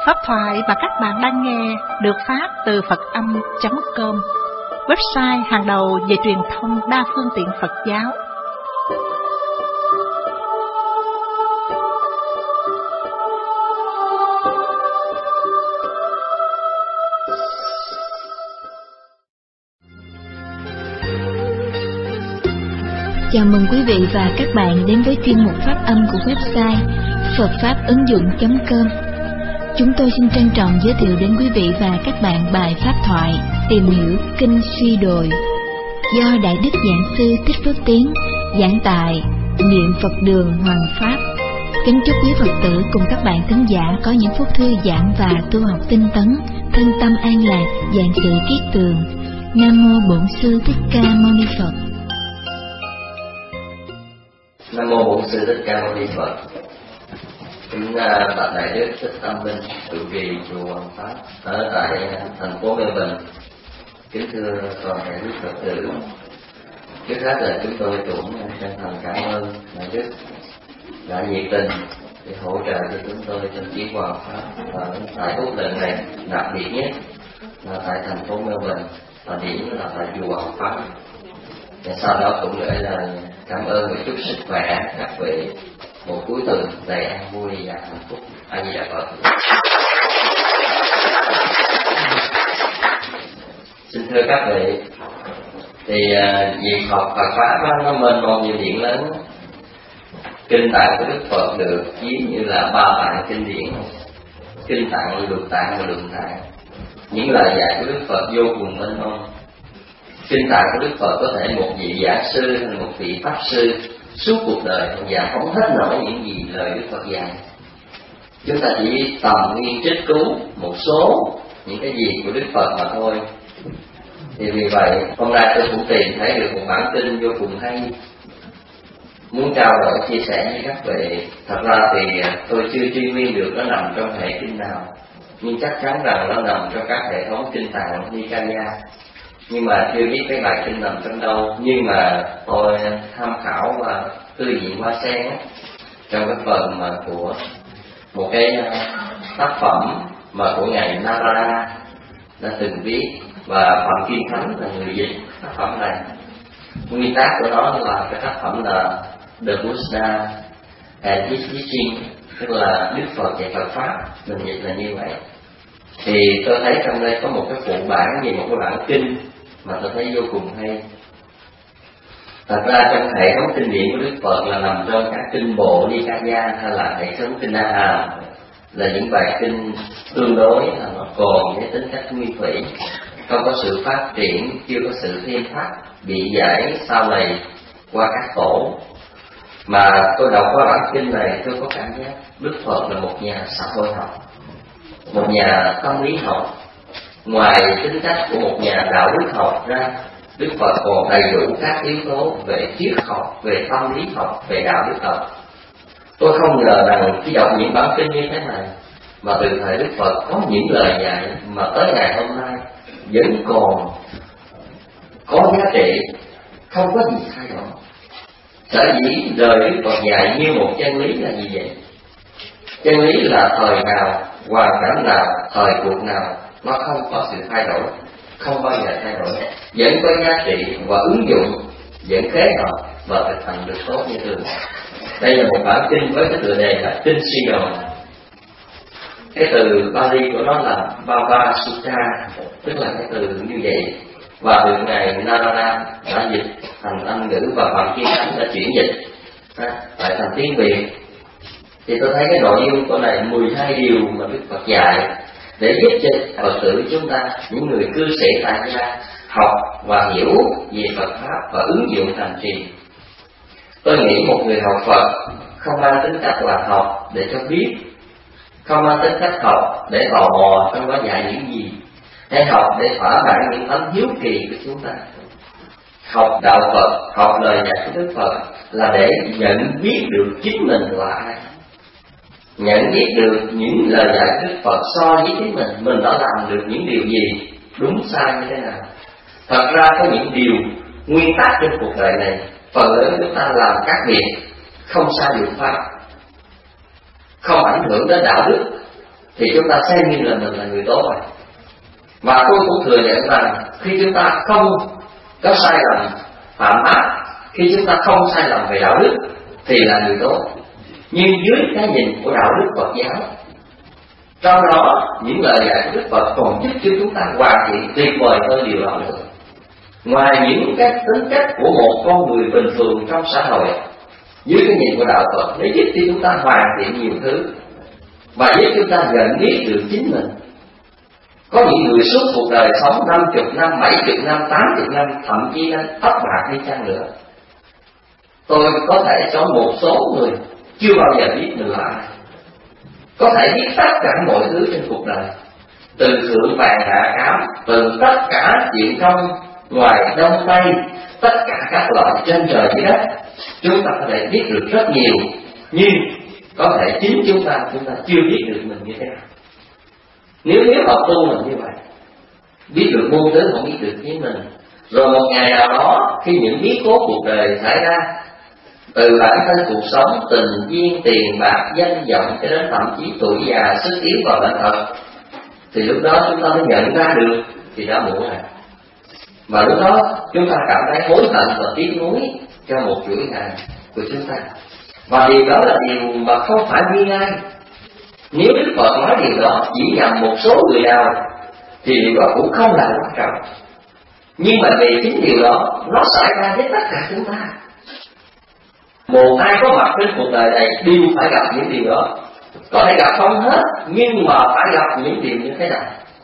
Pháp thoại mà các bạn đang nghe được phát từ Phật-âm.com, website hàng đầu về truyền thông đa phương tiện Phật giáo. Chào mừng quý vị và các bạn đến với chuyên mục Pháp âm của website Phật Pháp Ứng Dụng.com. Chúng tôi xin trân trọng giới thiệu đến quý vị và các bạn bài pháp thoại Tìm hiểu Kinh Suy Đồi do Đại Đức Giảng Sư Thích Phước Tiến giảng tại Niệm Phật Đường Hoàng Pháp. Kính chúc quý Phật tử cùng các bạn thính giả có những phút thư giãn và tu học tinh tấn, thân tâm an lạc, vạn sự kiết tường. Nam mô Bổn Sư Thích Ca Mâu Ni Phật. Nam mô Bổn Sư Thích Ca Mâu Ni Phật. Kính bạch Đại Đức Thích Tâm Minh, trụ trì chùa Hoàng Pháp ở tại thành phố Melbourne. Kính thưa toàn thể quý Phật tử, trước hết là chúng tôi cũng chân thành cảm ơn Đại Đức đã nhiệt tình để hỗ trợ cho chúng tôi trong chuyến Hoàng Pháp. Và tại Úc lần này đặc biệt nhất là tại thành phố Melbourne, và điểm là tại chùa Hoàng Pháp. Và sau đó cũng gửi lời cảm ơn và chúc sức khỏe các vị một cuối tuần đầy an vui và hạnh phúc. A Di Đà Phật. Xin thưa các vị, thì việc học Phật pháp nó mênh mông nhiều điển lớn. Kinh tạng của Đức Phật được ví như là ba tạng kinh điển: kinh tạng, lục tạng và luận tạng. Những lời dạy của Đức Phật vô cùng mênh mông. Kinh tạng của Đức Phật có thể một vị giả sư, một vị pháp sư suốt cuộc đời và không hết nổi những gì lời Đức Phật dạy. Chúng ta chỉ tầm nguyên trích cứu một số những cái gì của Đức Phật mà thôi. Thì vì vậy hôm nay tôi cũng tìm thấy được một bản kinh vô cùng hay, muốn trao đổi chia sẻ với các vị. Thật ra thì tôi chưa truy nguyên được nó nằm trong hệ kinh nào, nhưng chắc chắn rằng nó nằm trong các hệ thống kinh tạng Nikaya. Nhưng mà chưa biết cái bài kinh nằm trong đâu. Nhưng mà tôi tham khảo và tư viện Hoa Sen á, trong cái phần mà của một cái tác phẩm mà của ngài Narada đã từng viết, và Phạm Kim Thánh là người dịch tác phẩm này. Nguyên tác của nó là cái tác phẩm là The Buddha and His Teaching, tức là Đức Phật dạy Phật pháp, mình dịch là như vậy. Thì tôi thấy trong đây có một cái phụ bản về một cái bản kinh mà tôi thấy vô cùng hay. Thật ra trong hệ thống kinh điển của Đức Phật là nằm trong các kinh bộ Nikaya hay là hệ thống kinh A Hàm, là những bài kinh tương đối là nó còn với tính cách nguyên thủy, không có sự phát triển, chưa có sự thêm thắt, bị giải sau này qua các tổ. Mà tôi đọc qua bản kinh này tôi có cảm giác Đức Phật là một nhà xã hội học, một nhà tâm lý học. Ngoài tính cách của một nhà đạo đức học ra, Đức Phật còn đầy đủ các yếu tố về triết học, về tâm lý học, về đạo đức học. Tôi không ngờ rằng khi đọc những bản kinh như thế này mà từ thời Đức Phật có những lời dạy mà tới ngày hôm nay vẫn còn có giá trị, không có gì thay đổi. Sở dĩ lời Đức Phật dạy như một chân lý là gì vậy? Chân lý là thời nào, hoàn cảnh nào, thời cuộc nào nó không có sự thay đổi, không bao giờ thay đổi, vẫn có giá trị và ứng dụng, vẫn kế hợp và thực hành được tốt như thường. Đây là một bản kinh với cái tựa đề là Kinh Suy Đồi. Cái từ Bali của nó là Baba Sutta, tức là cái từ như vậy, và được ngài Narada đã dịch thành Anh ngữ và Phạm Kim Thánh đã chuyển dịch lại thành tiếng Việt. Thì tôi thấy cái nội dung của này 12 điều mà Đức Phật dạy để giúp cho Phật tử chúng ta, những người cư sĩ tại gia, học và hiểu về Phật pháp và ứng dụng hành trì. Tôi nghĩ một người học Phật không mang tính cách là học để cho biết, không mang tính cách học để tò mò trong đó dạy những gì, hay học để thỏa mãn những tấm hiếu kỳ của chúng ta. Học đạo Phật, học lời dạy của Đức Phật là để nhận biết được chính mình là ai, nhận biết được những lời dạy của Đức Phật so với chính mình đã làm được những điều gì, đúng sai như thế nào. Thật ra có những điều nguyên tắc trên cuộc đời này phần lớn chúng ta làm các việc không sai được pháp, không ảnh hưởng đến đạo đức, thì chúng ta xem như là mình là người tốt rồi. Và tôi cũng thừa nhận rằng khi chúng ta không có sai lầm phạm pháp, khi chúng ta không sai lầm về đạo đức thì là người tốt. Nhưng dưới cái nhìn của đạo đức Phật giáo, trong đó những lời dạy của Đức Phật còn giúp cho chúng ta hoàn thiện tuyệt vời hơn điều đó nữa. Ngoài những cái tính cách của một con người bình thường trong xã hội, dưới cái nhìn của đạo Phật, nó giúp cho chúng ta hoàn thiện nhiều thứ và giúp chúng ta nhận biết được chính mình. Có những người suốt cuộc đời sống 50 năm, 70 năm, 80 năm, thậm chí là tóc bạc đi chăng nữa. Tôi có thể cho một số người chưa bao giờ biết mình là ai, có thể biết tất cả mọi thứ trên cuộc đời, từ thượng vàng hạ cám, từ tất cả chuyện trong ngoài đông tây, tất cả các loại trên trời dưới đất, chúng ta có thể biết được rất nhiều. Nhưng có thể chính chúng ta chưa biết được mình như thế nào. Nếu học tu mình như vậy, biết được muôn thứ không biết được chính mình, rồi một ngày nào đó khi những biến cố cuộc đời xảy ra, từ bản thân cuộc sống, tình duyên, tiền bạc, danh vọng cho đến thậm chí tuổi già, sức yếu và bệnh tật, thì lúc đó chúng ta mới nhận ra được thì đã muộn rồi. Và lúc đó chúng ta cảm thấy hối hận và tiếc nuối cho một chuỗi ngày của chúng ta. Và điều đó là điều mà không phải riêng ai. Nếu Đức Phật nói điều đó chỉ nhằm một số người nào thì điều đó cũng không là quan trọng. Nhưng mà vì chính điều đó nó xảy ra với tất cả chúng ta. Một ai có mặt trên cuộc đời này đều phải gặp những điều đó. Có thể gặp không hết, nhưng mà phải gặp những điều như thế nào.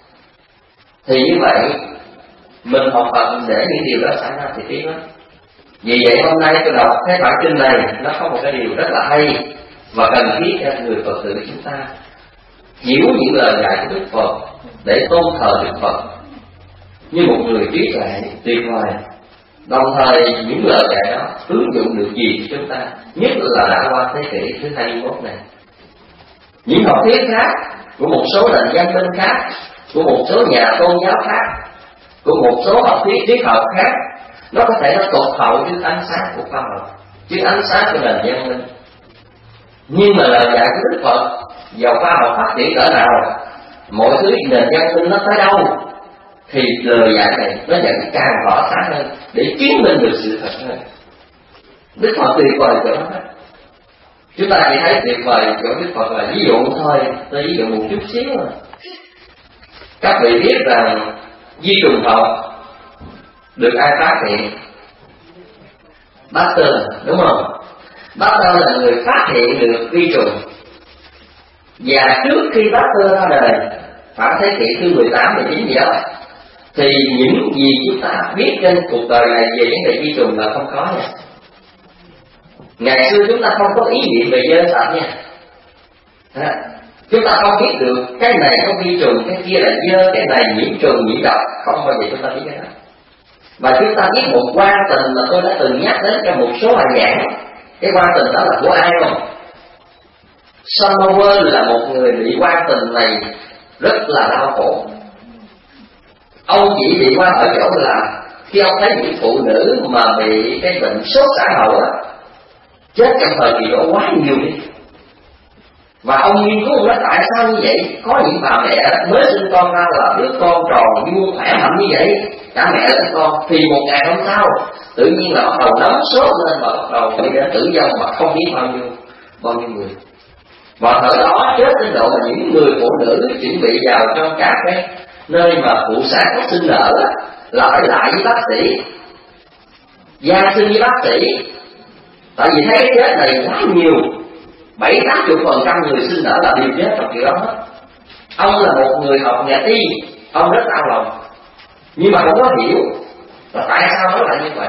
Thì như vậy mình học Phật để những điều đó xảy ra thì tiếc lắm. Vì vậy hôm nay tôi đọc cái bản kinh này, nó có một cái điều rất là hay và cần thiết cho người Phật tử chúng ta hiểu những lời dạy của Đức Phật để tôn thờ Đức Phật như một người trí tuệ tuyệt vời. Đồng thời những lời dạy đó ứng dụng được gì cho chúng ta, nhất là đã qua thế kỷ thứ 21 này. Những học thuyết khác của một số nền văn minh khác, của một số nhà tôn giáo khác, của một số học thuyết triết học khác, nó có thể nó tụt hậu trước ánh sáng của khoa học, trước ánh sáng của nền văn minh. Nhưng mà lời dạy của Đức Phật, dầu khoa học phát triển cỡ nào, mọi thứ nền văn minh nó tới đâu, thì lời dạy này nó vẫn càng rõ sáng hơn để chứng minh được sự thật hơn. Đức Phật tuyệt vời chỗ đó. Chúng ta chỉ thấy tuyệt vời chỗ Đức Phật là ví dụ thôi, tôi ví dụ một chút xíu mà. Các vị biết rằng di trùng học được ai phát hiện? Pasteur, đúng không? Pasteur là người phát hiện được vi trùng. Và trước khi Pasteur ra đời, khoảng thế kỷ thứ 18, 19 gì đó, thì những gì chúng ta biết trên cuộc đời này về vấn đề vi trùng là không có nha. Ngày xưa chúng ta không có ý niệm về dơ sạch nha. Chúng ta không biết được cái này có vi trùng, cái kia là dơ, cái này nhiễm trùng, nhiễm độc, không bao giờ chúng ta biết cái đó. Và chúng ta biết một quan tình mà tôi đã từng nhắc đến trong một số bài giảng. Cái quan tình đó là của ai không? Samover là một người bị quan tình này rất là đau khổ. Ông chỉ bị quan ở chỗ là khi ông thấy những phụ nữ mà bị cái bệnh sốt xã hội á, chết trong thời kỳ đó quá nhiều đi. Và ông nghiên cứu nói tại sao như vậy? Có những bà mẹ mới sinh con ra là đứa con tròn vuông khỏe mạnh như vậy, cả mẹ lẫn con, thì một ngày hôm sau tự nhiên là bắt đầu nóng sốt lên và bắt đầu bị đến tử vong mà không biết bao nhiêu người. Và thời đó chết đến độ mà những người phụ nữ chuẩn bị vào trong các cái nơi mà phụ sản có sinh nở là phải lại với bác sĩ, gia sinh với bác sĩ, tại vì thấy cái chết này quá nhiều, 70-80% người sinh nở là đều chết trong kiểu đó hết. Ông là một người học nhà y, ông rất đau lòng, nhưng mà không có hiểu là tại sao nó lại như vậy.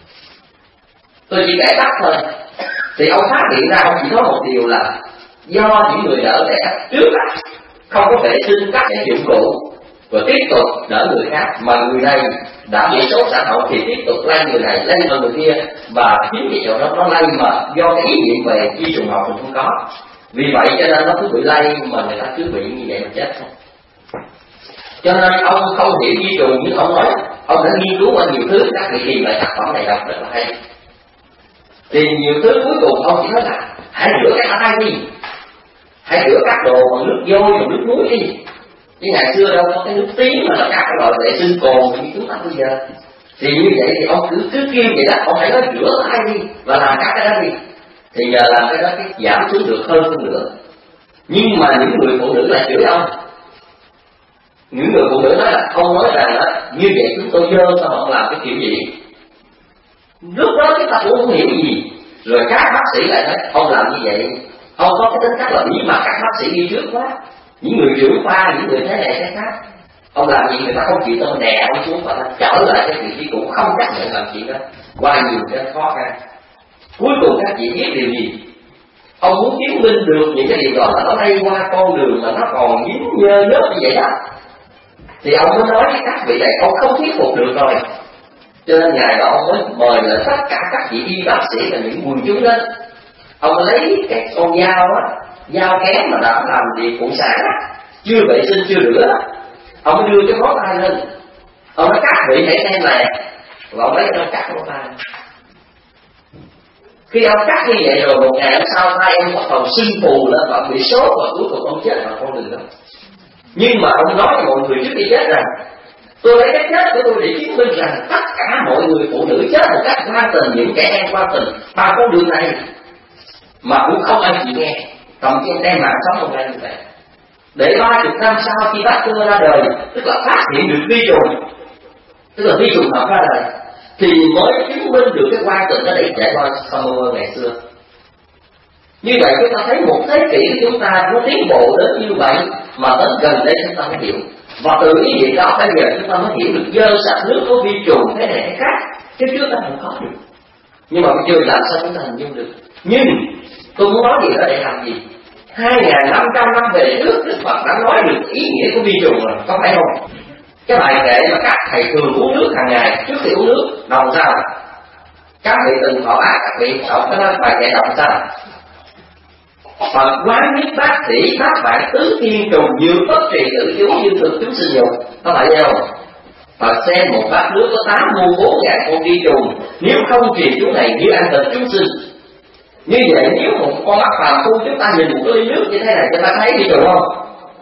Tôi chỉ kể tắt thôi. Thì ông phát hiện ra ông chỉ có một điều là do những người đỡ đẻ trước không có vệ sinh các cái dụng cụ và tiếp tục đỡ người khác, mà người này đã bị sốt xã hội thì tiếp tục lây người này, lây vào người kia, và chính cái chỗ đó nó lây mà do cái ý niệm về di trùng học mình không có. Vì vậy cho nên nó cứ bị lây mà người ta cứ bị như vậy mà chết thôi. Cho nên ông không hiểu di trùng, nhưng ông nói ông đã nghiên cứu qua nhiều thứ, các vị tìm lại tác phẩm này đọc rất là hay. Thì nhiều thứ cuối cùng ông chỉ nói là hãy rửa cái tay đi, hãy rửa các đồ bằng nước vôi và nước muối đi. Chứ ngày xưa đâu có cái nước tiếng mà là các cái loại vệ sinh cồn như chúng ta bây giờ. Thì như vậy thì ông cứ kêu vậy đó, ông hãy nói rửa tay đi và làm các cái đó đi. Thì nhờ làm cái đó cái giảm xuống được hơn nữa. Nhưng mà những người phụ nữ lại chửi ông. Những người phụ nữ nói là ông nói rằng là như vậy chúng tôi dơ, sao họ làm cái kiểu gì. Lúc đó chúng ta cũng không hiểu gì. Rồi các bác sĩ lại nói ông làm như vậy, ông có cái tính cách là bí mật, các bác sĩ đi trước quá. Những người trưởng khoa, những người thế này thế khác, ông làm gì người ta không chịu, tôi đè ông xuống và ta trở lại cái vị trí cũng không chấp nhận làm chuyện đó. Qua nhiều cái khó khăn, cuối cùng các chị biết điều gì? Ông muốn chứng minh được những cái điều đó là nó đi qua con đường mà nó còn dính nhơ nhớp như vậy đó, thì ông mới nói với các vị này ông không thuyết phục được rồi. Cho nên ngày đó ông mới mời lại tất cả các chị y bác sĩ và những quần chúng lên. Ông lấy cái con dao á, dao kém mà đã làm việc phụ sản á, chưa vệ sinh chưa rửa, ông mới đưa cái ngón tay lên. Ông nói các vị hãy xem này, và ông lấy nó cắt ngón tay. Khi ông cắt như vậy rồi một ngày hôm sau tay ông bắt đầu sưng phù lên và bị sốt và cuối cùng ông chết vào con đường đó. Nhưng mà ông nói với mọi người trước khi chết rằng tôi lấy cái chết của tôi để chứng minh rằng tất cả mọi người phụ nữ chết một cách ngoan tình, những kẻ em ngoan tình bằng con đường này mà cũng không ai chịu nghe, thậm chí đem mạng sống ông ra như vậy. Để 30 năm sau khi bác tôi ra đời, tức là phát hiện được vi trùng, tức là vi trùng học ra đời, thì mới chứng minh được cái quan tình đó để trải qua Samuel ngày xưa. Như vậy chúng ta thấy một thế kỷ của chúng ta nó tiến bộ đến như vậy, mà đến gần đây chúng ta mới hiểu. Và từ ý niệm đó bây giờ chúng ta mới hiểu được dơ sạch nước có vi trùng thế này thế khác, chứ trước ta không có được. Nhưng mà bây giờ làm sao chúng ta hình dung được? Nhưng tôi muốn nói gì đó để làm gì? 2.500 năm về trước Đức Phật đã nói được ý nghĩa của vi trùng rồi, có phải không? Cái bài kệ mà các thầy thường uống nước hàng ngày trước khi uống nước đồng sao? Các vị từng thọ ác, các vị đọc cái bài kệ đồng sao? Phật quán biết bác sĩ bác bạn tứ thiên trùng dược bất trì tự chú như thực chúng sinh dục, có phải vậy không? Phật xem một bát nước có 8 muôn 4.000 con vi trùng, nếu không trì chú này như ăn thịt chúng sinh. Như vậy nếu một con mắt phàm phu chúng ta nhìn một ly nước như thế này chúng ta thấy vi trùng không?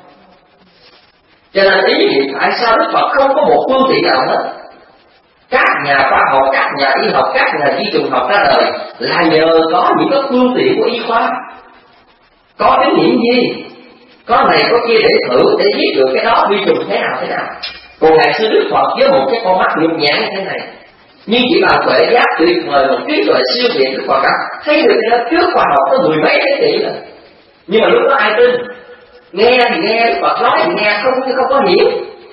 Cho nên ý nghĩa tại sao Đức Phật không có một phương tiện nào hết. Các nhà khoa học, các nhà y học, các nhà vi trùng học ra đời là nhờ có những cái phương tiện của y khoa. Có cái nghiệm gì, có này có kia để thử, để biết được cái đó vi trùng thế nào. Còn ngày xưa Đức Phật với một cái con mắt nhục nhã như thế này, nhưng chỉ bằng tuệ giác tuyệt vời, một trí tuệ siêu việt Đức Phật thấy được cái đó trước khoa học có 10 mấy thế kỷ rồi. Nhưng mà lúc đó ai tin? Nghe thì nghe, Đức Phật nói thì nghe, không có hiểu.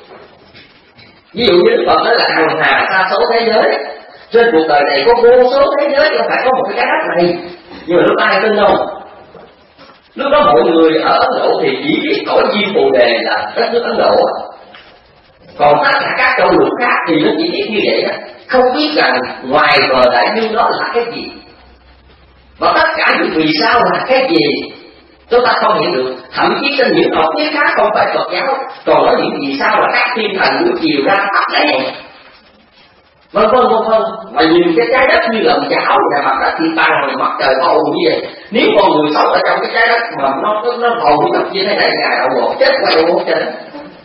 Ví dụ như Đức Phật nói là hằng hà sa số thế giới, trên cuộc đời này có vô số thế giới, không phải có một cái trái đất này. Nhưng mà lúc ai tin không? Lúc đó mọi người ở Ấn Độ thì chỉ biết cõi Diêm Phù Đề là đất nước Ấn Độ, còn tất cả các châu lục khác thì nó chỉ biết như vậy đó, không biết rằng ngoài bờ đại dương đó là cái gì, và tất cả những vì sao là cái gì chúng ta không hiểu được. Thậm chí trên những học thuyết khác không phải Phật giáo còn nói những vì sao là các thiên thần buổi chiều ra bắt đấy, vân vân. Mà nhìn cái trái đất như là chảo và mặt đất thì bằng mặt trời bầu như vậy. Nếu con người sống ở trong cái trái đất mà nó bầu như thế này ngày đầu một chết quay đầu một trên.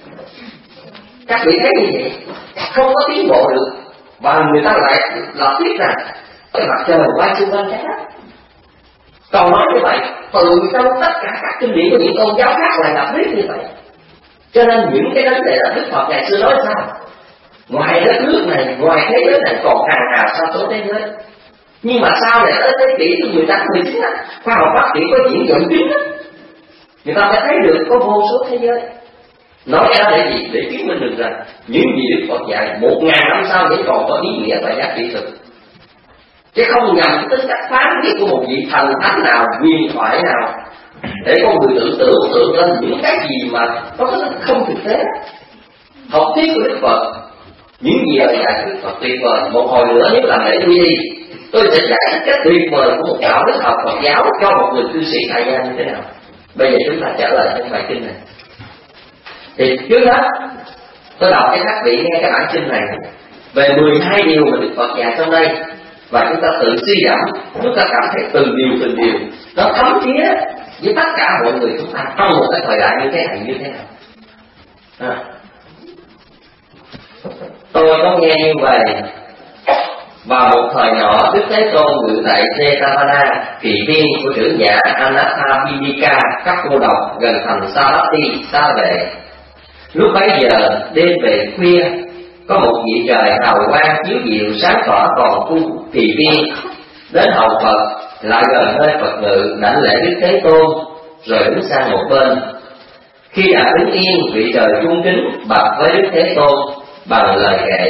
Các vị thấy như vậy không có tiến bộ được, và người ta lại lập thuyết rằng cái mặt trời quay xung quanh trái đất. Còn nói như vậy, từ trong tất cả các kinh điển của những tôn giáo khác lại lập thuyết như vậy. Cho nên những cái vấn đề là Đức Phật ngày xưa nói sao? Ngoài đất nước này, ngoài thế giới này còn hàng hà sa số thế giới. Nhưng mà sao lại tới thế kỷ thứ 18, 19 á, khoa học phát triển có diễn dẫn chính á, người ta phải thấy được có vô số thế giới. Nói ra để gì? Để chứng minh được rằng những gì Đức Phật dạy 1.000 năm sau vẫn còn có ý nghĩa và giá trị thực, chứ không nhằm tính cách phán quyết của một vị thần thánh nào, huyền thoại nào, để con người tự tưởng tượng lên những cái gì mà có cái không thực tế. Học thuyết của Đức Phật, những gì ở dạy Đức Phật tuyệt vời. Một hồi nữa nếu làm lễ quy y, tôi sẽ giải thích cách tuyệt vời của một đạo đức học Phật giáo cho một người cư sĩ tại gia như thế nào. Bây giờ chúng ta trở lại trong bài kinh này. Thì trước hết tôi đọc cho các vị nghe cái bản kinh này về 12 điều mà Đức Phật dạy trong đây. và chúng ta tự suy gẫm, chúng ta cảm thấy từng điều nó thấm thía với tất cả mọi người chúng ta trong một cái thời đại như thế này như thế nào. Tôi có nghe như vậy. Vào một thời nhỏ, Đức Thế Tôn ngự tại Jetavana, kỳ viên của trưởng giả Anathapindika, các cô độc gần thành Savatthi, Sa Vệ. Lúc bấy giờ đêm về khuya, có một vị trời hào quang chiếu diệu sáng tỏ còn cung kỳ viên đến hầu Phật, lại gần nơi Phật ngự đảnh lễ Đức Thế Tôn, rồi đứng sang một bên. Khi đã đứng yên, vị trời cung kính bạch với Đức Thế Tôn bằng lời kệ: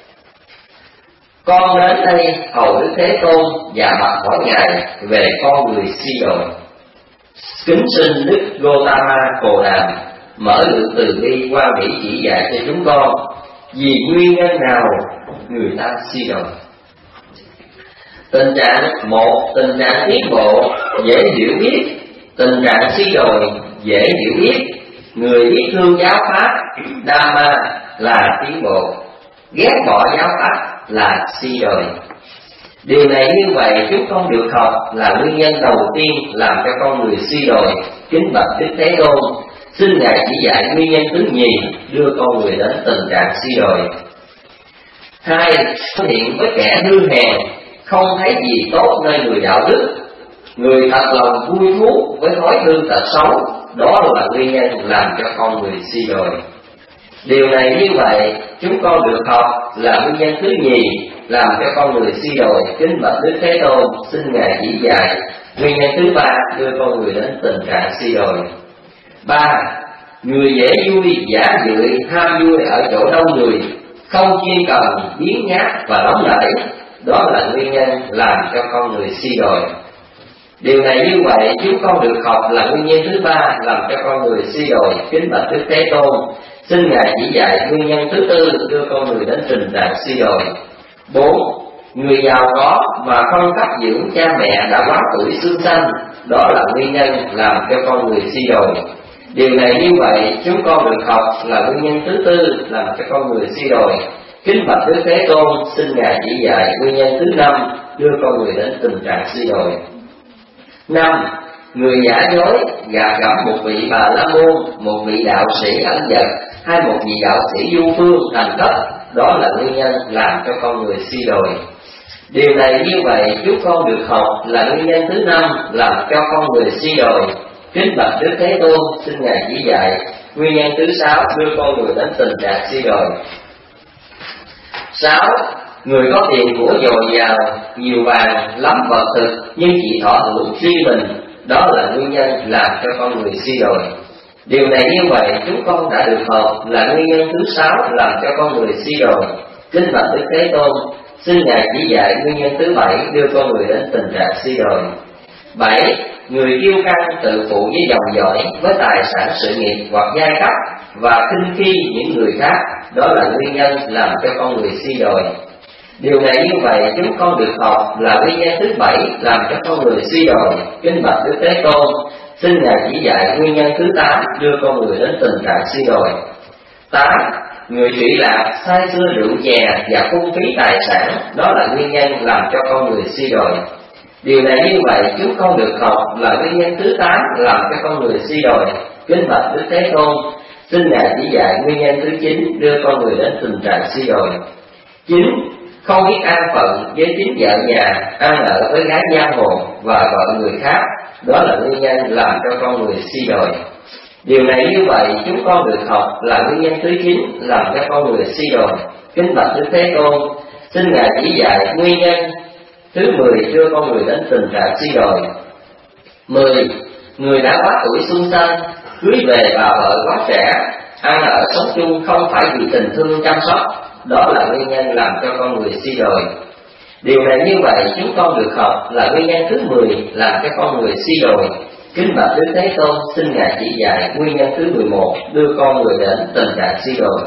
con đến đây hầu Đức Thế Tôn và bạch hỏi ngài về con người si đồi. Kính xin Đức Gotama Cồ Đàm mở lượng từ bi qua mỹ chỉ dạy cho chúng con vì nguyên nhân nào người ta si đồi. Tình trạng một, tình trạng tiến bộ dễ hiểu biết. Tình trạng si đồi dễ hiểu biết. Người biết thương giáo pháp Dhamma là tiến bộ, ghét bỏ giáo pháp là si đồi. Điều này như vậy chúng con được học là nguyên nhân đầu tiên làm cho con người si đồi. Kính bạch Đức Thế Tôn, xin ngài chỉ dạy nguyên nhân thứ nhì đưa con người đến tình trạng si đồi. Hai, xuất hiện với kẻ hư hèn, không thấy gì tốt nơi người đạo đức, người thật lòng vui thú với thói hư tật xấu, đó là nguyên nhân làm cho con người si đồi. Điều này như vậy chúng con được học là nguyên nhân thứ nhì làm cho con người si đồi. Kính bạch Đức Thế Tôn, xin ngài chỉ dạy nguyên nhân thứ ba đưa con người đến tình trạng si đồi. Ba, người dễ vui, giả dưỡi, ham vui ở chỗ đông người, không chuyên cần, biến nhát và nóng nảy, đó là nguyên nhân làm cho con người si đồi. Điều này như vậy chúng con được học là nguyên nhân thứ ba làm cho con người si đồi. Kính bạch Đức Thế Tôn, xin ngài chỉ dạy nguyên nhân thứ tư đưa con người đến tình trạng si đồi. 4. Người giàu có mà không cấp dưỡng cha mẹ đã quá tuổi xương xanh, đó là nguyên nhân làm cho con người si đồi. Điều này như vậy chúng con được học là nguyên nhân thứ tư làm cho con người si đồi. Kính bạch Đức Thế Tôn, xin ngài chỉ dạy nguyên nhân thứ năm đưa con người đến tình trạng si đồi. 5. Người giả dối gạt gẫm một vị Bà La Môn, một vị đạo sĩ ẩn dật, hay một vị đạo sĩ du phương thành cấp, đó là nguyên nhân làm cho con người si đồi. Điều này như vậy chúng con được học là nguyên nhân thứ năm làm cho con người si đồi. Kính bạch Đức Thế Tôn, xin ngài chỉ dạy nguyên nhân thứ sáu đưa con người đến tình trạng si đồi. 6. Người có tiền của dồi dào, nhiều vàng, lắm vật thực, nhưng chỉ thọ hưởng riêng mình, đó là nguyên nhân làm cho con người si đồi. Điều này như vậy chúng con đã được học là nguyên nhân thứ sáu làm cho con người si đồi. Kính bạch Đức Thế Tôn, xin ngài chỉ dạy nguyên nhân thứ bảy đưa con người đến tình trạng si đồi. 7. Người kiêu căng, tự phụ với dòng dõi, với tài sản sự nghiệp hoặc giai cấp và khinh khi những người khác, đó là nguyên nhân làm cho con người si đồi. Điều này như vậy chúng con được học là nguyên nhân thứ bảy làm cho con người si đồi. Kính bạch Đức Thế Tôn, xin ngài chỉ dạy nguyên nhân thứ 8 đưa con người đến tình trạng si đồi. 8. Người trụy lạc, say sưa rượu chè và phung phí tài sản, đó là nguyên nhân làm cho con người si đồi. Điều này như vậy chúng con được học là nguyên nhân thứ 8 làm cho con người si đồi. Kính bạch Đức Thế Tôn, xin ngài chỉ dạy nguyên nhân thứ 9 đưa con người đến tình trạng si đồi. 9. Không biết an phận với chính vợ nhà, ăn ở với gái giang hồ và vợ người khác, đó là nguyên nhân làm cho con người si đồi. Điều này như vậy chúng con được học là nguyên nhân thứ 9 làm cho con người si đồi. Kính bạch Đức Thế Tôn, xin ngài chỉ dạy nguyên nhân thứ 10 đưa con người đến tình trạng si đồi. 10. Người đã quá tuổi xuân xanh, cưới về bà vợ quá trẻ, ăn ở sống chung không phải vì tình thương chăm sóc, đó là nguyên nhân làm cho con người si đồi. Điều này như vậy chúng con được học là nguyên nhân thứ 10 làm cho con người si đồi. Kính bạch Đức Thế Tôn, xin ngài chỉ dạy nguyên nhân thứ 11 đưa con người đến tình trạng si đồi.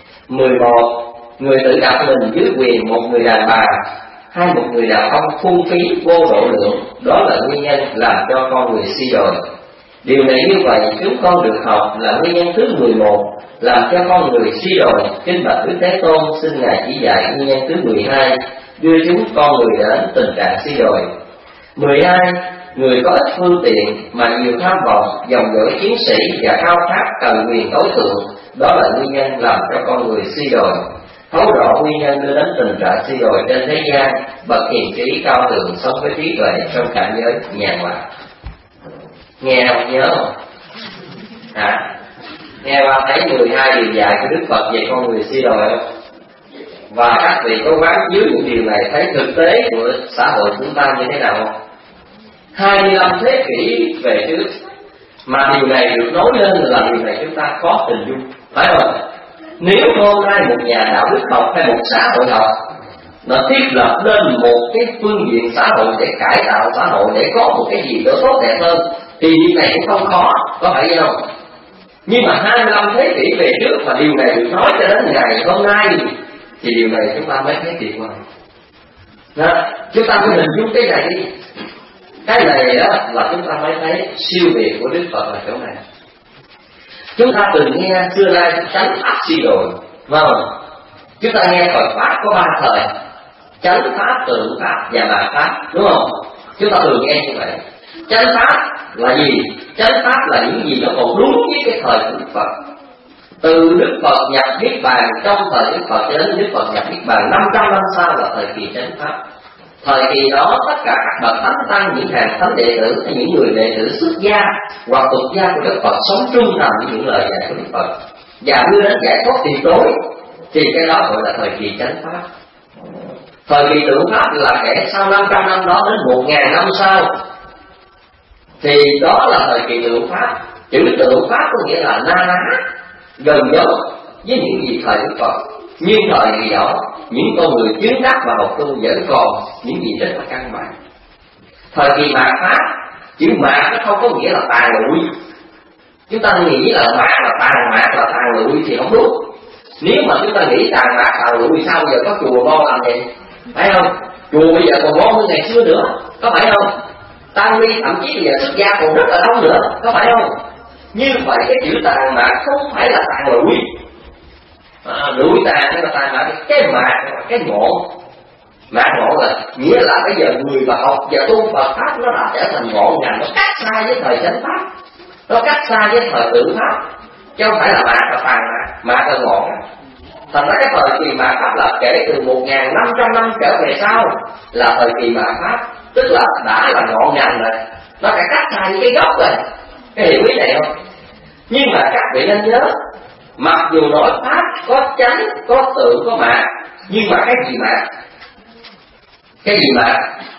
11. Người tự đặt mình dưới quyền một người đàn bà hay một người đàn ông phung phí vô độ lượng, đó là nguyên nhân làm cho con người si đồi. Điều này như vậy chúng con được học là nguyên nhân thứ 11 làm cho con người si đồi. Kính bạch Đức Thế Tôn, xin ngài chỉ dạy nguyên nhân thứ 12 đưa chúng con người đến tình trạng suy đồi. 12. Người có ít phương tiện mà nhiều tham vọng, dòng dõi chiến sĩ và khao khát cần quyền tối thượng, đó là nguyên nhân làm cho con người suy đồi. Thấu rõ nguyên nhân đưa đến tình trạng suy đồi trên thế gian, bậc hiền trí cao thượng sống với trí tuệ trong cảnh giới nhàn lạc. Nghe không, nhớ không? Nghe qua thấy 12 điều dạy của Đức Phật về con người suy đồi không? Và các vị có quán chiếu những điều này, thấy thực tế của xã hội chúng ta như thế nào không? 25 thế kỷ về trước mà điều này được nói lên là điều này chúng ta có hình dung, phải không? Nếu hôm nay một nhà đạo đức học hay một xã hội học nó thiết lập lên một cái phương diện xã hội để cải tạo xã hội, để có một cái gì đó tốt đẹp hơn, thì điều này cũng không khó, có phải vậy không? Nhưng mà 25 thế kỷ về trước mà điều này được nói cho đến ngày hôm nay thì điều này chúng ta mới thấy tuyệt vời. Đó, chúng ta phải hình dung cái này đi. Cái này đó là chúng ta mới thấy siêu việt của Đức Phật là chỗ này. Chúng ta từng nghe xưa nay chánh pháp suy đồi, vâng? Chúng ta nghe Phật pháp có 3 thời: chánh pháp, tượng pháp và mạt pháp, đúng không? Chúng ta thường nghe như vậy. Chánh pháp là gì? Chánh pháp là những gì nó còn đúng với cái thời của Đức Phật. Từ Đức Phật nhập Niết Bàn, trong thời Đức Phật cho đến Đức Phật nhập Niết Bàn 500 năm sau là thời kỳ chánh pháp. Thời kỳ đó tất cả các bậc thánh tăng, những hàng thánh đệ tử hay những người đệ tử xuất gia hoặc tục gia của Đức Phật sống trung thành với những lời dạy của Đức Phật và đưa đến giải thoát tuyệt đối, thì cái đó gọi là thời kỳ chánh pháp. Thời kỳ tượng pháp là kể sau 500 năm đó đến 1000 năm sau, thì đó là thời kỳ tượng pháp. Chữ tượng pháp có nghĩa là na ná, gần giống với những gì thời Đức Phật. Nhưng thời kỳ đó những con người chứng đắc và học tu vẫn còn những gì rất là căn bản. Thời kỳ mạt pháp, chữ mạt nó không có nghĩa là tàn lụi. Chúng ta nghĩ là mạt là tàn lụi thì không đúng. Nếu mà chúng ta nghĩ tàn lụi sao giờ có chùa bon làm vậy, phải không? Chùa bây giờ còn bon hơn ngày xưa nữa, có phải không? Tăng ni thậm chí bây giờ xuất gia còn rất là đông nữa, có phải không? Như vậy cái chữ tàn mạt không phải là tàn lụi. Lụi tàn hay là tàn mạt, cái mạt là cái ngộ. Mạt ngộ là nghĩa là bây giờ người mà học và tu Phật pháp nó đã trở thành ngộ ngành, nó cách xa với thời chánh pháp, nó cách xa với thời tượng pháp, chứ không phải là mạt là tàn mạt là ngộ. Thành ra cái thời kỳ mạt pháp là kể từ 1500 năm trở về sau là thời kỳ mạt pháp, tức là đã là ngộ ngành rồi, nó đã cách xa với cái gốc rồi. Cái hiểu ý này không? Nhưng mà các vị nên nhớ, mặc dù nói pháp có chánh, có tượng, có mạt, nhưng mà cái gì mạt? Cái gì mạt?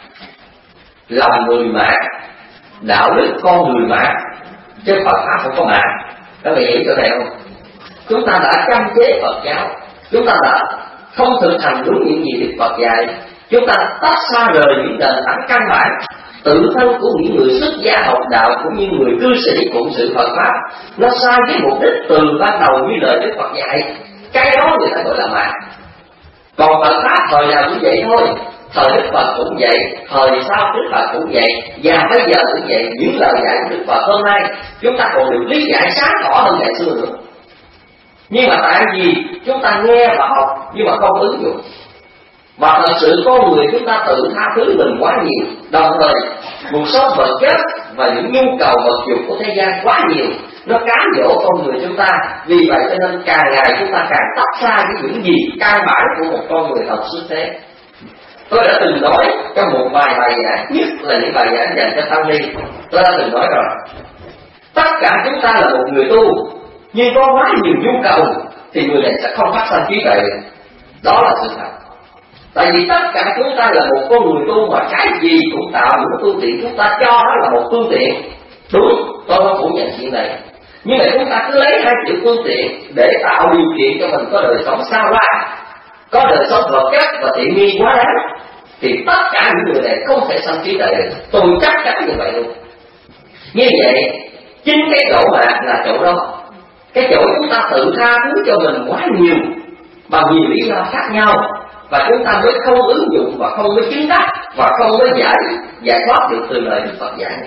Lòng người mạt, đạo đức con người mạt, chứ Phật pháp không có mạt. Các vị hiểu chỗ này không? Chúng ta đã châm chế Phật giáo, chúng ta đã không thực hành đúng những gì Đức Phật dạy, chúng ta tách xa rời những nền tảng căn bản tự thân của những người xuất gia học đạo cũng như người cư sĩ phụng sự Phật pháp. Nó sai với mục đích từ ban đầu như lời Đức Phật dạy, cái đó người ta gọi là mạt. Còn Phật pháp thời nào cũng vậy thôi, thời Đức Phật cũng vậy, thời sau Đức Phật cũng vậy, và bây giờ cũng vậy. Những lời dạy của Đức Phật hôm nay chúng ta còn được lý giải sáng tỏ hơn ngày xưa nữa. Nhưng mà tại vì chúng ta nghe và học nhưng mà không ứng dụng, và thật sự con người chúng ta tự tha thứ mình quá nhiều, đồng thời cuộc sống vật chất và những nhu cầu vật dụng của thế gian quá nhiều, nó cám dỗ con người chúng ta. Vì vậy cho nên càng ngày chúng ta càng tách xa với những gì căn bản của một con người thật xuất thế. Tôi đã từng nói trong một vài bài giảng, nhất là những bài giảng dành cho tăng ni, tôi đã từng nói rồi, tất cả chúng ta là một người tu, nhưng có quá nhiều nhu cầu thì người này sẽ không phát sinh trí tuệ. Đó là sự thật. Tại vì tất cả chúng ta là một con người tu mà cái gì cũng tạo những phương tiện, chúng ta cho nó là một phương tiện. Đúng, tôi không phủ nhận chuyện này. Nhưng mà chúng ta cứ lấy hai chữ phương tiện để tạo điều kiện cho mình có đời sống xa hoa, có đời sống vật chất và tiện nghi quá đáng, thì tất cả những người này không thể sanh trí tuệ được. Tôi chắc chắn như vậy luôn. Như vậy, chính cái chỗ mạt là chỗ đó. Cái chỗ chúng ta tự tha thứ cho mình quá nhiều bằng nhiều lý do khác nhau, và chúng ta mới không ứng dụng và không mới chứng đắc và không mới giải thoát được từ lời Đức Phật dạy.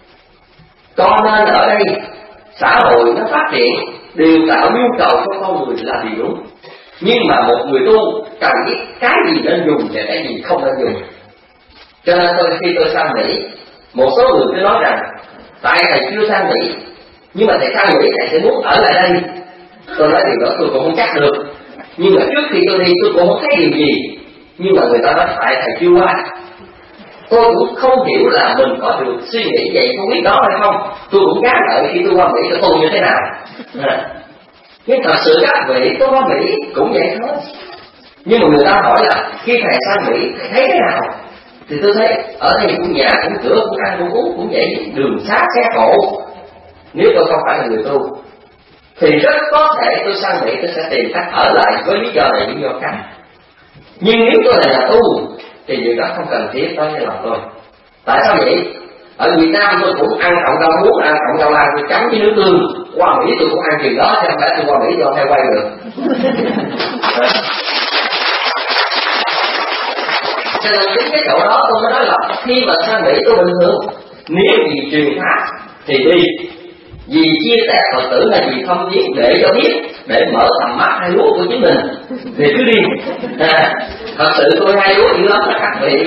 Cho nên ở đây xã hội nó phát triển đều tạo nhu cầu cho con người là điều đúng, nhưng mà một người tu cần biết cái gì nên dùng và cái gì không nên dùng. Cho nên khi tôi sang Mỹ, một số người cứ nói rằng tại thầy chưa sang Mỹ, nhưng mà thầy sang Mỹ thầy sẽ muốn ở lại đây. Tôi nói điều đó tôi cũng không chắc được, nhưng mà trước khi tôi đi tôi cũng không thấy điều gì. Nhưng mà người ta nói tại thầy chưa qua. Tôi cũng không hiểu là mình có được suy nghĩ vậy, không biết đó hay không. Tôi cũng gán đợi khi tôi qua Mỹ tôi như thế nào. Nhưng thật sự các vị tôi qua Mỹ cũng vậy thôi. Nhưng mà người ta hỏi là khi thầy sang Mỹ thầy thấy thế nào? Thì tôi thấy ở đây cũng nhà cũng cửa cũng ăn cũng uống cũng vậy, đường xá xe cộ. Nếu tôi không phải là người tu thì rất có thể tôi sang Mỹ tôi sẽ tìm cách ở lại với lý do này lý do khác. Nhưng nếu tôi là nhà tu thì điều đó không cần thiết đối với lòng tôi. Tại sao vậy? Ở Việt Nam tôi cũng ăn cộng rau muống, ăn cộng rau lan, tôi chấm với nước tương. Qua Mỹ tôi cũng ăn chuyện đó, chứ không phải tôi qua Mỹ tôi theo quay được. Cho nên chính cái chỗ đó tôi mới nói là khi mà sang Mỹ tôi bình thường. Nếu vì truyền pháp thì đi, vì chia sẻ Phật tử là vì không biết để cho biết, để mở tầm mắt hai lúa của chính mình thì cứ đi. Thật sự tôi hai lúa dữ lắm là các vị.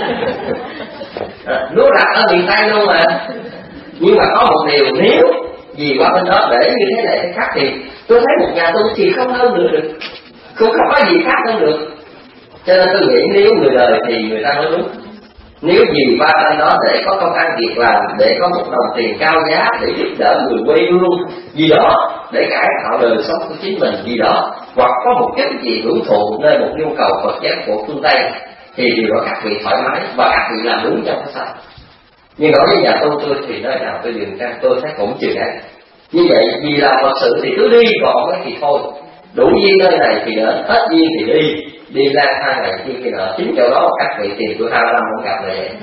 Lúa đặt ở miền Tây luôn mà. Nhưng mà có một điều, nếu vì qua bên đó để như thế này thế khác thì tôi thấy một nhà tu thì không hơn nữa được, không có gì khác hơn được. Cho nên tôi nghĩ nếu người đời thì người ta nói đúng. Nếu vì qua bên đó để có công ăn việc làm, để có một đồng tiền cao giá, để giúp đỡ người quê hương gì đó, để cải tạo đời sống của chính mình gì đó, hoặc có một cái gì hưởng thụ nơi một nhu cầu Phật giáo của phương Tây, thì điều đó các vị thoải mái và các vị làm đúng trong cái sao. Nhưng đối với nhà tu tôi thì nơi nào tôi dừng ra tôi thấy cũng chừng ấy. Như vậy vì làm Phật sự thì cứ đi, còn cái thì thôi. Đủ duyên nơi này thì đến, hết duyên thì đi lang thang này kia nọ. Chính chỗ đó các vị tìm tôi 2 năm không gặp lại vậy.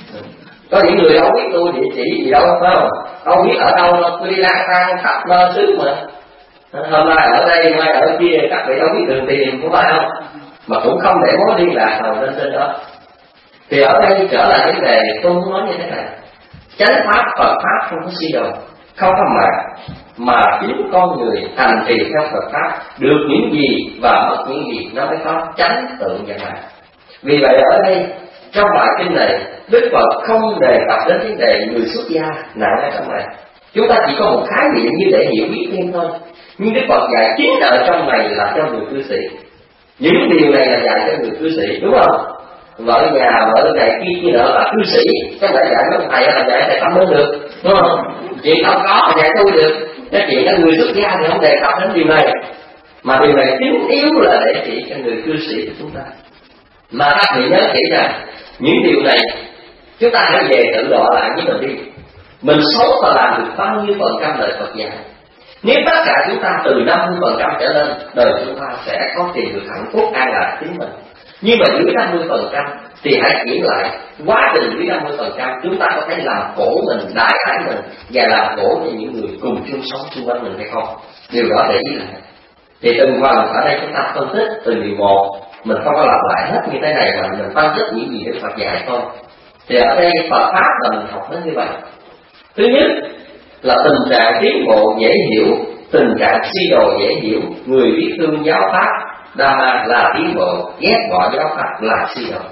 Có những người đâu biết tôi địa chỉ gì đâu, phải không? Đâu biết ở đâu đâu, tôi đi lang thang khắp nơi xứ mà. Hôm nay ở đây, mai ở kia, các vị đâu biết đường tìm, có phải không? Mà cũng không để mối liên lạc nào lên trên đó. Thì ở đây trở lại vấn đề tôi muốn nói như thế này: chánh pháp, Phật pháp không có suy đồi, không có mà chính con người hành trì theo Phật pháp được những gì và mất những gì nó mới có chánh tượng và mạng. Vì vậy ở đây trong bài kinh này Đức Phật không đề cập đến vấn đề người xuất gia nặng ở trong này. Chúng ta chỉ có một khái niệm như để hiểu biết thêm thôi. Nhưng Đức Phật dạy chính ở trong này là cho người cư sĩ. Những điều này là dạy cho người cư sĩ, đúng không? Vợ nhà, vợ này kia nọ là cư sĩ, chắc phải dạy mấy thầy là dạy thầy tâm linh được, đúng không? Chuyện không có dạy tôi được. Cái chuyện là người xuất gia thì không đề cập đến điều này, mà điều này chính yếu là để chỉ cho người cư sĩ của chúng ta. Mà các vị nhớ kỹ rằng những điều này chúng ta hãy về tự đo lại với mình đi. Mình sống và làm được bao nhiêu % lời Phật dạy? Nếu tất cả chúng ta từ 50% trở lên, đời chúng ta sẽ có tìm được hạnh phúc an lạc chính mình. Nhưng mà dưới 50% thì hãy chuyển lại quá trình dưới 50% chúng ta có thể làm khổ mình, đại ái mình và làm khổ cho những người cùng chung sống xung quanh mình hay không? Điều đó để ý lại. Thì từng phần ở đây chúng ta phân tích từ điều 1, mình không có lặp lại hết như thế này mà mình phân tích những gì Đức Phật dạy thôi. Thì ở đây Phật pháp là mình học đến như vậy. Thứ nhất là tình trạng tiến bộ dễ hiểu, tình trạng suy đồi dễ hiểu. Người biết thương giáo pháp Dhamma là tiến bộ, ghét bỏ giáo pháp là suy đồi.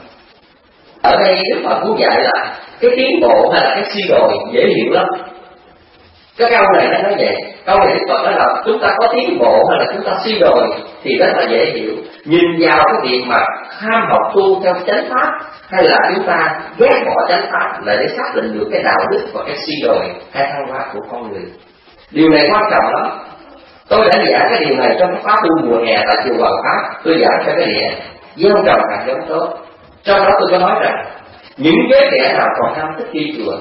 Ở đây Đức Phật muốn dạy là cái tiến bộ hay là cái suy đồi dễ hiểu lắm. Cái câu này nó nói vậy. Câu này Đức Phật nói là chúng ta có tiến bộ hay là chúng ta suy đồi thì rất là dễ hiểu. Nhìn vào cái việc mà ham học tu theo chánh pháp hay là chúng ta ghét bỏ chánh pháp là để xác định được cái đạo đức và cái suy đồi hay thăng hoa của con người. Điều này quan trọng lắm. Tôi đã giảng cái điều này trong cái khóa tu mùa hè tại chùa Hoàng Pháp. Tôi giảng cho cái địa gieo trồng hạt giống tốt. Trong đó tôi có nói rằng những giới trẻ nào còn ham thích đi chùa,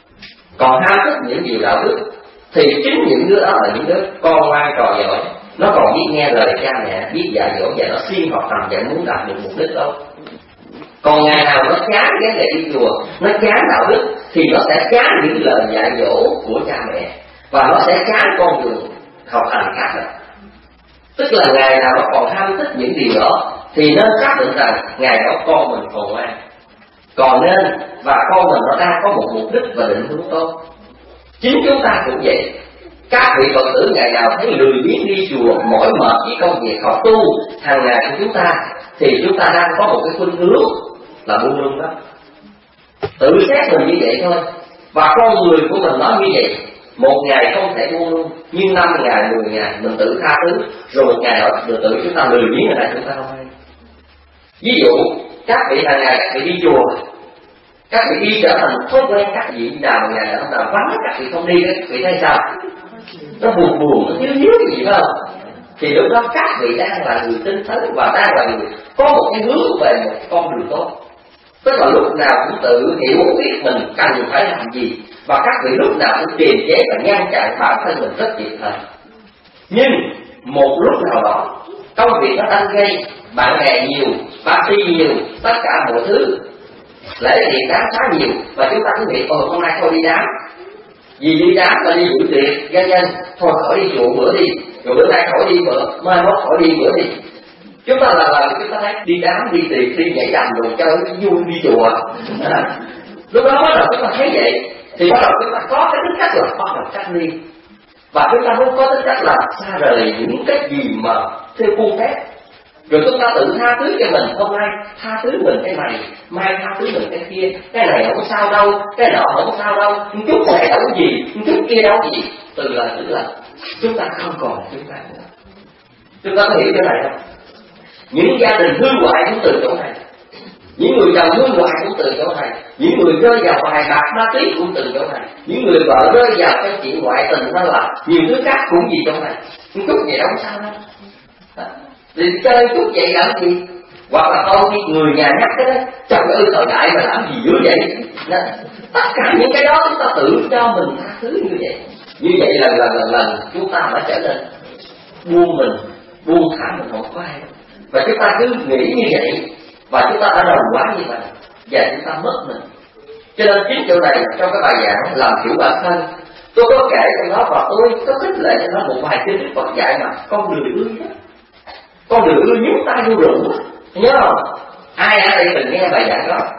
còn ham thích những điều đạo đức, thì chính những đứa đó là những đứa con ngoan trò giỏi. Nó còn biết nghe lời cha mẹ, biết dạy dỗ và nó siêng học hành và muốn đạt được mục đích đó. Còn ngày nào nó chán cái nghề đi chùa, nó chán đạo đức, thì nó sẽ chán những lời dạy dỗ của cha mẹ và nó sẽ chán con đường học hành khác đó. Tức là ngày nào nó còn ham thích những điều đó thì nên xác định rằng ngày đó con mình còn ngoan, còn nên và con mình nó đang có một mục đích và định hướng tốt. Chính chúng ta cũng vậy. Các vị Phật tử ngày nào thấy lười biếng đi chùa, mỏi mệt với công việc học tu hàng ngày của chúng ta, thì chúng ta đang có một cái khuynh hướng là buông lung đó. Tự xét mình như vậy thôi. Và con người của mình nói như vậy, một ngày không thể buông lung, nhưng 5 ngày, 10 ngày mình tự tha thứ, rồi một ngày đó tự chúng ta lười biếng ngày này chúng ta không hay. Ví dụ các vị hàng ngày các vị đi chùa, các vị đi trở thành thói quen, các vị nào ngày nào nào vắng các vị không đi, các vị thấy sao? Nó buồn buồn, nó nhớ nhớ gì phải không? Thì lúc đó các vị đang là người tinh tấn và đang là người có một cái hướng về một con đường tốt. Tức là lúc nào cũng tự hiểu biết mình cần phải làm gì, và các vị lúc nào cũng kiềm chế và ngăn chặn bản thân mình rất kịp thời. Nhưng một lúc nào đó công việc nó tăng gây, bạn bè nhiều, party nhiều, tất cả mọi thứ lễ tiệc đám khá nhiều, và chúng ta cứ nghĩ hôm nay thôi đi đám, vì đi đám là đi buổi tiệc vân vân, thôi khỏi đi chùa bữa đi, rồi bữa nay khỏi đi bữa, mai mốt khỏi đi bữa đi. Chúng ta là chúng ta thấy đi đám, đi tiệc, đi nhảy đầm rồi chơi vui, đi chùa. Lúc đó bắt đầu chúng ta thấy vậy, thì bắt đầu chúng ta có cái tính cách là bắt đầu cách ly, và chúng ta muốn có tính cách là xa rời những cái gì mà theo khuôn phép. Rồi chúng ta tự tha thứ cho mình, hôm nay tha thứ mình cái này, mai tha thứ mình cái kia, cái này không có sao đâu, cái nọ không có sao đâu, một chút này đâu có gì, một chút kia đâu có gì. Từ lần từ lần chúng ta không còn chúng ta nữa. Chúng ta có hiểu cái này không? Những gia đình hư hoại cũng từ chỗ này, những người chồng hư hoại cũng từ chỗ này, những người rơi vào bài bạc ma túy cũng từ chỗ này, những người vợ rơi vào cái chuyện ngoại tình đó là nhiều thứ khác cũng gì chỗ này. Một chút vậy đâu có sao đâu. Thì chơi chút vậy làm gì? Hoặc là thôi người nhà nhắc cái đó, trời ơi thời đại mà làm gì dữ vậy? Tất cả những cái đó chúng ta tự cho mình tha thứ như vậy. Như vậy lần chúng ta đã trở nên buông mình, buông thả mình không có ai. Và chúng ta cứ nghĩ như vậy, và chúng ta đã đồng quá như vậy, và chúng ta mất mình. Cho nên chính chỗ này trong cái bài giảng làm hiểu bản thân, tôi có kể trong đó và tôi có khích lệ cho nó một bài kinh Đức Phật dạy mà con lười ươi đó. Con lười ươi nhúng tay vô rượu, nhớ không? Ai ở đây từng nghe bài giảng đó?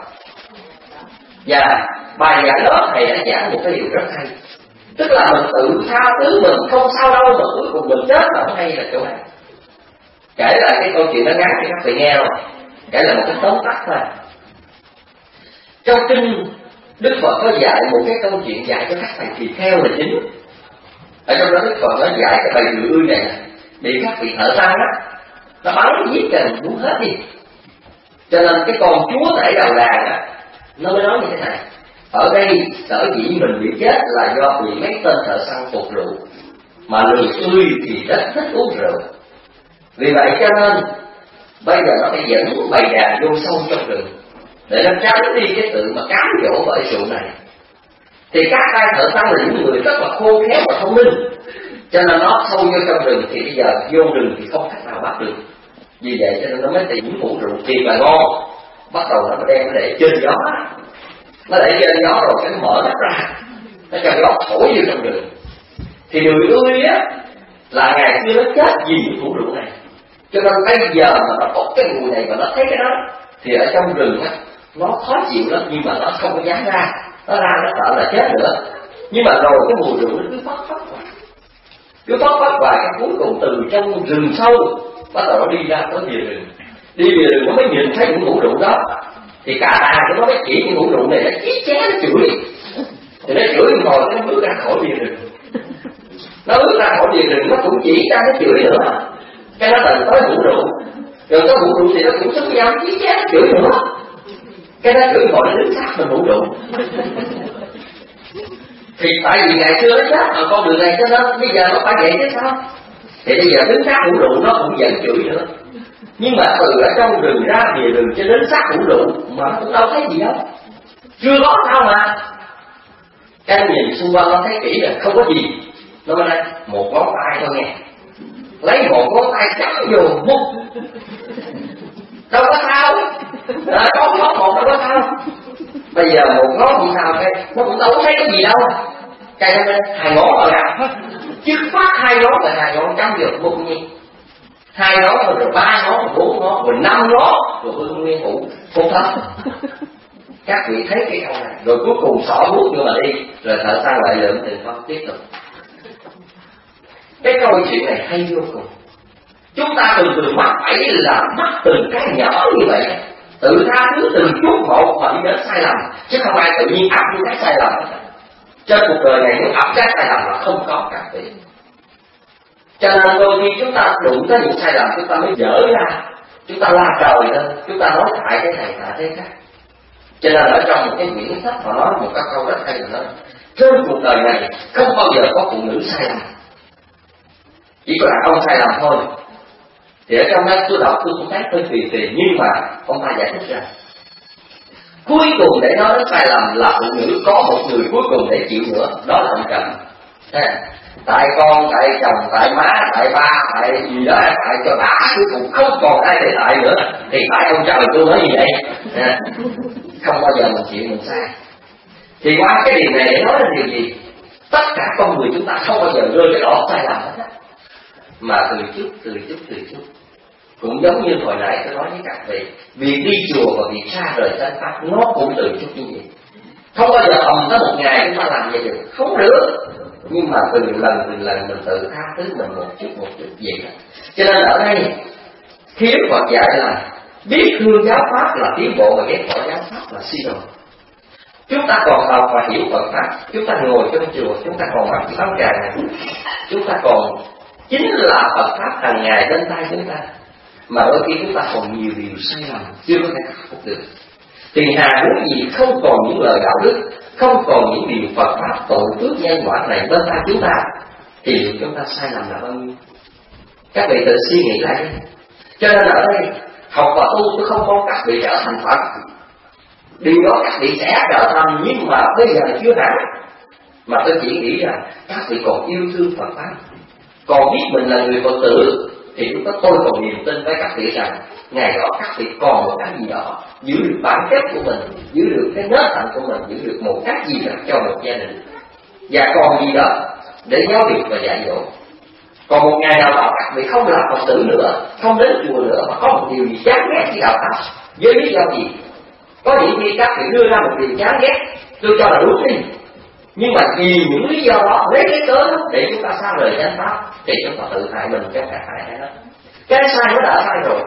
Và bài giảng đó thầy đã giảng một cái điều rất hay, tức là mình tự tha thứ mình không sao đâu, mà cuối cùng mình chết là không hay là chỗ này. Kể lại cái câu chuyện nó ngắn cho các vị nghe không? Kể là một cái tóm tắt thôi. Trong kinh Đức Phật có dạy một cái câu chuyện dạy cho các thầy tỳ kheo là chính. Ở trong đó Đức Phật nó dạy cái bài lười ươi này bị các vị thợ săn á, nó bắn giết rồi muốn hết đi. Cho nên cái con chúa tại đầu đàn á, nó mới nói như thế này: ở đây sở dĩ mình bị chết là do bị mấy tên thợ săn phục rượu, mà lười ươi thì rất thích uống rượu. Vì vậy cho nên bây giờ nó phải dẫn bầy đàn vô sâu trong rừng để nó tránh đi cái sự mà cám dỗ bởi rượu này. Thì các tay thợ săn là những người rất là khôn khéo và thông minh, cho nên nó sâu vô trong rừng, thì bây giờ vô rừng thì không cách nào bắt được. Vì vậy cho nên nó mới tìm những củ rượu thiệt là ngon, bắt đầu nó đem nó để trên gió, nó để trên gió rồi cái nó mở nắp ra, nó cho gió thổi vô trong rừng. Thì lười ươi á là ngày xưa nó chết vì những củ rượu này, cho nên bây giờ mà nó có cái mùi này và nó thấy cái đó thì ở trong rừng á nó khó chịu lắm, nhưng mà nó không có dám ra, nó ra nó sợ là chết nữa. Nhưng mà rồi cái mùi rượu nó cứ phát hoài, cái cuối cùng từ trong rừng sâu bắt đầu nó đi ra tới bìa rừng. Đi bìa rừng nó mới nhìn thấy những củ rượu đó, thì cả đàn của nó mới chỉ những củ rượu này, nó chí ché nó chửi. Thì nó chửi một hồi nó bước ra khỏi bìa rừng. Nó bước ra khỏi bìa rừng nó cũng chỉ ra nó chửi nữa. Cái nó từng tới củ rượu, rồi tới củ rượu thì nó cũng sống nhau chí ché nó chửi nữa. Cái nó chửi hồi nó đứng sát mình củ rượu. Thì tại vì ngày xưa nó chết ở con đường này cho nên bây giờ nó phải vậy chứ sao? Thì bây giờ đứng sát củ rượu nó cũng vẫn chửi nữa. Nhưng mà từ ở trong rừng ra bìa rừng cho đến sát củ rượu mà nó cũng đâu thấy gì đâu, chưa có sao mà. Cái nhìn xung quanh nó thấy kỹ là không có gì. Nó nói đây một ngón tay thôi nghe, lấy một ngón tay cắm vô mút, đâu có sao. Có ngón một đâu có sao. Bây giờ một ngón không sao, cái nó cũng đâu có thấy cái gì đâu. Cái nó lên hai ngón rồi nè, chứ phát hai ngón là hai ngón cắm vô mút nhiên, hai ngón rồi ba ngón rồi bốn ngón rồi năm ngón rồi hương nguyên hữu không thấp. Các vị thấy cái câu này rồi cuối cùng xỏ bút nữa mà đi, rồi thợ săn lại lượm tiền phong tiếp tục. Cái câu chuyện này hay vô cùng. Chúng ta thường mắc bẫy là mắc từng cái nhỏ như vậy, tự tha thứ từng chút một mà đi đến sai lầm, chứ không ai tự nhiên áp những cái sai lầm. Trên cuộc đời này nếu áp cái sai lầm là không có các vị. Cho nên đôi khi chúng ta đụng tới những sai lầm, chúng ta mới dở ra, chúng ta la trời lên, chúng ta nói tại cái này tại thế khác. Cho nên ở trong một cái quyển sách họ nói một cái câu rất hay là nói, trên cuộc đời này không bao giờ có phụ nữ sai lầm, chỉ có đàn ông sai lầm thôi. Thì ở trong đó tôi đọc tôi cũng thấy hơi kỳ nhưng mà ông ta giải thích ra cuối cùng để nói đến sai lầm là phụ nữ có một người cuối cùng để chịu nữa, đó là ông chồng. Tại con, tại chồng, tại má, tại ba, tại gì đó, tại cho đã cuối cùng không còn ai để tại nữa thì tại ông trời tôi nói như vậy. Không bao giờ mình chịu mình sai. Thì qua cái điều này để nói đến điều gì? Tất cả con người chúng ta không bao giờ rơi cái đó sai lầm hết, mà từ chút. Cũng giống như hồi nãy tôi nói với các vị, việc đi chùa và việc xa rời chánh pháp nó cũng từ chút như vậy. Không bao giờ tới một ngày chúng ta làm vậy được, không được. Nhưng mà từ lần mình tự tha thứ mình một chút vậy đó. Cho nên ở đây khi Đức Phật dạy là biết thương giáo pháp là tiến bộ và ghét bỏ giáo pháp là suy đồi. Chúng ta còn học và hiểu Phật pháp, chúng ta ngồi trong chùa, chúng ta còn mặc áo tràng này, chúng ta còn chính là Phật pháp hàng ngày bên tay chúng ta. Mà đôi khi chúng ta còn nhiều điều sai lầm chưa có thể khắc phục được. Thì hà huống gì không còn những lời đạo đức, không còn những điều Phật pháp tội phước nhân quả này bên ta chúng ta, thì chúng ta sai lầm là bao nhiêu? Các vị tự suy nghĩ lại. Cho nên ở đây học và tu tôi không mong các vị trở thành Phật, điều đó các vị sẽ trở thành, nhưng mà bây giờ chưa hẳn. Mà tôi chỉ nghĩ rằng các vị còn yêu thương Phật pháp, còn biết mình là người Phật tử, thì lúc đó tôi còn niềm tin với các vị rằng ngày đó các vị còn một cái gì đó giữ được bản chất của mình, giữ được cái nết hạnh của mình, giữ được một cái gì đó cho một gia đình, và còn gì đó để giáo dục và dạy dỗ. Còn một ngày nào đó các vị không làm Phật tử nữa, không đến chùa nữa, mà có một điều gì chán ghét với đạo pháp, với lý do gì? Có những khi các vị đưa ra một điều chán ghét, tôi cho là đúng đi, nhưng mà vì những lý do đó lấy cái cớ để chúng ta xa rời chánh pháp, thì chúng ta tự hại mình trong cả hại hết. Cái sai nó đã sai rồi,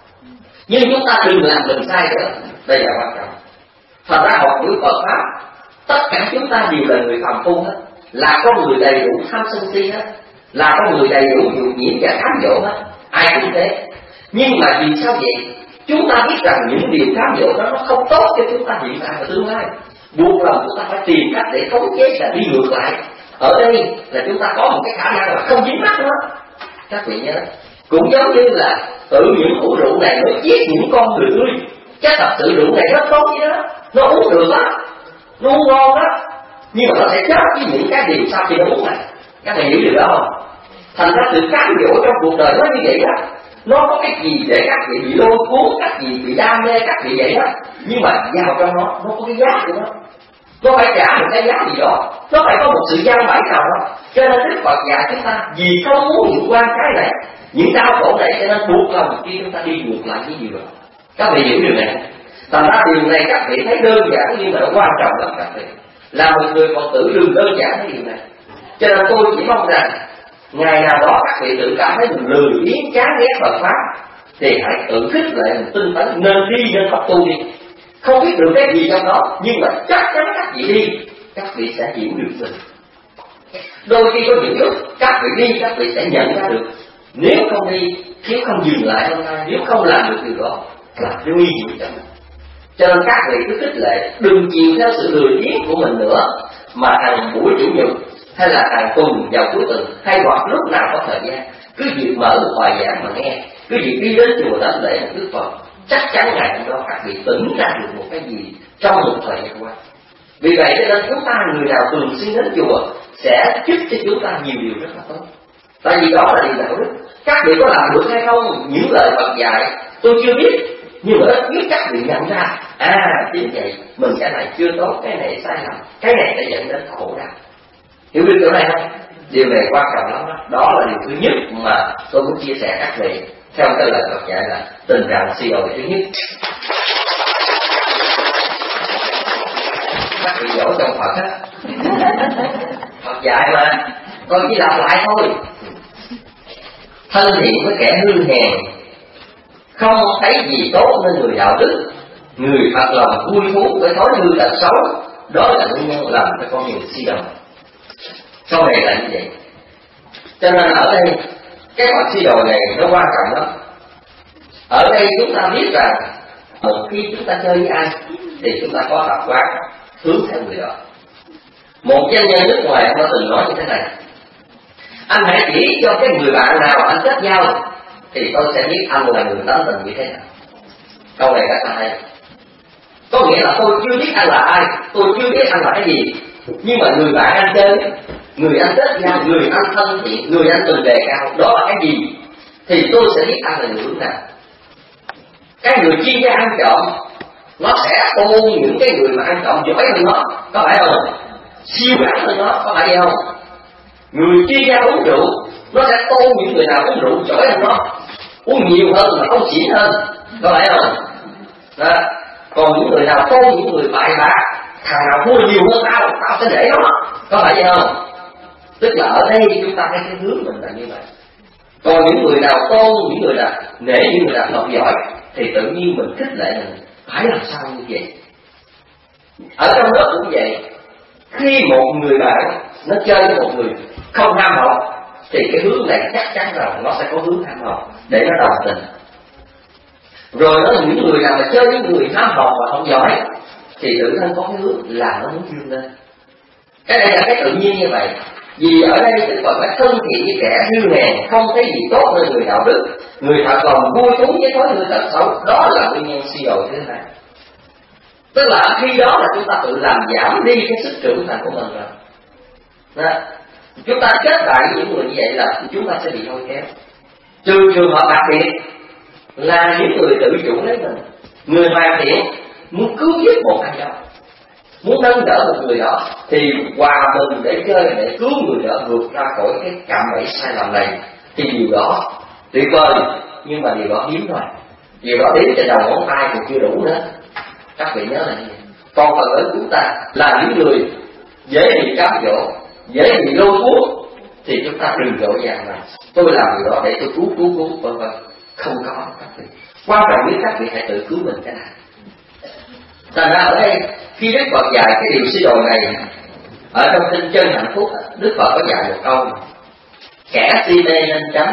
nhưng chúng ta đừng làm mình sai nữa. Đây là quan trọng. Thật ra học hiểu Phật pháp, tất cả chúng ta đều là người phàm phu hết, là con người đầy đủ tham sân si hết, là con người đầy đủ nhục nhiễm và cám dỗ hết, ai cũng thế. Nhưng mà vì sao vậy? Chúng ta biết rằng những điều cám dỗ đó nó không tốt cho chúng ta hiện tại và tương lai, buộc lòng chúng ta phải tìm cách để khống chế và đi ngược lại. Ở đây là chúng ta có một cái khả năng là không dính mắc nữa. Các vị nhớ, cũng giống như là tự những ủ rượu này nó giết những con người tươi, chắc thật sự rượu này rất tốt vậy đó, nó uống được á, nó uống ngon đó, nhưng mà nó sẽ chết với những cái điều sau khi nó uống này. Các bạn hiểu điều đó không? Thành ra sự cám dỗ trong cuộc đời nó như vậy đó, nó có cái gì để các vị bị lôi cuốn, các vị bị đam mê, các vị vậy đó, nhưng mà vào trong nó có cái giá của nó phải trả một cái giá gì đó, nó phải có một sự gian bẫy nào đó. Cho nên Đức Phật dạy chúng ta vì không muốn vượt qua cái này, những đau khổ này, cho nên buộc lòng khi chúng ta đi ngược lại cái điều đó. Các vị hiểu điều này. Thành ra điều này các vị thấy đơn giản nhưng mà nó quan trọng lắm. Các vị là một người Phật tử đừng đơn giản cái điều này. Cho nên tôi chỉ mong rằng ngày nào đó các vị tự cảm thấy mình lười biếng chán ghét Phật pháp, thì hãy tự khích lệ mình tinh tấn, nên đi nên học tu đi. Không biết được cái gì trong đó, nhưng mà chắc chắn các vị đi, các vị sẽ hiểu được mình. Đôi khi có những lúc các vị đi, các vị sẽ nhận ra được. Nếu không đi, nếu không dừng lại hôm nay, nếu không làm được điều đó là nguy hiểm cho mình. Cho nên các vị cứ khích lệ, đừng chịu theo sự lười biếng của mình nữa, mà hàng buổi chủ nhật hay là hàng tuần vào cuối tuần, hay hoặc lúc nào có thời gian, cứ việc mở một bài giảng mà nghe, cứ việc đi đến chùa đảnh lễ một Đức Phật, chắc chắn ngày hôm đó các vị tỉnh ra được một cái gì trong một thời gian qua. Vì vậy cho nên chúng ta người nào thường xuyên đến chùa sẽ giúp cho chúng ta nhiều điều rất là tốt. Tại vì đó là điều đạo đức. Các vị có làm được hay không những lời Phật dạy tôi chưa biết, nhưng mà ít biết các vị nhận ra chính vậy mình cái này chưa tốt, cái này sai lầm, cái này sẽ dẫn đến khổ đau. Hiểu được chỗ này không? Điều này quan trọng lắm đó. Đó là điều thứ nhất mà tôi muốn chia sẻ các vị theo cái lời Phật dạy là tình trạng suy đồi thứ nhất. Các vị dỗ trong Phật á, Phật dạy mà, con chỉ làm lại thôi. thân thiện với kẻ hư hèn, không thấy gì tốt nên người đạo đức, người phật lòng vui thú với thói hư tật xấu, đó là nguyên nhân làm cho con người si đầu. Câu này là như vậy. Cho nên ở đây cái mặt si đầu này nó quan trọng lắm. Ở đây chúng ta biết rằng một khi chúng ta chơi với ai thì chúng ta có tập quán hướng theo người đó. Một doanh nhân nước ngoài có từng nói như thế này: anh hãy chỉ cho cái người bạn nào anh kết giao thì tôi sẽ biết anh là người tánh tình như thế nào. Câu này rất là hay. Có nghĩa là tôi chưa biết anh là ai, tôi chưa biết anh là cái gì, nhưng mà người bạn anh chơi, người anh kết giao, người anh thân thiện, người anh từng đề cao, đó là cái gì thì tôi sẽ biết anh là người hướng nào. Cái người chuyên gia ăn trộm nó sẽ tôn những cái người mà ăn trộm giỏi hơn nó, có phải không? Siêu đẳng hơn nó, có phải vậy không? Người chuyên gia uống rượu nó sẽ tôn những người nào uống rượu giỏi hơn nó, uống nhiều hơn mà không xỉn hơn, có phải không? Đó. Còn những người nào tôn những người bại bạc, thằng nào thua nhiều hơn tao sẽ để nó, có phải vậy không? Tức là ở đây chúng ta thấy cái hướng mình là như vậy. Còn những người nào tôn những người nào nể những người nào học giỏi thì tự nhiên mình khích lệ mình phải làm sao như vậy. Ở trong lớp cũng vậy. Khi một người bạn nó chơi với một người không ham học thì cái hướng này chắc chắn rằng nó sẽ có hướng ham học để nó đồng tình. Rồi đó là những người nào mà chơi với người ham học và không giỏi thì tự thân có cái hướng là nó muốn vươn lên. Cái này là cái tự nhiên như vậy. Vì ở đây Đức Phật phải thân thiện với kẻ hư hèn, không thấy gì tốt hơn người đạo đức, người thật lòng vui thú với thói hư tật xấu, đó là nguyên nhân si đầu thứ hai. Tức là khi đó là chúng ta tự làm giảm đi cái sức trưởng thành của mình rồi. Đó. Chúng ta kết bạn với những người như vậy là chúng ta sẽ bị lôi kéo. Trừ trường hợp đặc biệt là những người tự chủ lấy mình, người hoàn thiện muốn cứu giúp một ai đó, muốn nâng đỡ một người đó thì hòa mình để chơi, để cứu người đó vượt ra khỏi cái cạm bẫy sai lầm này, thì điều đó tuyệt vời, nhưng mà điều đó hiếm thôi. Điều đó đếm trên đầu ngón tay còn chưa đủ nữa. Các vị nhớ là như vậy. Còn phần lớn chúng ta là những người dễ bị cám dỗ, dễ bị lôi cuốn thì chúng ta đừng dỗ dàng là tôi làm điều đó để tôi cứu vân vân. Không có các vị. Quan trọng nhất các vị hãy tự cứu mình cái này. Thành ra ở đây khi Đức Phật dạy cái điều suy đồi này ở trong kinh Chân Hạnh Phúc, Đức Phật có dạy một câu: kẻ si mê nên tránh,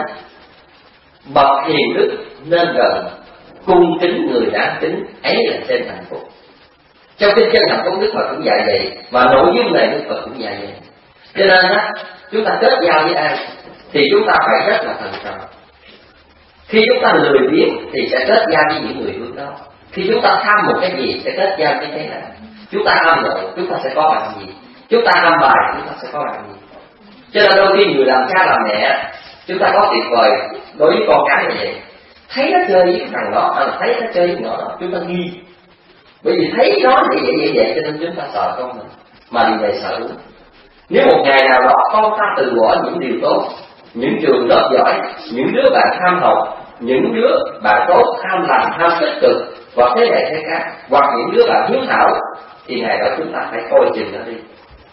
bậc hiền đức nên gần, cung kính người đáng kính, ấy là trên hạnh phúc. Trong kinh Chân Hạnh Phúc Đức Phật cũng dạy vậy, và nội dung này Đức Phật cũng dạy vậy. Cho nên chúng ta kết giao với ai thì chúng ta phải rất là thận trọng. Khi chúng ta lười biếng thì sẽ kết giao với những người hướng đó. Khi chúng ta tham một cái gì sẽ kết giao với cái nào. Chúng ta ham lợi chúng ta sẽ có bạn gì, chúng ta ham bài chúng ta sẽ có bạn gì. Cho nên đôi khi người làm cha làm mẹ chúng ta có tuyệt vời đối với con cái như vậy. Thấy nó chơi với thằng đó, thấy nó chơi với nhỏ đó, chúng ta nghi. Bởi vì thấy nó vậy cho nên chúng ta sợ con mình. Mà điều này sợ đúng. Nếu một ngày nào đó con ta từ bỏ những điều tốt, những trường lớp giỏi, những đứa bạn ham học, những đứa bạn tốt, ham lành, ham tích cực và thế này thế khác, hoặc những đứa bạn hiếu thảo, thì ngày đó chúng ta phải coi chừng nó đi.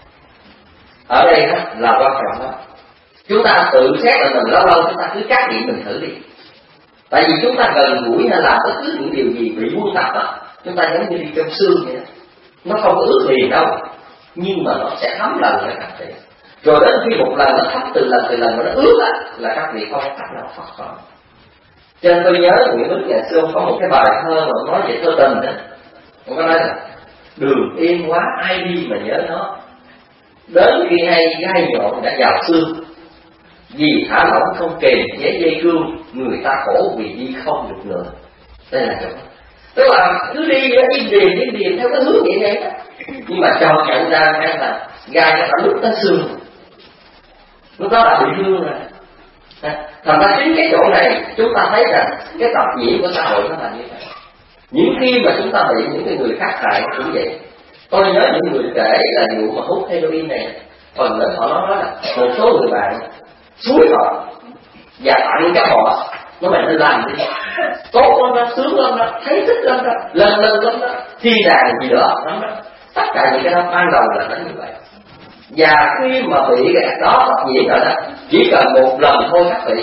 Ở đây là quan trọng đó. Chúng ta tự xét là mình lâu lâu chúng ta cứ trách nhiệm mình thử đi. Tại vì chúng ta gần gũi hay làm bất cứ những điều gì bị buông tập đó, chúng ta giống như đi trong xương vậy đó. Nó không có ướt liền đâu, nhưng mà nó sẽ thấm lần nữa các vị. Rồi đến khi một lần nó thấm từ lần mà nó ướt là các vị không cách nào thoát khỏi. Cho nên tôi nhớ Nguyễn Bính ngày xưa có một cái bài thơ mà nói về thơ tình đó. Ông có nói là đường yên quá ai đi mà nhớ nó, đến khi hay gai nhọn đã vào xương, vì thả lỏng không kềm chế dây cương, người ta khổ vì đi không được nữa. Đây là chỗ. Tức là cứ đi im điềm theo cái hướng vậy này, nhưng mà cho nhận ra hay là gai nó đã lúc tới xương, lúc đó là bị thương rồi. Thành ra chính cái chỗ này chúng ta thấy rằng cái tập nhiễm của xã hội nó là như vậy. Những khi mà chúng ta bị những cái người khác hại cũng vậy. Tôi nhớ những người kể là vụ mà hút heroin này, phần lớn họ nói là một số người bạn xúi họ và tặng cho họ, nó mày nên làm đi, tốt lắm đó, sướng lắm đó, thấy thích lắm đó, lần lắm đó, thi đàn gì đó lắm đó. Tất cả những cái đó ban đầu là nó như vậy. Và khi mà bị cái đó tập nhiễm rồi đó, chỉ cần một lần thôi các vị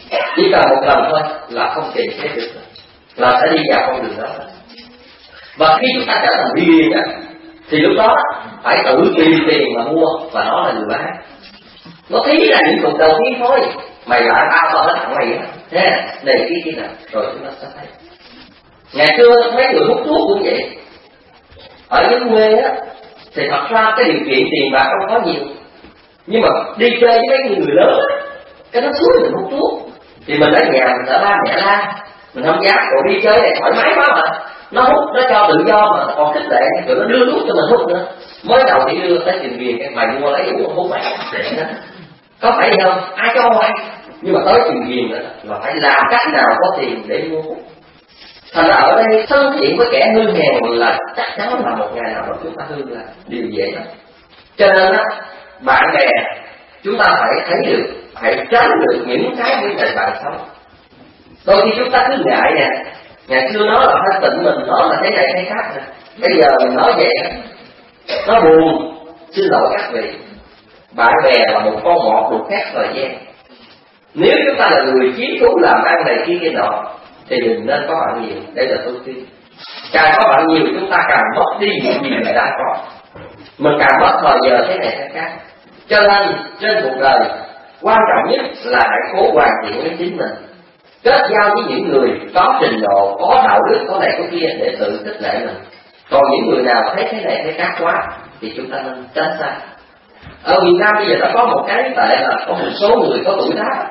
Chỉ cần một lần thôi là không kiềm chế được, là sẽ đi vào con đường đó. Và khi chúng ta trở thành điên thì lúc đó phải tự tìm tiền mà mua, và nó là người bán. Nó thấy là những cuộc đầu tiên thôi, mày lại tao tao nó tặng mày á, thế này kia nào, rồi chúng ta sẽ thấy. Ngày xưa mấy người hút thuốc cũng vậy. Ở dưới quê á thì thật ra cái điều kiện tiền bạc không có nhiều, nhưng mà đi chơi với mấy người lớn á, cái nó suối mình hút thuốc thì mình ở nhà mình sợ ba mẹ la, mình không dám. Còn đi chơi này thoải mái quá mà, nó hút nó cho tự do mà còn khích lệ, rồi nó đưa thuốc cho mình hút nữa. Mới đầu thì đưa tới tiền viên cái mày mua lấy uống hút mày có phải gì không? Ai cho mày? Nhưng mà tới tiền viên là phải làm cách nào có tiền để mua hút. Thành ra ở đây thân thiện với kẻ hư hèn là chắc chắn là một ngày nào mà chúng ta hư là điều dễ lắm. Cho nên á, bạn bè chúng ta phải thấy được, phải tránh được những cái vấn đề bạn sống. Đôi khi chúng ta cứ ngại nè, ngày xưa nó là phải tịnh mình, nó là thế này thế khác nè. Bây giờ mình nói vậy nó buồn. Xin lỗi các vị, bạn bè là một con mọt được khác thời gian. Nếu chúng ta là người chiến thú làm ăn này kia nọ thì đừng nên có bạn nhiều. Đây là tôi khuyên. Càng có bạn nhiều chúng ta càng mất đi những gì mình đang có, mình càng mất thời giờ thế này thế khác. Cho nên trên cuộc đời quan trọng nhất là hãy cố hoàn thiện với chính mình, kết giao với những người có trình độ, có đạo đức, có này có kia để tự khích lệ mình. Còn những người nào thấy thế này thế khác quá thì chúng ta nên tránh xa. Ở Việt Nam bây giờ đã có một cái tệ là có một số người có tuổi tác.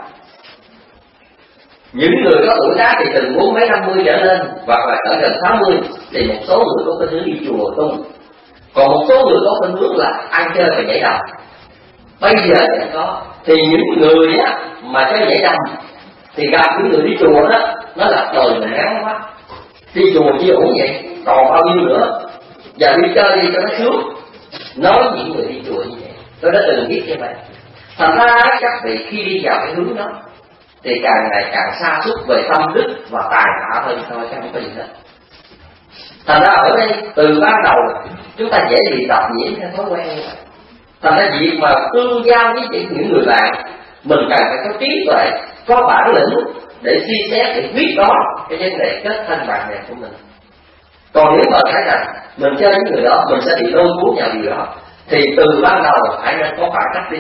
Những người có tuổi tác thì từ 40 mấy 50 trở lên, hoặc là ở gần 60 thì một số người có khuynh hướng đi chùa tung. Còn một số người có khuynh hướng là ăn chơi và nhảy đầm. Bây giờ thì có, thì những người á mà chơi nhảy đầm thì gặp những người đi chùa đó, nó là trời mình ngắn quá. Đi chùa chỉ ổn vậy, còn bao nhiêu nữa? Giờ đi chơi đi cho nó sướng. Nói những người đi chùa như vậy, tôi đã từng biết như vậy. Thành ra các vị khi đi vào cái hướng đó thì càng ngày càng sa sút về tâm đức và tài hạ hơn thôi, chứ không có gì hết. Thành ra ở đây từ ban đầu chúng ta dễ bị tập nhiễm theo thói quen như vậy. Thành ra việc mà tương giao với những người bạn, mình cần phải có trí tuệ, có bản lĩnh để suy xét, để quyết đoán cái vấn đề kết thân bạn bè của mình. Còn nếu mà thấy rằng mình chơi với người đó mình sẽ bị lôi cuốn vào điều đó, thì từ ban đầu hãy nên có khoảng cách đi.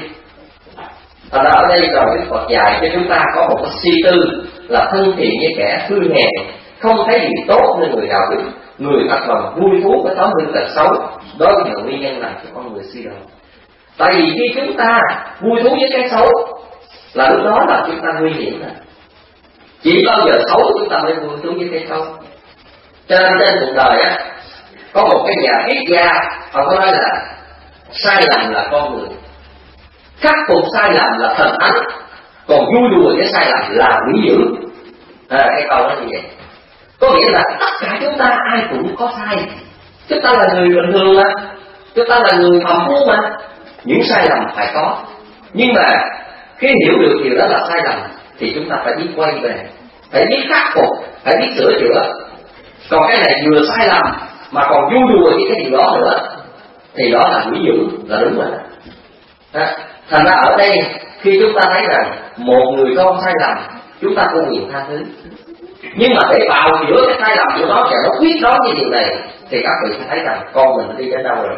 Thành ra ở đây rồi Đức Phật dạy cho chúng ta có một cái suy tư là thân thiện với kẻ hư hèn, không thấy gì tốt nên người đạo đức, người thật lòng vui thú với thói hư tật xấu. Đó là nguyên nhân làm cho con người suy đồi. Tại vì khi chúng ta vui thú với cái xấu là lúc đó là chúng ta nguy hiểm rồi. Chỉ bao giờ xấu chúng ta mới vui thú với cái xấu. Cho nên trên cuộc đời á, có một cái nhà triết gia họ có nói là sai lầm là con người, khắc phục sai lầm là thần thánh, còn vui đùa với sai lầm là quỷ dữ. Cái câu đó như vậy. Có nghĩa là tất cả chúng ta ai cũng có sai. Chúng ta là người bình thường mà, chúng ta là người phàm phu mà, những sai lầm phải có. Nhưng mà khi hiểu được điều đó là sai lầm thì chúng ta phải biết quay về, phải biết khắc phục, phải biết sửa chữa. Còn cái này vừa sai lầm mà còn vui đùa với cái điều đó nữa thì đó là quỷ dữ, là đúng rồi. Thành ra ở đây khi chúng ta thấy rằng một người con sai lầm, chúng ta có quyền tha thứ. Nhưng mà để bào chữa cái sai lầm của nó và nó quyết đoán với điều này thì các vị sẽ thấy rằng con mình đi đến đâu rồi đó.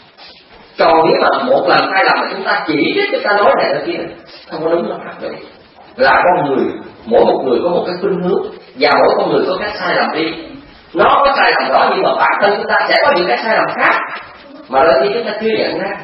Còn nếu mà một lần sai lầm mà chúng ta chỉ trích, chúng ta nói này nói kia, không có đúng đâu các vị. Là con người, mỗi một người có một cái khuynh hướng, và mỗi con người có cái sai lầm đi. Nó có sai lầm đó nhưng mà bản thân chúng ta sẽ có những cái sai lầm khác mà đôi khi chúng ta chưa nhận ra.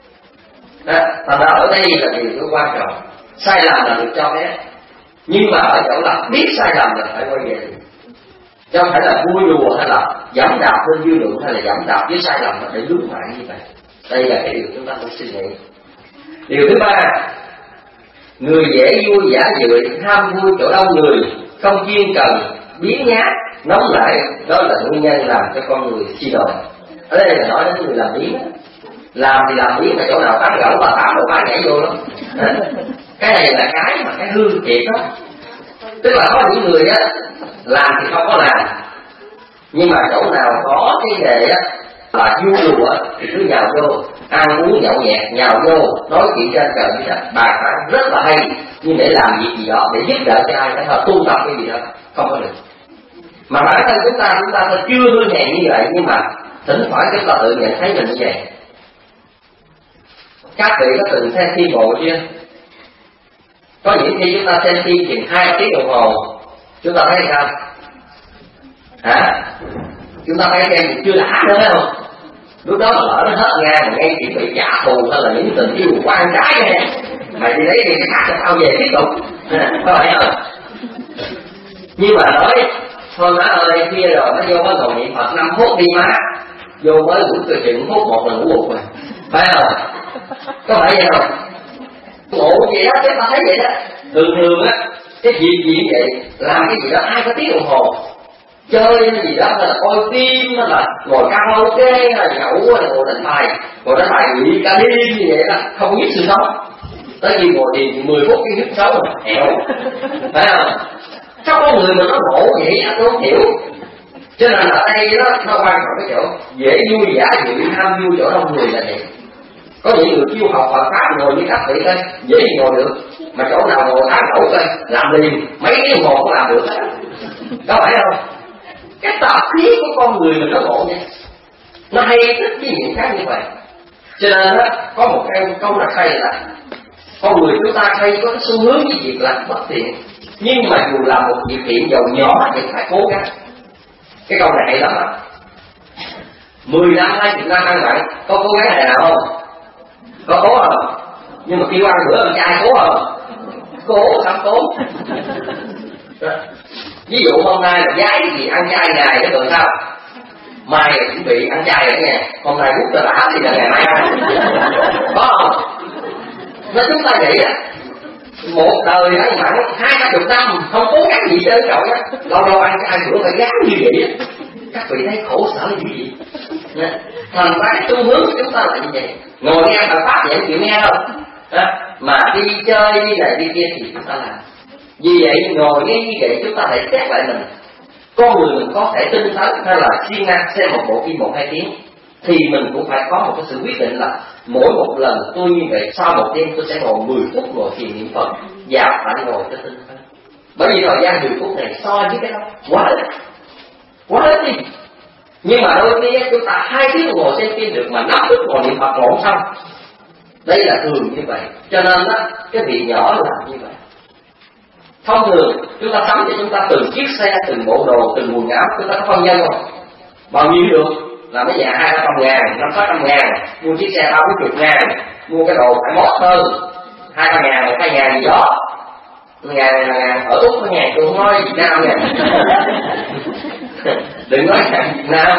Thành ra ở đây là điều rất quan trọng. Sai lầm là được cho phép, nhưng mà ở chỗ là biết sai lầm là phải quay về. Chứ không phải là vui đùa hay là giẫm đạp lên dư luận, hay là giẫm đạp với sai lầm để vướng lại như vậy. Đây là cái điều chúng ta phải suy nghĩ. Điều thứ ba, người dễ vui giả dưỡi, ham vui chỗ đông người, không chuyên cần, biến nhát, nóng nảy, đó là nguyên nhân làm cho con người suy đồi. Ở đây là nói đến người làm biến. Làm thì làm biến, mà chỗ nào tán gẫu bà tám rồi ba nhảy vô lắm. Cái này là cái mà cái hư thiệt đó. Tức là có những người á làm thì không có làm, nhưng mà chỗ nào có cái đề á là vui đùa thì cứ nhào vô, ăn uống nhậu nhẹt, nhào vô, nói chuyện trên trời dưới đất, bài phán rất là hay, nhưng để làm việc gì đó, để giúp đỡ cho ai, để họ tu tập cái gì đó, không có được. Mà bản thân chúng ta chưa hư hèn như vậy, nhưng mà thỉnh thoảng chúng ta tự nhận thấy mình như vậy. Các vị có từng xem phim bộ chưa? Có những khi chúng ta xem phim chừng 2 tiếng đồng hồ, chúng ta thấy sao? Chúng ta thấy xem chưa đã nữa phải không? Lúc đó mà lỡ nó hết ngang mà ngay chuyện bị trả thù hay là những tình yêu quan trái này, mày đi lấy tiền khác cho tao về tiếp tục, có phải không? Nhưng mà nói thôi má ơi, kia rồi nó vô mới ngồi niệm Phật 5 phút đi má, vô mới ngủ từ chừng phút một lần ngủ gục rồi, phải không? Có phải vậy không? Ngộ vậy đó, chúng ta thấy vậy đó. Thường á, cái việc gì vậy, làm cái gì đó 2 tiếng đồng hồ, chơi cái gì đó, hay là coi phim, hay là ngồi karaoke, hay là nhậu, hay là ngồi đánh bài nghỉ cả đêm như vậy đó, không biết sự sống. Tới khi ngồi thiền 10 phút cái nhức xấu rồi, hẹo, phải không? Sao con người mình nó ngộ vậy, tôi không hiểu. Cho nên là đây nó quan trọng cái chỗ dễ vui giả dịu, ham vui chỗ đông người là vậy. Có những người kêu học Phật pháp ngồi như các vị đây dễ gì ngồi được, mà chỗ nào ngồi tháng đổ đây làm liền mấy tiếng đồng hồ cũng làm được, có phải không? Cái tập khí của con người mình nó ngộ vậy, nó hay thích cái chuyện khác như vậy. Cho nên có một cái câu là hay là con người chúng ta hay có cái xu hướng với việc làm bất thiện, nhưng mà dù làm một việc thiện dầu nhỏ thì phải cố gắng. Cái câu này hay lắm ạ. 10 năm 20 năm ăn mặn có cố gắng này nào không? Có cố không? Nhưng mà kêu ăn bữa ăn chay cố không? Cố, không cố. Ví dụ hôm nay là giái gì ăn chay ngày đó rồi sao? Mai là chuẩn bị ăn chay ở nhà, hôm nay rút ra đã thì là ngày mai ăn. Có không? Nói chúng ta nghĩ một đời ăn mặn 20-30 năm không cố gắng gì trơn trọi á, lâu ăn chay bữa phải gắn như vậy. Các vị thấy khổ sở là gì vậy? Thành ra cái xu hướng của chúng ta là như vậy. Ngồi nghe Phật pháp vậy chịu nghe đâu, mà đi chơi đi này đi kia thì chúng ta làm. Vì vậy ngồi nghe như vậy chúng ta phải xét lại mình. Con người mình có thể tinh tấn hay là siêng năng xem một bộ phim 1-2 tiếng, thì mình cũng phải có một cái sự quyết định là mỗi một lần tôi như vậy sau một đêm tôi sẽ ngồi 10 phút ngồi thiền niệm Phật và phải ngồi cho tinh tấn. Bởi vì thời gian 10 phút này so với cái đó quá ít đi. Nhưng mà đôi khi chúng ta 2 tiếng ngồi xem phim được mà 5 phút ngồi niệm Phật ngồi xong. Đây là thường như vậy. Cho nên cái việc nhỏ là như vậy. Thông thường chúng ta sắm cho chúng ta từng chiếc xe, từng bộ đồ, từng quần áo, chúng ta có phân nhân không? Bao nhiêu được? Là mấy nhà 200 ngàn, 500-600 ngàn, mua chiếc xe 30 ngàn, mua cái đồ phải mót hơn 200 ngàn, 1-2 ngàn gì đó. Ngàn ở Úc có ngàn, tôi không nói Việt Nam nha. Đừng nói hàng Việt Nam.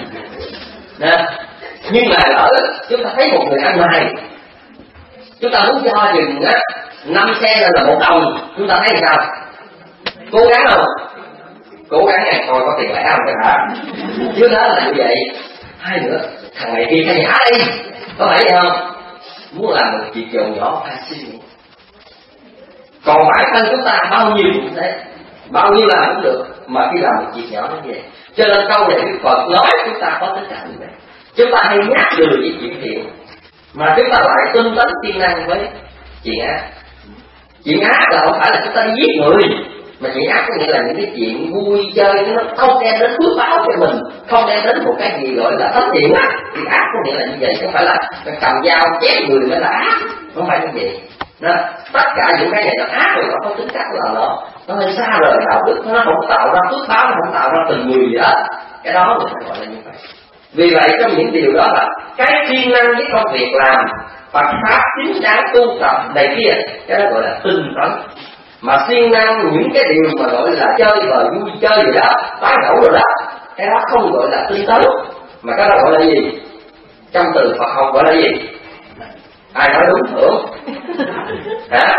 Nhưng mà lỡ chúng ta thấy một người ăn mày, chúng ta muốn cho chừng 5 xe là 1 đồng, chúng ta thấy sao? Cố gắng không? Cố gắng này thôi có tiền lẻ không cái hả? Chứ đó là như vậy. Hai nữa, thằng này kia cái giả đi, có phải vậy không? Muốn làm một việc dầu nhỏ phải suy nghĩ. Còn bản thân chúng ta bao nhiêu cũng thế, bao nhiêu làm cũng được, mà khi làm một việc nhỏ như vậy. Cho nên câu này Đức Phật nói chúng ta có tất cả như vậy. Chúng ta hay nhắc từ với chuyện thiện, mà chúng ta lại tinh tấn siêng năng với chuyện ác. Chuyện ác là không phải là chúng ta đi giết người, mà chuyện ác có nghĩa là những cái chuyện vui chơi nó không đem đến phước báo cho mình, không đem đến một cái gì gọi là thất thiện á. Chuyện ác có nghĩa là như vậy, không phải là cầm dao chém người mới là ác, không phải như vậy. Đó, tất cả những cái này nó ác rồi, nó có tính cách là nó hơi xa rời đạo đức, nó không tạo ra phước báo, nó không tạo ra tình người gì đó. Cái đó mình phải gọi là như vậy. Vì vậy trong những điều đó là cái siêng năng với công việc làm Phật pháp chính đáng tu tập này kia, cái đó gọi là tinh tấn. Mà siêng năng những cái điều mà gọi là chơi bời vui chơi gì đó, tán gẫu rồi đó, cái đó không gọi là tinh tấn, mà cái đó gọi là gì? Trong từ Phật học gọi là gì? Ai nói đúng hưởng? Hả?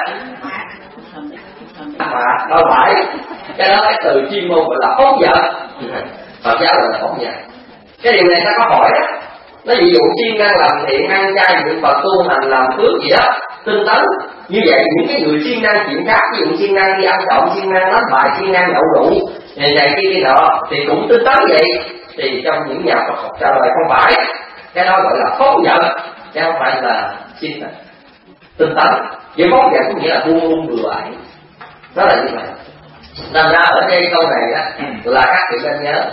Mà đâu phải, cái đó cái từ chuyên môn gọi là phóng dật. Phật giáo gọi là phóng dật. Cái điều này ta có hỏi đó. Nó ví dụ siêng năng làm thiện, ăn chay, niệm Phật, tu hành, làm phước gì đó, tinh tấn. Như vậy những cái người siêng năng chuyện khác, ví dụ siêng năng đi ăn trộm, siêng năng đánh bài, siêng năng nhậu rượu, này kia nọ, thì cũng tinh tấn vậy. thì trong những nhà Phật học trả lời không phải, cái đó gọi là phóng dật, chứ không phải là tinh tấn. Vậy phóng dật có nghĩa là buông buông bừa bãi, đó là như vậy. Làm ra ở đây câu này đó là các vị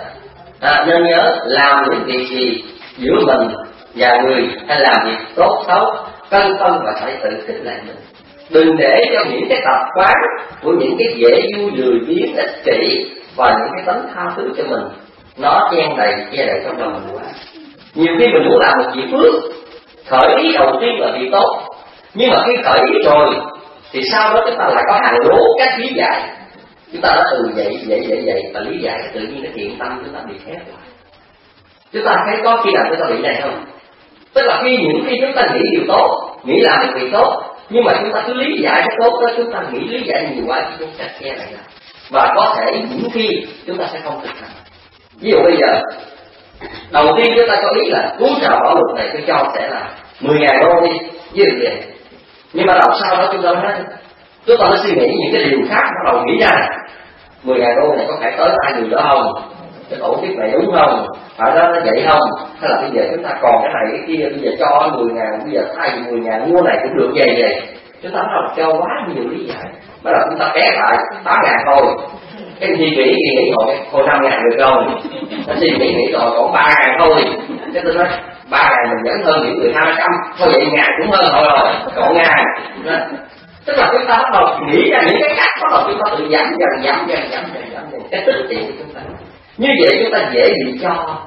nên nhớ làm những việc gì giữa mình và người, hay làm việc tốt xấu, cân phân và phải tự khích lệ mình. Đừng để cho những cái tập quán của những cái dễ vui lười biếng, ích kỷ và những cái tánh tha thứ cho mình nó che đậy trong lòng mình quá. Nhiều khi mình muốn làm một việc phước, khởi ý đầu tiên là việc tốt, nhưng mà khi khởi ý rồi thì sau đó chúng ta lại có hàng đố cách lý giải. Chúng ta đã vậy và lý giải tự nhiên cái thiện tâm chúng ta bị khép lại. Chúng ta thấy có khi nào chúng ta bị này không? Tức là những khi chúng ta nghĩ điều tốt, nghĩ làm cái việc tốt, nhưng mà chúng ta cứ lý giải cái tốt đó, chúng ta nghĩ lý giải nhiều quá, chúng ta che lại. Và có thể những khi chúng ta sẽ không thực hành. Ví dụ bây giờ, đầu tiên chúng ta có ý là cuốn trào bảo luật này tôi cho sẽ là 10.000 đô đi, ví dụ vậy. Nhưng mà đầu sau đó chúng ta mới suy nghĩ những cái điều khác, bắt đầu nghĩ ra 10.000 đô này có phải tới 2 người đó không? Cái tổ chức này đúng không? Phải đó nó vậy không? Hay là bây giờ chúng ta còn cái này cái kia, bây giờ cho 10.000, bây giờ thay 10.000 mua này cũng được vậy. Chúng ta bắt đầu cho quá nhiều lý giải, bắt đầu chúng ta bé lại 8.000 thôi. Cái suy nghĩ hồi 5.000 được không? Nó suy nghĩ rồi còn 3.000 thôi. Cái tôi nói 3.000 mình vẫn hơn những người 200, thôi vậy 1.000 cũng hơn thôi rồi, còn 1.000. Tức là chúng ta bắt đầu nghĩ ra những cái cách, bắt đầu chúng ta tự giảm dần cái tích tiền của chúng ta. Như vậy chúng ta dễ bị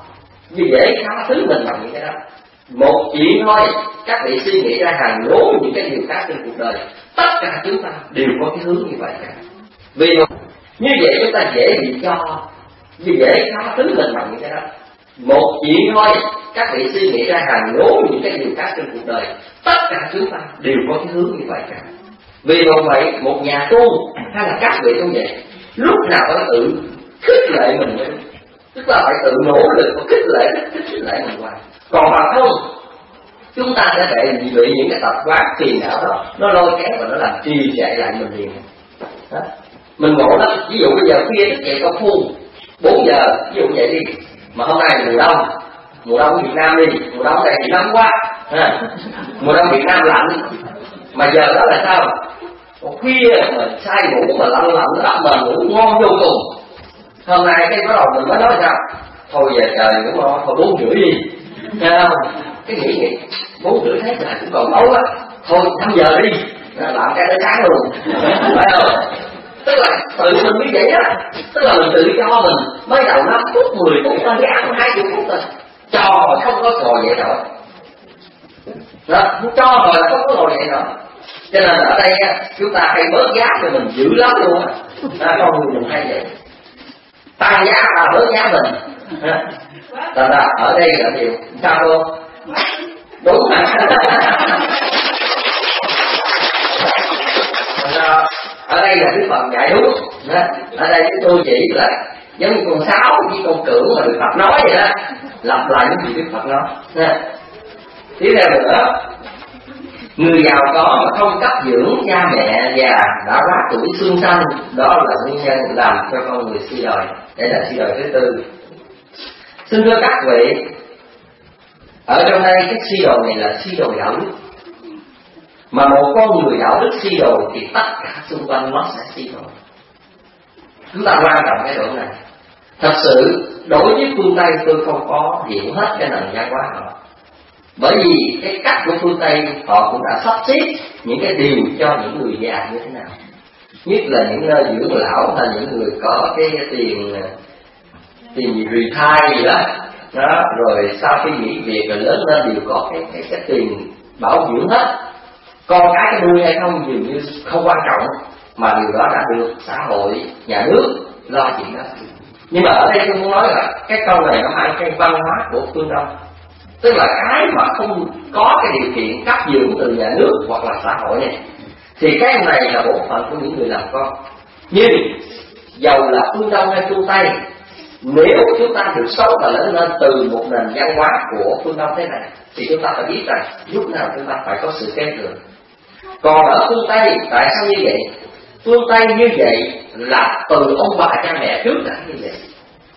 dễ khá thứ mình bằng những cái đó. Một chuyện thôi, các vị suy nghĩ ra hàng đố những cái điều khác trên cuộc đời, tất cả chúng ta đều có cái hướng như vậy cả. Vì như vậy chúng ta dễ bị dễ khá thứ mình bằng những cái đó. Một chuyện thôi, các vị suy nghĩ ra hàng đố những cái điều khác trên cuộc đời, tất cả chúng ta đều có cái hướng như vậy cả. Vì vậy một nhà tu hay là các vị cũng vậy, lúc nào phải tự khích lệ mình, tức là phải tự nỗ lực và khích lệ mình hoài. Còn mà không, chúng ta sẽ bị những cái tập quán phiền não đó nó lôi kéo và nó làm trì trệ lại mình liền. Đó. Mình ngộ lắm. Ví dụ bây giờ khuya thức dậy công phu 4 giờ, ví dụ vậy đi, mà hôm nay mùa đông Việt Nam đi, mùa đông đây thì nóng quá, mùa đông Việt Nam lạnh, mà giờ đó là sao? Khuya mà say ngủ mà lạnh nó đắp mình ngủ ngon vô cùng. Hôm nay cái bắt đầu mình mới nói sao? Thôi giờ trời cũng ngon, thôi 4:30 đi, nghe không? Cái nghĩ 4:30 thấy trời cũng còn nấu á, thôi 5 giờ đi, làm cái tới sáng luôn, phải không? Tức là tự mình như vậy á, tức là mình tự cho mình mới đầu 5 phút, 10 phút thôi, ăn 20 phút thôi, cho mà không có ngồi vậy rồi. Đó, cho rồi là không có ngồi vậy rồi. Cho nên ở đây chúng ta hay bớt giá cho mình dữ lắm luôn á, con người mình hay vậy, tăng giá là bớt giá mình. Thành ra ở đây là điều sao luôn? Đúng rồi. Ở đây là cái phần dạy đúng. Ở đây chúng tôi chỉ là giống như con sáo với con cừu mà Đức Phật nói vậy đó, lặp lại những gì Đức Phật nói. Tiếp theo nữa, người giàu có mà không cấp dưỡng cha mẹ già đã quá tuổi xương xanh, đó là nguyên nhân làm cho con người suy đồi. Đây là suy đồi thứ tư. Xin thưa các vị, ở trong đây cái suy đồi này là suy đồi đạo đức. Mà một con người đạo đức suy đồi thì tất cả xung quanh nó sẽ suy đồi. Chúng ta quan trọng cái độ này. Thật sự đối với phương Tây tôi không có hiểu hết cái nền văn hóa họ. Bởi vì cái cách của phương Tây họ cũng đã sắp xếp những cái điều cho những người già như thế nào. Nhất là những nơi dưỡng lão hay những người có cái tiền retire gì đó. Đó, rồi sau khi nghỉ việc rồi lớn lên đều có cái tiền bảo dưỡng hết. Con cái nuôi hay không dường như không quan trọng, mà điều đó đã được xã hội, nhà nước lo chuyện đó. Nhưng mà ở đây tôi muốn nói là cái câu này nó mang cái văn hóa của phương Đông, tức là cái mà không có cái điều kiện cấp dưỡng từ nhà nước hoặc là xã hội này, thì cái này là bổn phận của những người làm con. Nhưng dầu là phương Đông hay phương Tây, nếu chúng ta được sống và lớn lên từ một nền văn hóa của phương Đông thế này, thì chúng ta phải biết rằng lúc nào chúng ta phải có sự kế thừa. Còn ở phương Tây, tại sao như vậy? Phương Tây như vậy là từ ông bà cha mẹ trước đã như vậy.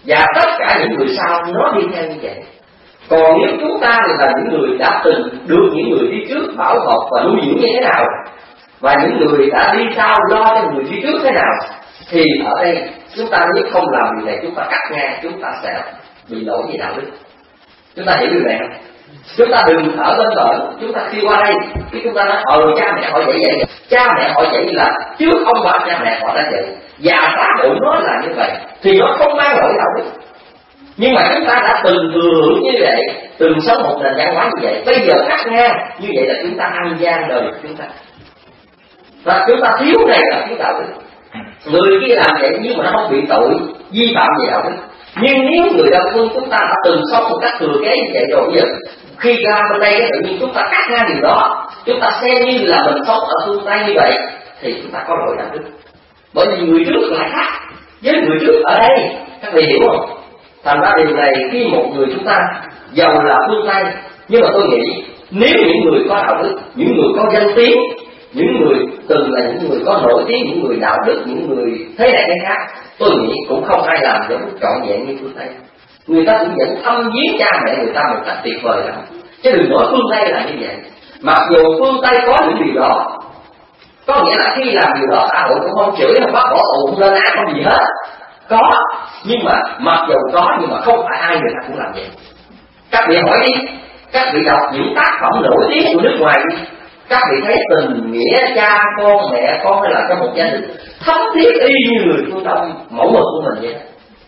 và tất cả những người sau nó đi theo như vậy. Còn nếu chúng ta là những người đã từng được những người đi trước bảo bọc và nuôi dưỡng như thế nào, và những người đã đi sau lo cho người đi trước thế nào, thì ở đây chúng ta nếu không làm điều này, chúng ta cắt ngang, chúng ta sẽ bị lỗi về đạo đức. Chúng ta hiểu điều này không? Chúng ta đừng ở bên cạnh, chúng ta khi qua đây, khi chúng ta nói cha mẹ họ vậy, cha mẹ họ vậy là trước ông bà cha mẹ họ đã vậy, và xã hội nói là như vậy, thì nó không mang lỗi đạo đức. Nhưng mà chúng ta đã từng thừa hưởng như vậy, từng sống một nền văn hóa như vậy, bây giờ cắt ngang như vậy là chúng ta ăn gian đời của chúng ta, và chúng ta thiếu này là thiếu đạo đức. Người kia làm vậy nhưng mà nó không bị tội vi phạm về đạo đức. Nhưng nếu người đau thương chúng ta đã từng sống một cách thừa kế như vậy rồi, bây giờ khi ra bên đây tự nhiên chúng ta cắt ngang điều đó, chúng ta xem như là mình sống ở phương Tây như vậy, thì chúng ta có lỗi đạo đức. Bởi vì người trước là khác với người trước ở đây, các vị hiểu không? Thành ra điều này khi một người chúng ta giàu là phương Tây, nhưng mà tôi nghĩ nếu những người có đạo đức, những người có danh tiếng, những người từng là những người có nổi tiếng, những người đạo đức, những người thế này thế khác, tôi nghĩ cũng không ai làm giống trọn vẹn như phương Tây. Người ta cũng vẫn thăm viếng cha mẹ người ta một cách tuyệt vời lắm, chứ đừng nói phương Tây là như vậy. Mặc dù phương Tây có những điều đó, có nghĩa là khi làm điều đó xã hội cũng không chửi, không bắt bỏ tù, không lên án, không gì hết. Có, nhưng mà mặc dù có, nhưng mà không phải ai người ta cũng làm vậy. Các vị hỏi đi, các vị đọc những tác phẩm nổi tiếng của nước ngoài đi, các vị thấy tình nghĩa cha con mẹ con hay là trong một gia đình thấm thiết y như người phương Đông mẫu mực của mình vậy.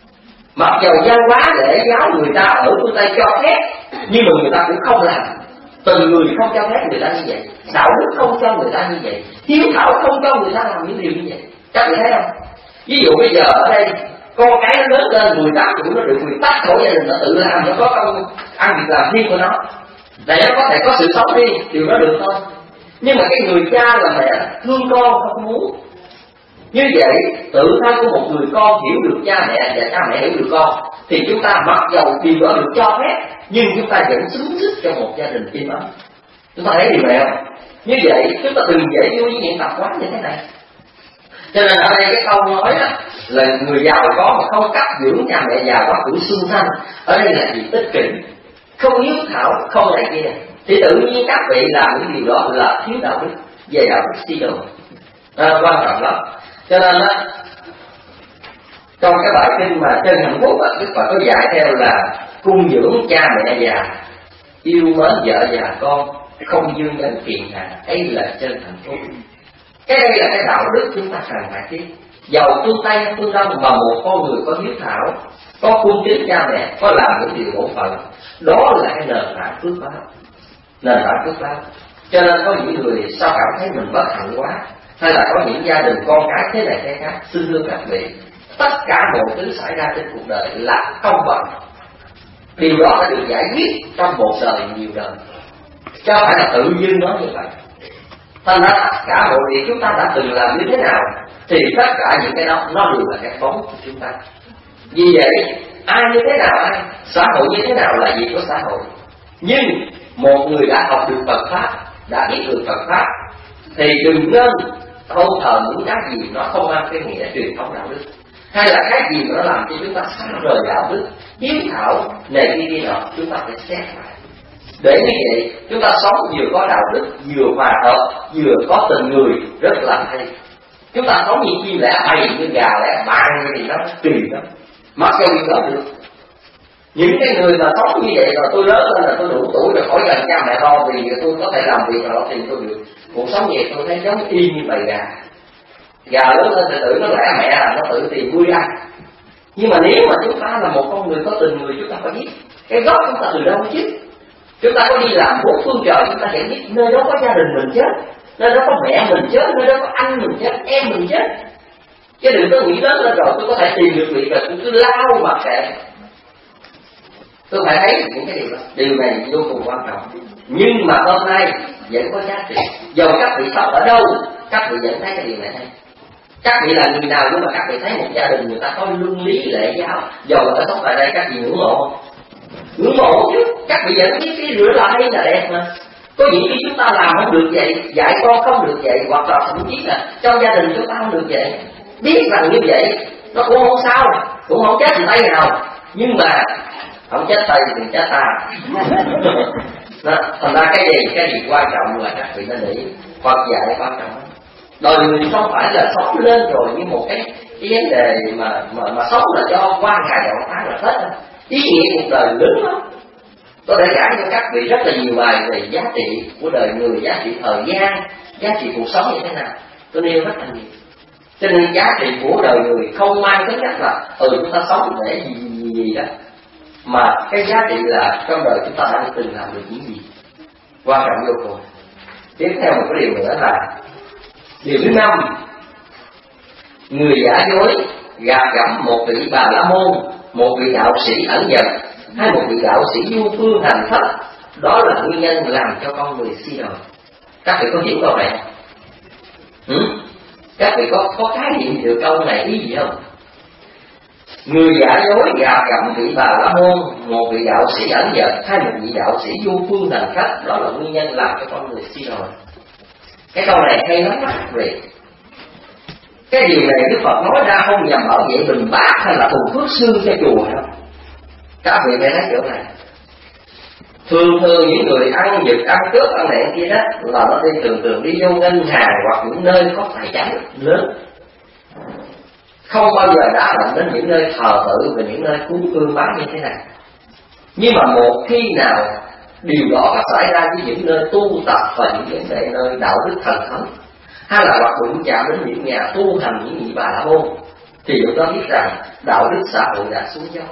Mặc dù văn hóa lễ giáo người ta ở phương Tây cho phép, nhưng mà người ta cũng không làm. Từng người không cho phép người ta như vậy, đạo đức không cho người ta như vậy, hiếu thảo không cho người ta làm những điều như vậy. Các vị thấy không? Ví dụ bây giờ ở đây con cái nó lớn lên 18 tuổi nó được quyền tách khỏi gia đình, nó tự làm, nó có công ăn việc làm riêng của nó, để nó có thể có sự sống riêng, điều đó được thôi. Nhưng mà cái người cha là mẹ thương con không muốn. Như vậy tự thân của một người con hiểu được cha mẹ và cha mẹ hiểu được con, thì chúng ta mặc dầu điều đó được cho phép, nhưng chúng ta vẫn xứng sức cho một gia đình im ấm. Chúng ta thấy điều này không? Như vậy chúng ta đừng dễ vui với những tập quán như thế này. Cho nên ở đây cái câu nói là người giàu có mà không cách dưỡng cha mẹ già có tuổi xuân thanh, ở đây là gì? Ích kỷ, không hiếu thảo, không này kia, thì tự nhiên các vị làm những điều đó là thiếu đạo đức, về đạo đức suy đồi, quan trọng lắm. Cho nên trong cái bài kinh mà Chân Hạnh Phúc Đức Phật có dạy theo là cung dưỡng cha mẹ già, yêu mến vợ già con, không dương vấn phiền hà, ấy là chân hạnh phúc. Cái đây là cái đạo đức chúng ta cần phải biết. Dầu phương Tây hay phương Đông mà một con người có hiếu thảo, có cung kính cha mẹ, có làm những điều bổn phận, đó là cái nền tảng phước báo, nền tảng phước báo. Cho nên có những người sao cảm thấy mình bất hạnh quá, hay là có những gia đình con cái thế này thế khác, xin thưa các vị, tất cả mọi thứ xảy ra trên cuộc đời là công bằng. Điều đó đã được giải quyết trong một đời nhiều đời, chứ không phải là tự dưng nói như vậy. Thành ra tất cả mọi việc chúng ta đã từng làm như thế nào, thì tất cả những cái đó nó đều là cái bóng của chúng ta. Vì vậy ai như thế nào ai, xã hội như thế nào là việc của xã hội. Nhưng một người đã học được Phật pháp, đã biết được Phật pháp, thì đừng nên tôn thờ những cái gì nó không mang cái nghĩa truyền thống đạo đức, hay là cái gì nó làm cho chúng ta xa rời đạo đức, hiếu thảo này kia nọ, chúng ta phải xét lại. Để như vậy chúng ta sống vừa có đạo đức, vừa hòa hợp, vừa có tình người, rất là hay. Chúng ta sống như chim lẻ bay, như gà lẻ bàn thì nó kỳ lắm. Mặc dù việc đó được. Những cái người mà sống như vậy là tôi lớn lên là tôi đủ tuổi rồi, khỏi gần cha mẹ lo, vì tôi có thể làm việc nào đó thì tôi được. Cuộc sống vậy tôi thấy giống y như bầy gà. Gà lớn lên thì tự nó lẻ mẹ là nó tự tìm vui ăn. Nhưng mà nếu mà chúng ta là một con người có tình người, chúng ta phải biết cái gốc chúng ta từ đâu chứ. Chúng ta có đi làm bốn phương trời, chúng ta sẽ biết nơi đó có gia đình mình chết, nơi đó có mẹ mình chết, nơi đó có anh mình chết, em mình chết. Chứ đừng có nghĩ lớn lên rồi tôi có thể tìm được việc rồi tôi cứ lao mặc kệ. Tôi phải thấy những cái điều đó, điều này vô cùng quan trọng. Nhưng mà hôm nay vẫn có giá trị. Dầu các vị sống ở đâu, các vị vẫn thấy cái điều này hay. Các vị là người nào, nhưng mà các vị thấy một gia đình người ta có luân lý lễ giáo, dầu ở sống tại đây các vị ngưỡng mộ. Ngưỡng mộ chứ, các vị vẫn biết cái rửa là hay là đẹp mà. Có những khi chúng ta làm không được vậy, dạy con không được vậy, hoặc là thậm chí là trong gia đình chúng ta không được vậy, biết rằng như vậy nó cũng không sao. cũng không chết thì tay nào, nhưng mà không chết tay thì chết ta. Thành ra cái gì quan trọng là các vị nên để ý. Phật dạy quan trọng. Đời người không phải là sống lên rồi như một cái vấn đề mà sống là do qua ngày đoạn tháng là hết. Ý nghĩa cuộc đời lớn lắm. Tôi đã giảng cho các vị rất là nhiều bài về giá trị của đời người, giá trị thời gian, giá trị cuộc sống như thế nào. Tôi nêu rất là nhiều. Cho nên giá trị của đời người không mang tính cách là chúng ta sống để gì đó, mà cái giá trị là trong đời chúng ta đã từng làm được những gì. Quan trọng vô cùng. Tiếp theo một cái điều nữa là điều thứ 5. Người giả dối gạt gẫm một vị Bà La Môn, một vị đạo sĩ ẩn dật, hay một vị đạo sĩ du phương hành thất, đó là nguyên nhân làm cho con người si đời. Các vị có hiểu câu này không? Các vị có khái niệm được câu này ý gì không? Người giả dối gạt gẫm vị Bà La Môn, một vị đạo sĩ ẩn dật, hay một vị đạo sĩ du phương hành thất, đó là nguyên nhân làm cho con người si đời. Cái câu này hay lắm các vị. Cái điều này Đức Phật nói ra không nhằm bảo vệ Bình Bát hay là thù phước xương cho chùa đâu. Các vị phải nói chỗ này. Thường những người ăn giật, ăn cướp, ăn nẹn kia đó là nó thường đi vô ngân hàng hoặc những nơi có tài chánh lớn, không bao giờ đã động đến những nơi thờ tự và những nơi cúng hương bái như thế này. Nhưng mà một khi nào điều đó có xảy ra với những nơi tu tập và những vấn đề nơi đạo đức thần thánh, hay là hoặc đụng chạm đến những nhà tu hành, những vị Bà La Môn, thì lúc đó biết rằng đạo đức xã hội đã xuống dốc.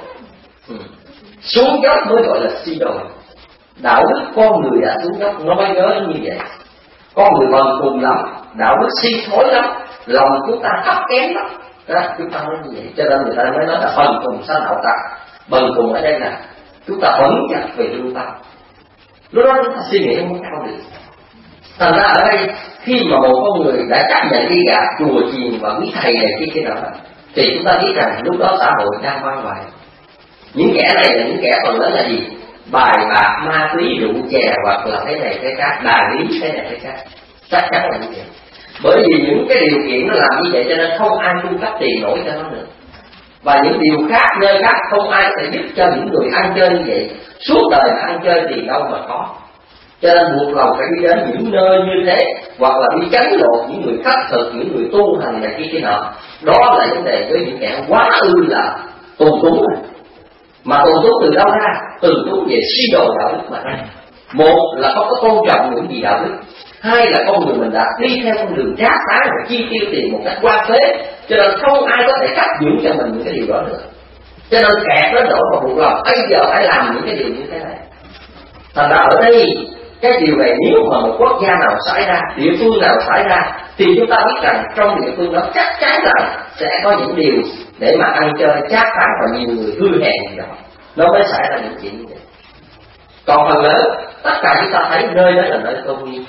Xuống dốc mới gọi là si đồi. Đạo đức con người đã xuống dốc, nó mới nhớ như vậy. Con người bần cùng lắm, đạo đức si thối lắm, lòng chúng ta thấp kém lắm. Đó, chúng ta nói như vậy, cho nên người ta mới nói là bần cùng sanh đạo tặc. Bần cùng ở đây là chúng ta vẫn chặt về lương tâm. Lúc đó chúng ta suy nghĩ không cao được. Thành ra ở đây khi mà một con người đã chấp nhận đi gạt chùa chiền và quý thầy này kia nào đó, thì chúng ta biết rằng lúc đó xã hội đang hoang hoại. Những kẻ này là những kẻ phần lớn là gì? Bài bạc, ma túy, rượu chè, hoặc là thế này thế khác, đà lý thế này thế khác. Chắc chắn là như vậy. Bởi vì những cái điều kiện nó làm như vậy cho nên không ai cung cấp tiền nổi cho nó nữa. Và những điều khác, nơi khác không ai có thể giúp cho những người ăn chơi như vậy. Suốt đời ăn chơi tiền đâu mà có. Cho nên buộc lòng phải đi đến những nơi như thế, hoặc là đi tránh lột những người khất thực, những người tu hành này kia nọ. Đó là vấn đề với những kẻ quá ư là tù túng. Mà tù túng từ đâu ra? Từ túng về suy đồ đạo đức mà ra. Một là không có tôn trọng những gì đạo đức. Hai là con người mình đã đi theo con đường trác tán và chi tiêu tiền một cách quan phế, cho nên không ai có thể cắt dưỡng cho mình những cái điều đó nữa. Cho nên kẹt đến độ mà buộc lòng bây giờ phải làm những cái điều như thế này. Thành ra ở đây cái điều này nếu mà một quốc gia nào xảy ra, địa phương nào xảy ra, thì chúng ta biết rằng trong địa phương đó chắc chắn là sẽ có những điều để mà ăn chơi trác tán và nhiều người hư hèn gì đó, nó mới xảy ra những chuyện như vậy. Còn phần lớn tất cả chúng ta thấy nơi đó là nơi công viên.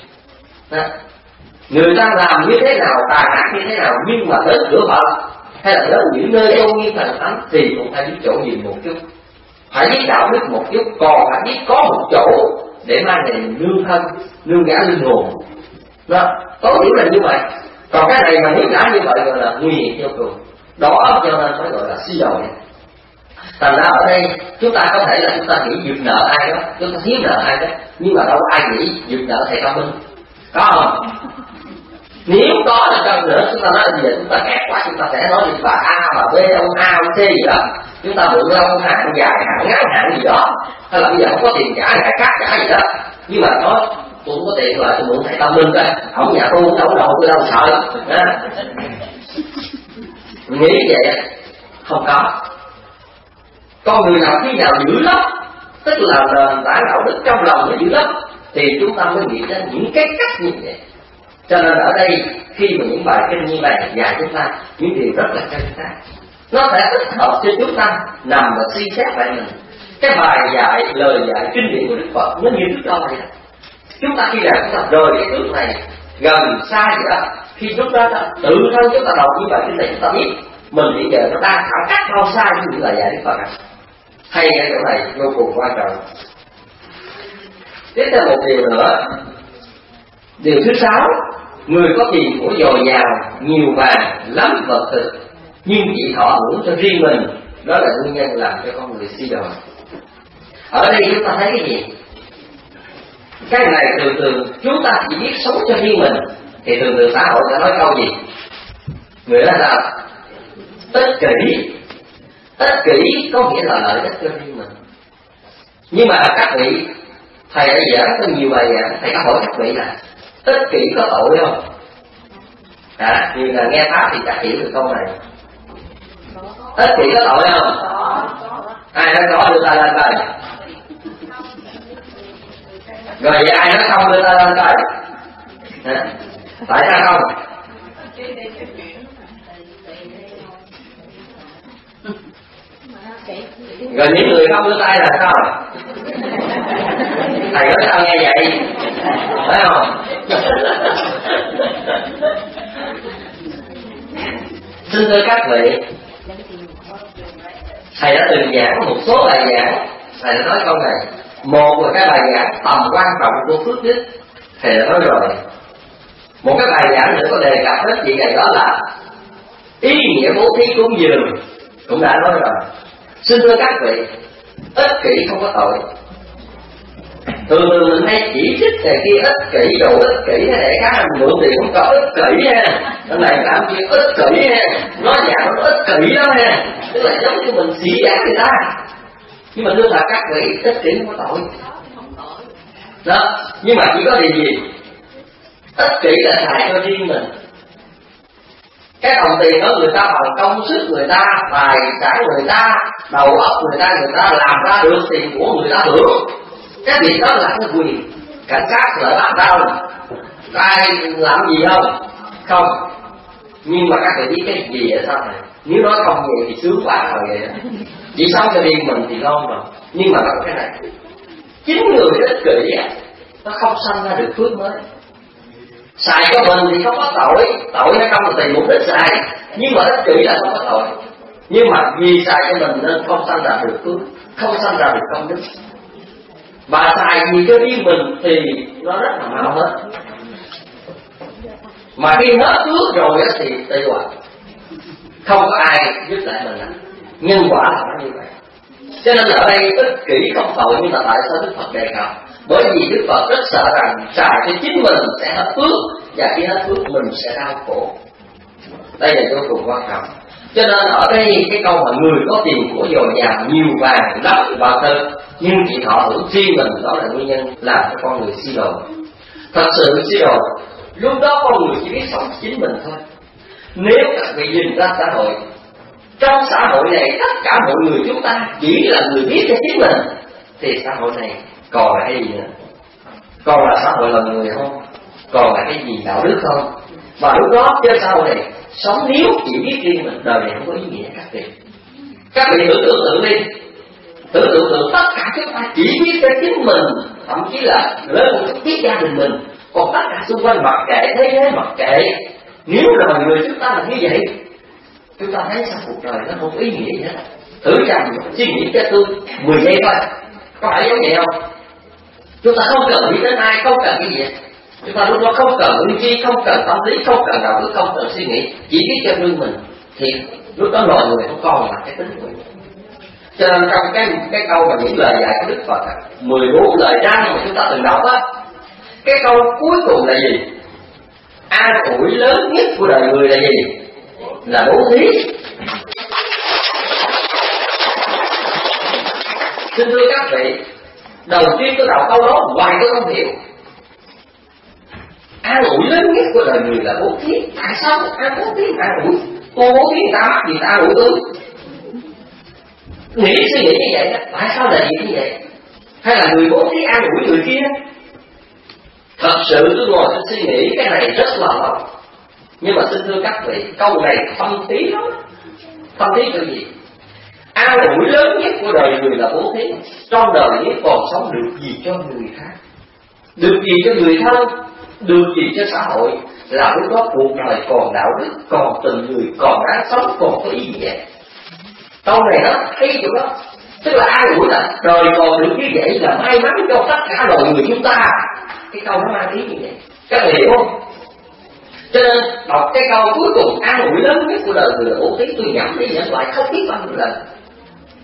Người ta làm như thế nào, tàn ác như thế nào, nhưng mà đến cửa Phật hay là đến những nơi công viên thần thánh thì cũng phải biết chỗ nhìn một chút, phải biết đạo đức một chút, còn phải biết có một chỗ để mang này nương thân, nương gã linh hồn. Đó, tối thiểu là như vậy. Còn cái này mà nếu đã như vậy gọi là nguy hiểm vô cùng. Đó cho nên mới gọi là si đồi. Thành ra ở đây chúng ta có thể là chúng ta nghĩ giật nợ ai đó, chúng ta thiếu nợ ai đó, nhưng mà đâu ai nghĩ giật nợ thầy Cao Minh, có không? Nếu có là trong nữa chúng ta nói là gì, chúng ta ghét quá chúng ta sẽ nói gì bà A, bà B, ông A, ông C gì đó, chúng ta mượn lâu hạn dài hạn ngắn hạn gì đó, hay là bây giờ không có tiền trả ngày khác trả gì đó, nhưng mà nói tôi không có tiền rồi tôi mượn thầy Tâm Linh coi, ông nhà tôi đâu đầu tôi đâu sợ, nghĩ vậy không có. Con người nào khi nào dữ lắm, tức là nền tảng đạo đức trong lòng nó dữ lắm, thì chúng ta mới nghĩ đến những cái cách như vậy. Cho nên ở đây khi mà những bài kinh như này dạy chúng ta những điều rất là chân xác, nó sẽ thích hợp cho chúng ta nằm và suy xét lại mình. Cái bài dạy, lời dạy kinh điển của Đức Phật nó như thước đo vậy đó. Chúng ta khi nào chúng ta rời cái thước này gần xa vậy đó, khi chúng ta tự thân chúng ta đọc như bài kinh này chúng ta biết mình hiện giờ nó đang khoảng cách bao xa với những lời dạy Đức Phật. Hay ở chỗ này vô cùng quan trọng. Tiếp theo một điều nữa, điều thứ 6, người có tiền của dồi dào, nhiều vàng, lắm vật thực, nhưng chỉ thọ hưởng cho riêng mình, đó là nguyên nhân làm cho con người suy đồi. Ở đây chúng ta thấy cái gì? Cái này thường chúng ta chỉ biết sống cho riêng mình, thì thường xã hội sẽ nói câu gì? Người đó là ích kỷ. Ích kỷ có nghĩa là lợi ích cho riêng mình. Nhưng mà các vị, thầy đã giảng có nhiều bài giảng, thầy có hỏi các vị là ích kỷ có tội không? Vì là nghe pháp thì chắc hiểu được câu này. Ích kỷ có tội không? Ai nói có đưa tay lên coi. Rồi vậy ai nói không đưa tay lên coi. Tại sao không? Rồi những người không đưa tay là sao? Thầy nói sao nghe vậy? Phải không? Xin thưa các vị, thầy đã từng giảng một số bài giảng, thầy đã nói câu này. Một là cái bài giảng tầm quan trọng của phước đức, thầy đã nói rồi. Một cái bài giảng nữa có đề cập đến chuyện này, đó là ý nghĩa bố thí cúng dường, cũng đã nói rồi. Xin thưa các vị, ích kỷ không có tội. Thường mình hay chỉ trích này kia ích kỷ, đồ ích kỷ thế này khác, mượn tiền không có ích kỷ ha, cái này làm chuyện ích kỷ ha, nói dạng nó ích kỷ lắm ha, tức là giống như mình xỉ vả người ta. Nhưng mà thưa là các vị, ích kỷ không có tội. Đó, nhưng mà chỉ có điều gì? Ích kỷ là xài cho riêng mình. Cái đồng tiền đó người ta bằng công sức người ta, tài sản người ta, đầu óc người ta làm ra được tiền của người ta hưởng. Cái việc đó là cái quyền. Cảnh sát lại bắt đâu, ai làm gì không? Không. Nhưng mà các bạn biết cái gì ở sau này? Nếu nói không vậy thì sướng quá rồi vậy. Chỉ sống cho riêng mình thì ngon rồi. Nhưng mà có cái này, chính người ích kỷ nó không sanh ra được phước mới. Xài cho mình thì không có tội, tội hay không là tùy mục đích xài, nhưng mà ích kỷ là không có tội. Nhưng mà vì xài cho mình nên không sanh ra được phước, không sanh ra được công đức. Và xài gì cho riêng mình thì nó rất là mau hết. Mà khi hết phước rồi thì tùy hoài, không có ai giúp lại mình nữa. Nhân quả là như vậy. Cho nên ở đây ích kỷ không tội, nhưng mà tại sao Đức Phật đề cập? Bởi vì Đức Phật rất sợ rằng xài cho chính mình sẽ hết phước, và khi hết phước mình sẽ đau khổ. Đây là vô cùng quan trọng. Cho nên ở đây cái câu mà người có tiền của dồi dào nhiều vàng lắm và thơ, nhưng chỉ họ hưởng riêng mình, đó là nguyên nhân làm cho con người suy đồi. Thật sự suy đồi, lúc đó con người chỉ biết sống chính mình thôi. Nếu các vị nhìn ra xã hội, trong xã hội này tất cả mọi người chúng ta chỉ là người biết cho chính mình, thì xã hội này còn là cái gì nữa? Còn là xã hội là người không? Còn là cái gì đạo đức không? Và lúc đó trên xã hội này sống nếu chỉ biết riêng mình, đời này không có ý nghĩa các vị. Các vị tưởng tượng đi, tưởng tượng tất cả chúng ta chỉ biết cho chính mình, thậm chí là lớn một chút biết gia đình mình, còn tất cả xung quanh mặc kệ, thế giới mặc kệ. Nếu là người chúng ta là như vậy, chúng ta thấy sao cuộc đời nó không có ý nghĩa gì hết. Thử rằng suy nghĩ cho tôi 10 giây thôi, có phải giống vậy không? Chúng ta không cần nghĩ đến ai, không cần cái gì. Chúng ta lúc đó không cần tư duy, không cần tâm lý, không cần đạo đức, không cần suy nghĩ, chỉ biết cho riêng mình, thì lúc đó loài người không còn là cái tính của mình. Cho nên trong cái câu mà những lời dạy của Đức Phật 14 lời răn mà chúng ta từng đọc á, cái câu cuối cùng là gì? An ủi lớn nhất của đời người là gì? Là bố thí. Xin thưa các vị, đầu tiên tôi đọc câu đó hoài tôi không hiểu. An ủi lớn nhất của đời người là bố thí. Tại sao an bố thí an ủi? Cô bố thí người ta mắc gì ta an ủi tôi? Suy nghĩ như vậy đó. Tại sao là gì như vậy? Hay là người bố thí an ủi người kia? Thật sự tôi ngồi tôi suy nghĩ cái này rất là lâu. Nhưng mà xin thưa các vị, câu này thâm tí lắm. Thâm tí cái gì? An ủi lớn nhất của đời người là bố thí. Trong đời nếu còn sống được gì cho người khác, được gì cho người thân, được gì cho xã hội, là lúc đó cuộc đời còn đạo đức, còn tình người, còn đáng sống, còn có ý nghĩa. Câu này nó thấy chỗ đó. Tức là an ủi là đời còn được như vậy là may mắn cho tất cả loài người chúng ta. Cái câu nó mang ý như vậy, các bạn hiểu không? Cho nên đọc cái câu cuối cùng an ủi lớn nhất của đời người là bố thí, tôi nhẩm đi nhẩm lại không biết bao nhiêu lần.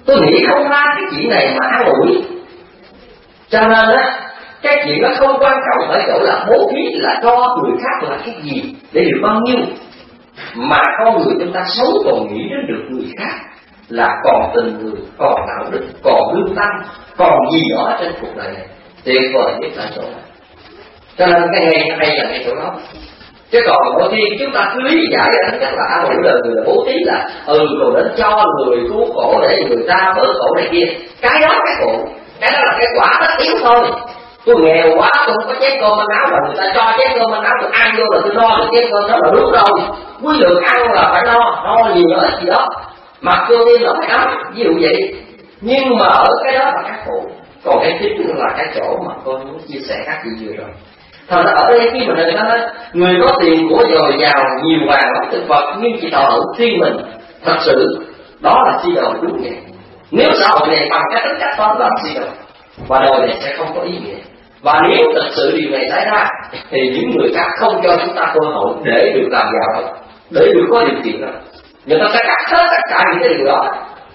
Tôi nghĩ không ra cái chuyện này mà an ủi. Cho nên á, cái chuyện đó không quan trọng ở chỗ là bố thí là cho người khác là cái gì, để được bao nhiêu, mà con người chúng ta sống còn nghĩ đến được người khác là còn tình người, còn đạo đức, còn lương tâm, còn gì đó trên cuộc đời này. Tuyệt vời nhất là chỗ này. Cho nên cái hay là cái chỗ đó. Chứ còn bố thí chúng ta cứ lý giải là chắc là an ủi đời người là bố thí là rồi đến cho người cứu khổ để người ta bớt khổ này kia. Cái đó cái đó là cái quả tất yếu thôi. Tôi nghèo quá, tôi không có chén cơm ăn áo, mà người ta cho chén cơm ăn áo tôi ăn vô là tôi no được chén cơm đó là đúng rồi. Quý lượng ăn là phải no nhiều nữa gì đó. Mặc vô đi là phải ấm, ví dụ vậy. Nhưng mà ở cái đó là các khổ. Còn cái chính là cái chỗ mà con muốn chia sẻ các vị vừa rồi. Thật ra ở đây khi mà người ta nói người có tiền của dồi dào nhiều vàng lắm thực vật, nhưng chỉ thọ hưởng riêng mình, thật sự đó là suy đồi đúng nghĩa. Nếu xã hội này bằng cái tính cách đó là suy đồi, và đời này sẽ không có ý nghĩa. Và nếu thật sự điều này xảy ra thì những người khác không cho chúng ta cơ hội để được làm giàu, để được có điều kiện đó, người ta sẽ cắt hết tất cả những cái điều đó.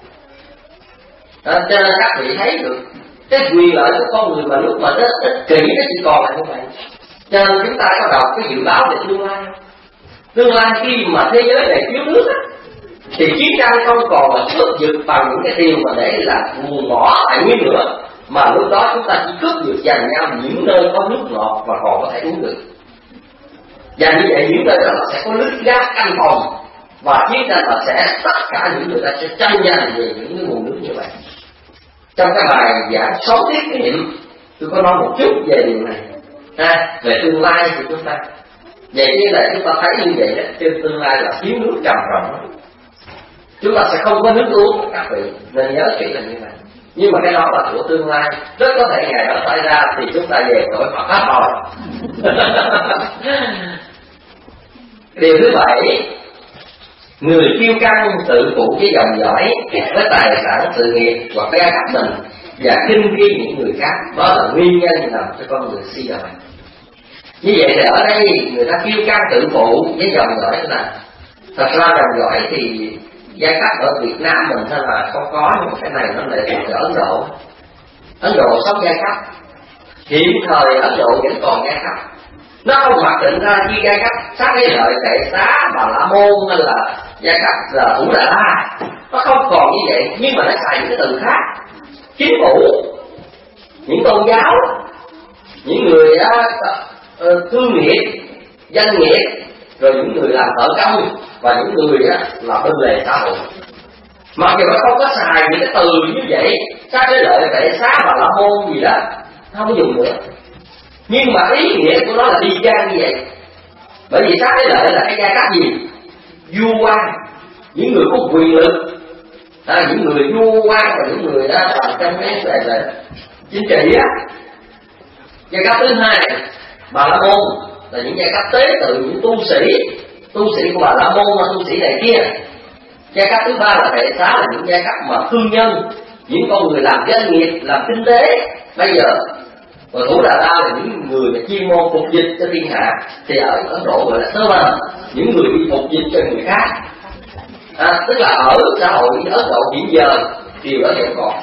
Cho nên các vị thấy được cái quyền lợi của con người mà lúc mà nó ích kỷ nó chỉ còn là như vậy. Cho nên chúng ta có đọc cái dự báo về tương lai. Tương lai khi mà thế giới này thiếu nước á, thì chiến tranh không còn là cướp giật bằng những cái điều mà để là nguồn mỏ tài nguyên nữa, mà lúc đó chúng ta chỉ cướp giật dành nhau những nơi có nước ngọt và còn có thể uống được. Và như vậy những nơi đó sẽ có nước gas canh phòng, và chiến tranh là sẽ tất cả những người ta sẽ tranh giành về những cái nguồn nước như vậy. Trong cái bài giảng 6 tiết kinh nghiệm, tôi có nói một chút về điều này, về tương lai của chúng ta. Vậy như là chúng ta thấy như vậy đó, trên tương lai là thiếu nước trầm trọng, chúng ta sẽ không có nước uống các vị, nên nhớ chuyện là như vậy. Nhưng mà cái đó là của tương lai, rất có thể ngày đó xảy ra thì chúng ta về cõi Phật hết rồi. Điều thứ 7, người kiêu căng tự phụ với dòng dõi, với tài sản sự nghiệp hoặc gia cấp mình và khinh khi những người khác, đó là nguyên nhân làm cho con người suy đồi. Như vậy thì ở đây người ta kiêu căng tự phụ với dòng dõi là thật ra dòng dõi thì giai cấp ở Việt Nam mình hay là không có, nhưng cái này nó lại thuộc ở Ấn Độ. Ấn Độ sống giai cấp, hiện thời Ấn Độ vẫn còn giai cấp. Nó không mặc định ra chi giai cấp sát lấy lợi Kệ Xá, Bà La Môn hay là giai cấp là Thủ Đà La, nó không còn như vậy. Nhưng mà nó xài những cái từ khác: chính phủ, những tôn giáo, những người thương nghiệp, doanh nghiệp, rồi những người làm thợ công, và những người là bên lề xã hội. Mặc dù nó không có xài những cái từ như vậy, sát lấy lợi Kệ Xá, Bà La Môn gì đó, không có dùng nữa. Nhưng mà ý nghĩa của nó là đi gian như vậy. Bởi vì sát lấy lợi là cái giai cấp gì? Vua quan, những người có quyền lực, những người vua quan và những người đó làm trong cái về chính trị á. Giai cấp thứ 2, Bà La Môn, là những giai cấp tế tự, những tu sĩ của Bà La Môn và tu sĩ này kia. Giai cấp thứ 3 là Kệ Xá, là những giai cấp mà thương nhân, những con người làm doanh nghiệp, làm kinh tế bây giờ. Và Thủ Đà La là những người mà chuyên môn phục dịch cho thiên hạ, thì ở Ấn Độ gọi là sơ bần, những người đi phục dịch cho người khác. Tức là ở xã hội Ấn Độ hiện giờ điều đó vẫn còn.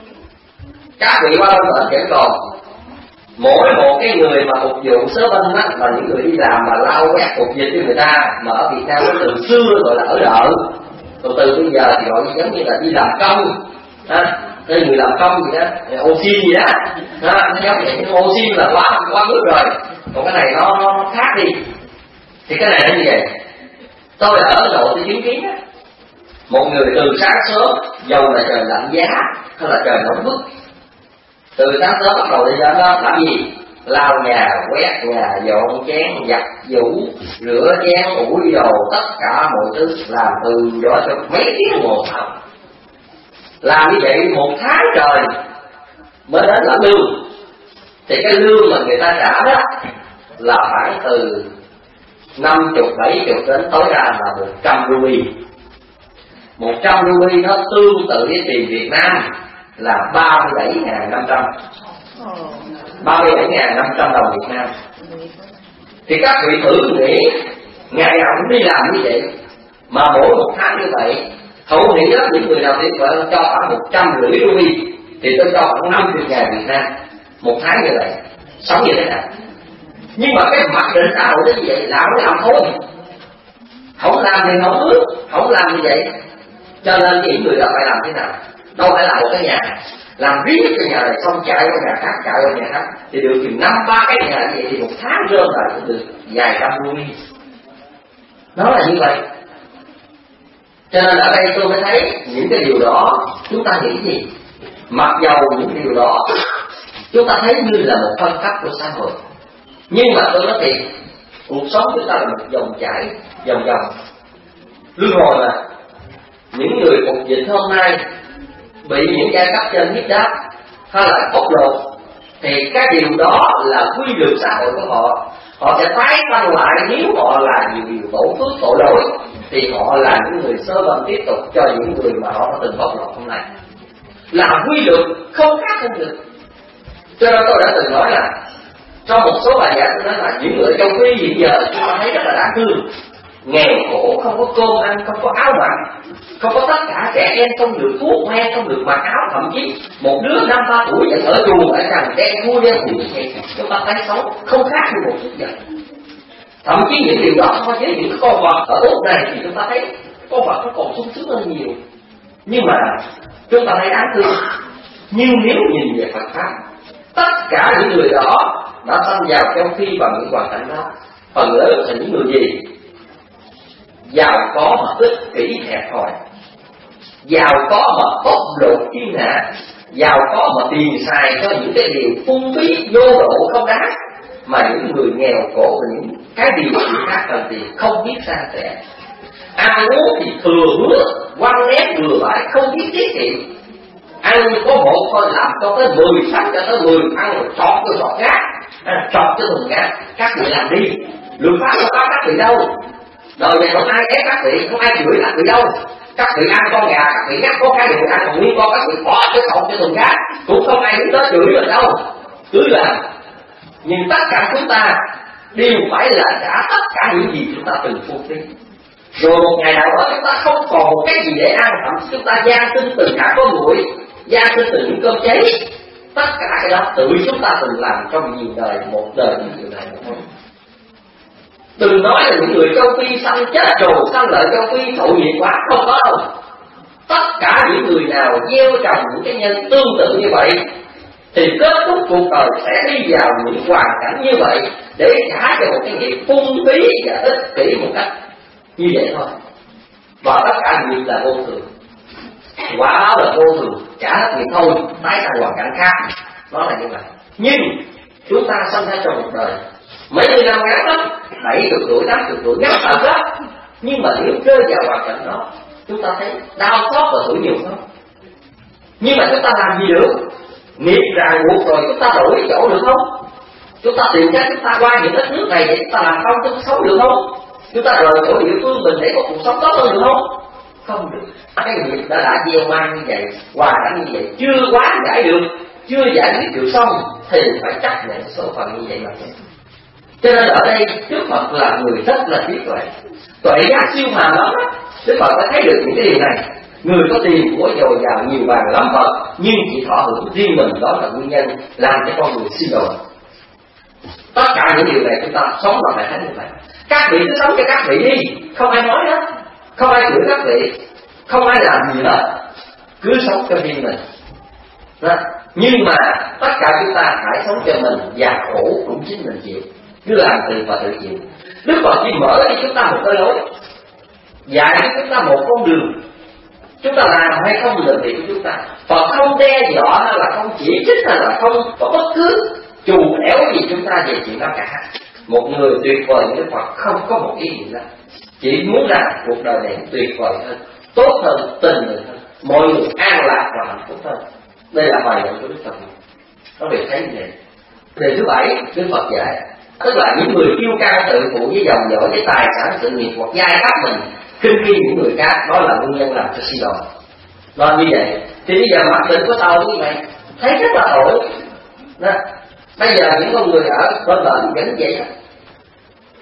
Các vị qua Ấn vẫn còn. Mỗi một cái người mà phục vụ sơ bân á, là những người đi làm mà lau quét phục dịch cho người ta, mà ở Việt Nam từ xưa gọi là ở đợ, từ bây giờ thì gọi giống như là đi làm công. Nên người làm công gì đó, ô xin gì đó, nó giống vậy. Ô xin là quá mức rồi, còn cái này nó khác đi. Thì cái này nó như vậy. Tôi ở Ấn Độ tôi chứng kiến á, một người từ sáng sớm, dầu là trời lạnh giá hay là trời nóng bức, từ sáng sớm bắt đầu đi ra đó làm gì? Lau nhà, quét nhà, dọn chén, giặt giũ, rửa chén, ủi đồ, tất cả mọi thứ làm từ đó cho mấy tiếng đồng hồ sau. Làm như vậy 1 tháng trời mới đến là lương. Thì cái lương mà người ta trả đó là khoảng từ 50, 70 đến tối đa là 100 rupee. 100 rupee nó tương tự với tiền Việt Nam là 37.500 đồng Việt Nam. Thì các vị thử nghĩ, ngày nào cũng đi làm như vậy, mà mỗi 1 tháng như vậy, Hậu hỷ đó, những người nào tuyệt vời cho khoảng 150 ruby thì tôi cho khoảng 50.000 Việt Nam một tháng như vậy, sống như thế nào? Nhưng mà cái mặt định xã hội nó như vậy, làm mới làm thôi, không làm thì không ước, không làm như vậy. Cho nên những người đó phải làm thế nào? Đâu phải là một cái nhà làm riết cái nhà này xong chạy qua nhà khác, chạy qua nhà khác thì được chừng 5-3 cái nhà như vậy thì một tháng rơi lại cũng được vài trăm ruby. Nó là như vậy. Cho nên ở đây tôi mới thấy những cái điều đó chúng ta nghĩ gì? Mặc dầu những điều đó chúng ta thấy như là một phân cấp của xã hội, nhưng mà tôi nói thiệt, cuộc sống chúng ta là một dòng chảy vòng vòng luân hồi mà. Những người phục dịch hôm nay bị những giai cấp trên hiếp đáp hay là bóc lột thì cái điều đó là quy luật xã hội của họ. Họ sẽ tái tăng lại nếu họ làm nhiều điều tổ phước tội lỗi thì họ là những người sơ bần tiếp tục cho những người mà họ đã từng bóc lột hôm nay. Là quy luật không khác hơn được. Cho nên tôi đã từng nói là trong một số bài giảng tôi nói là những người châu Phi hiện giờ chúng ta thấy rất là đáng thương, nghèo khổ, không có cơm ăn, không có áo mặc, không có tất cả, trẻ em không được thuốc men, không được mặc áo, thậm chí một đứa 5-3 tuổi vẫn ở chuồng ở rằng đen mua đen như vậy. Chúng ta thấy sống không khác như một chút vật. Thậm chí những điều đó so với những con vật ở Úc này thì chúng ta thấy con vật nó còn sung sướng hơn nhiều, nhưng mà chúng ta thấy đáng thương. Nhưng nếu nhìn về Phật pháp, tất cả những người đó đã sinh vào châu Phi bằng những hoàn cảnh đó, phần lớn là những người gì? Giàu có mà ích kỷ hẹp hòi, giàu có mà bóc lột thiên hạ, giàu có mà tiền xài cho những cái điều phung phí vô độ không đáng, mà những người nghèo khổ và những cái điều khác cần tiền không biết san sẻ, ăn uống thì thừa hứa, quăng ném bừa bãi, không biết tiết kiệm. Ăn có một thôi làm cho tới 10 sách cho tới 10 ăn rồi chọt cho chọt gác, chọt cho thùng gác. Các vị làm đi, luật pháp không có các vị đâu, đời này không ai ép các vị, không ai chửi các vị đâu. Các vị ăn con gà, các vị ngắt có cái đồ ăn còn nguyên con, các vị bỏ cái cọng cho thùng gác, cũng không ai đứng tới chửi rồi đâu, cứ làm. Nhưng tất cả chúng ta đều phải là trả tất cả những gì chúng ta từng phung phí. Rồi một ngày nào đó chúng ta không còn một cái gì để ăn, thậm chí chúng ta gia sinh từ cả con nguội, gia sinh từ những cơm cháy. Tất cả cái đó tự chúng ta từng làm trong nhiều đời, một đời những điều này thôi. Đừng nói là những người châu Phi sanh chết rồi, sanh lợi châu Phi tội nghiệp quá, không có đâu. Tất cả những người nào gieo trồng những cái nhân tương tự như vậy thì kết thúc cuộc đời sẽ đi vào những hoàn cảnh như vậy để trả cho một cái nghiệp phung phí và ích kỷ một cách như vậy thôi. Và tất cả nghiệp là vô thường, quả báo là vô thường, trả hết nghiệp thôi, tái sang hoàn cảnh khác. Nó là như vậy. Nhưng chúng ta sinh ra trong một đời mấy mươi năm ngắn lắm, 70 tuổi, 80 tuổi ngắn thật lắm. Nhưng mà nếu rơi vào hoàn cảnh đó, chúng ta thấy đau xót và tuổi nhiều không. Nhưng mà chúng ta làm gì được? Nghiệp ràng buộc rồi chúng ta đổi chỗ được không? Chúng ta tìm cách chúng ta qua những đất nước này để chúng ta làm công chúng ta sống được không? Chúng ta rời khỏi địa phương mình để có cuộc sống tốt hơn được không? Không được. Cái nghiệp đã gieo mang như vậy, hoàn cảnh như vậy, chưa quá giải được, chưa giải quyết được xong thì phải chấp nhận số phận như vậy mà. Cho nên ở đây Đức Phật là người rất là trí tuệ, tuệ giác siêu phàm lắm. Đức Phật đã thấy được những cái điều này. Người có tiền của dồi dào nhiều vàng lắm Phật, nhưng chỉ thọ hưởng riêng mình, đó là nguyên nhân làm cho con người suy đồi. Tất cả những điều này chúng ta sống là phải thấy như vậy. Các vị cứ sống cho các vị đi, không ai nói hết, không ai chửi các vị, không ai làm gì hết, cứ sống cho riêng mình. Đó. Nhưng mà tất cả chúng ta phải sống cho mình, và khổ cũng chính mình chịu, cứ làm từ và tự chịu. Đức Phật chỉ mở cho chúng ta một cái lối, dạy cho chúng ta một con đường. Chúng ta làm hay không là việc của chúng ta. Phật không đe dọa hay là không chỉ trích hay là không có bất cứ trù ẻo gì chúng ta về chuyện đó cả. Một người tuyệt vời như Đức Phật không có một ý gì đó, chỉ muốn rằng cuộc đời này tuyệt vời hơn, tốt hơn, tình mình hơn, mọi người an lạc và hạnh phúc hơn. Đây là bài dạy của Đức Phật. Có việc thấy như vậy. Điều thứ 7 Đức Phật dạy, tức là những người kiêu căng tự phụ với dòng dõi, với tài sản sự nghiệp hoặc giai cấp mình khinh khi những người khác, đó là nguyên nhân làm cho suy đồi. Nói như vậy thì bây giờ mặc định của tàu như vậy thấy rất là tội. Đó. Bây giờ những con người ở bên bển vẫn vậy đó,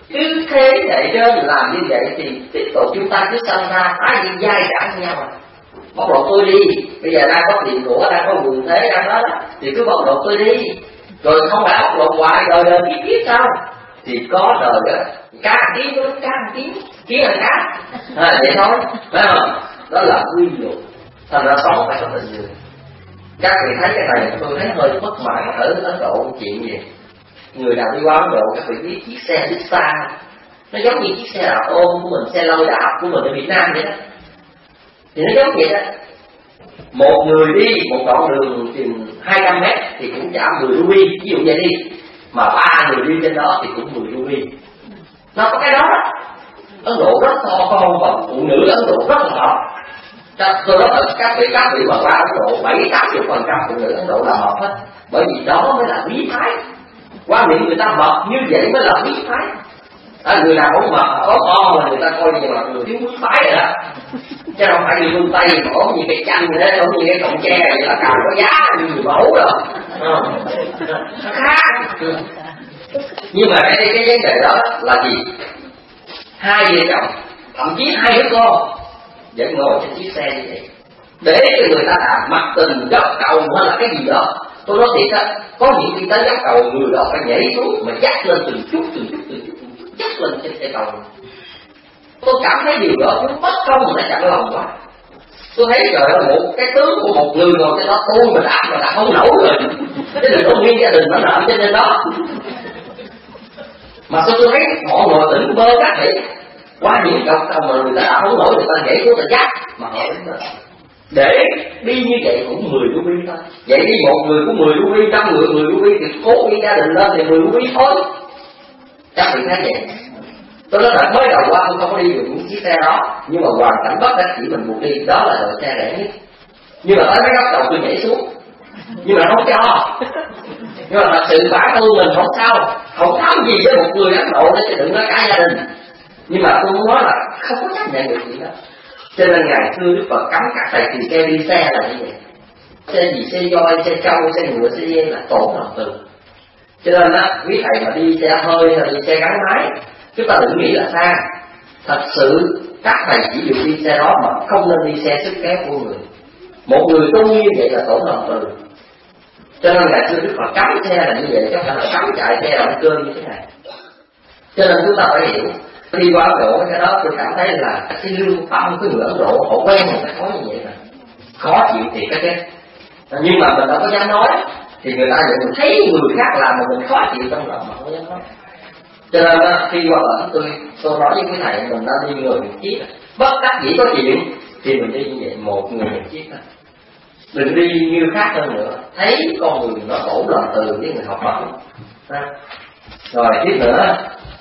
Cứ thế vậy trên làm như vậy thì tiếp tục chúng ta cứ sanh ra ai đi dai dẳng với nhau. Bóc lột tôi đi, bây giờ đang có tiền của, đang có quyền thế, đang đó thì cứ bóc lột tôi đi. Rồi không phải bóc lột hoài đời đời kiếp sao? Thì có đời đó, cá kiếm có cá kiếm, kiếm là cá, vậy thôi, phải không? Đó là quy luật. Thành ra sống phải có tình người. Các vị thấy cái này tôi thấy hơi bất mãn ở Ấn Độ chuyện gì? Người nào đi qua Ấn Độ các vị biết chiếc xe Lisa, nó giống như chiếc xe đạp ôm của mình, xe lôi đạp của mình ở Việt Nam vậy đó. Thì nó giống vậy đó. Một người đi một đoạn đường chừng 200 mét thì cũng trả 10 rupee, ví dụ vậy đi. Mà 3 người đi trên đó thì cũng 10 rupee. Nó có cái đó đó. Ấn Độ rất to con và phụ nữ Ấn Độ rất là to. Tôi nói thật các vị mà qua Ấn Độ 70-80% phụ nữ Ấn Độ là mập hết. Bởi vì đó mới là quý phái. Qua miệng người ta mập như vậy mới là quý phái. Người nào cũng mập có to mà người ta coi như là người thiếu quý phái rồi đó. Chứ không phải như phương Tây mà ốm như cây chanh vậy đó, ốm như cái cọng tre vậy là càng có giá như người mẫu rồi. Nó khác. Nhưng mà cái vấn đề đó là gì? Hai vợ chồng, thậm chí hai đứa con vẫn ngồi trên chiếc xe như vậy, để cho người ta làm mặt tình dốc cầu hay là cái gì đó. Tôi nói thiệt á, có những khi tới dốc cầu người đó phải nhảy xuống mà dắt lên từng chút dắt lên trên xe cầu. Tôi cảm thấy điều đó nó bất công mà nó chặn lòng quá. Tôi thấy trời ơi, một cái tướng của một người ngồi trên đó tôi mà đã không nổi rồi. Thế đừng có nguyên gia đình nó nằm trên đó. Mà sao tôi thấy họ ngồi tỉnh bơ các vị, qua những cọc cầu mà người ta đã không nổi, người ta nhảy xuống ta dắt mà họ đứng rồi. Để đi như vậy cũng 10 rupee thôi. Vậy đi một người cũng 10 rupee, 100 người 10 rupee thì cố nguyên gia đình lên thì 10 rupee thôi. Các vị thấy vậy. Tôi nói là mới đầu qua tôi không có đi được những chiếc xe đó, nhưng mà hoàn cảnh bất đắc dĩ mình buộc đi, đó là loại xe rẻ nhất. Nhưng mà tới mấy góc đầu tôi nhảy xuống, nhưng mà không cho. Nhưng mà thật sự bản thân mình không sao, không thấm gì với một người Ấn Độ nữa chứ đừng nói cả gia đình. Nhưng mà tôi muốn nói là không có chấp nhận được chuyện đó. Cho nên ngày xưa Đức Phật cấm các thầy tỳ kheo đi xe là như vậy. Xe gì, xe voi, xe trâu, xe ngựa, xe dê là tổn lòng từ. Cho nên á, quý thầy mà đi xe hơi hay đi xe gắn máy, chúng ta đừng nghĩ là xa. Thật sự các thầy chỉ được đi xe đó mà không nên đi xe sức kéo của người. Một người tu như vậy là tổn lòng từ. Cho nên ngày xưa Đức Phật cấm xe là như vậy, chứ không phải là cấm chạy xe động cơ như thế này. Cho nên chúng ta phải hiểu. Đi qua Ấn Độ cái đó tôi cảm thấy là cái lương tâm của người Ấn Độ họ quen một cái thói như vậy mà khó chịu thiệt cái chứ. Nhưng mà mình đâu có dám nói, thì người ta nhận thấy người khác làm mà mình khó chịu trong lòng mà không có dám nói. Cho nên khi qua bển tôi nói với quý thầy mình nên đi người một chiếc, bất đắc dĩ có chuyện thì mình đi như vậy, một người một chiếc thôi. Đừng đi như khác hơn nữa, thấy con người nó khổ lòng từ với người học Phật. Rồi tiếp nữa,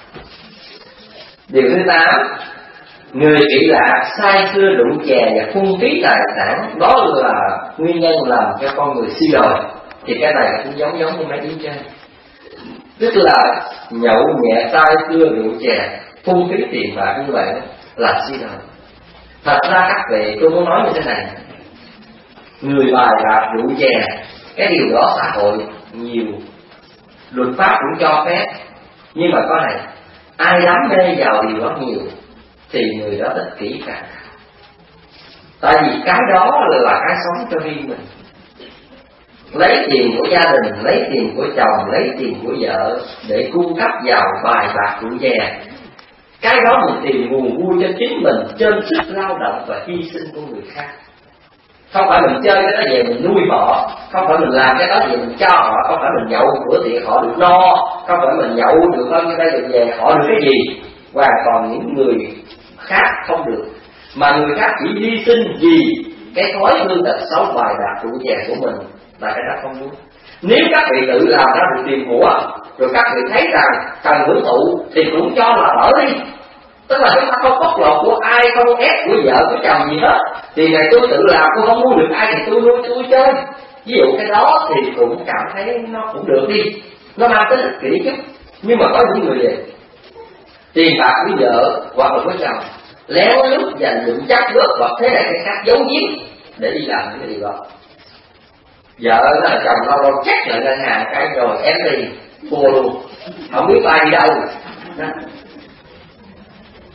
điều thứ 8, người kỵ lạc sai xưa đụng chè và phung phí tài sản, đó là nguyên nhân làm cho con người si đồi. Thì cái này cũng giống như mấy đứa trên, tức là nhậu nhẹ sai xưa đụng chè phung phí tiền bạc như vậy là si đồi. Thật ra các vị tôi muốn nói như thế này, người bài bạc rượu chè, cái điều đó xã hội nhiều, luật pháp cũng cho phép, nhưng mà có này, ai đắm mê vào điều đó nhiều thì người đó ích kỷ cả. Tại vì cái đó là cái sống cho riêng mình. Lấy tiền của gia đình, lấy tiền của chồng, lấy tiền của vợ để cung cấp vào bài bạc rượu chè. Cái đó mình tìm nguồn vui cho chính mình trên sức lao động và hy sinh của người khác. Không phải mình chơi cái đó về mình nuôi họ, không phải mình làm cái đó về mình cho họ, không phải mình nhậu bữa tiệc họ được no, không phải mình nhậu được bao nhiêu đây được về họ được cái gì, và còn những người khác không được. Mà người khác chỉ hy sinh vì cái thói hư tật xấu bài bạc rượu chè của mình là cái đó không muốn. Nếu các vị tự làm ra được tiền của, rồi các vị thấy rằng cần hưởng thụ thì cũng cho là ở đi. Tức là chúng ta không bóc lột của ai, không ép của vợ của chồng gì hết. Thì ngày tôi tự làm, tôi không muốn được ai thì tôi nuôi tôi chơi. Ví dụ cái đó thì cũng cảm thấy nó cũng được đi, nó mang tính ích kỷ chút. Nhưng mà có những người vậy, tiền bạc của vợ hoặc là của chồng léo lút dành dụng chắc bớt hoặc thế này cái khác giấu giếm để đi làm những cái điều đó. Vợ nó là chồng lâu lâu chắc lại ngân hàng cái rồi ém đi thua luôn, không biết ai đi đâu.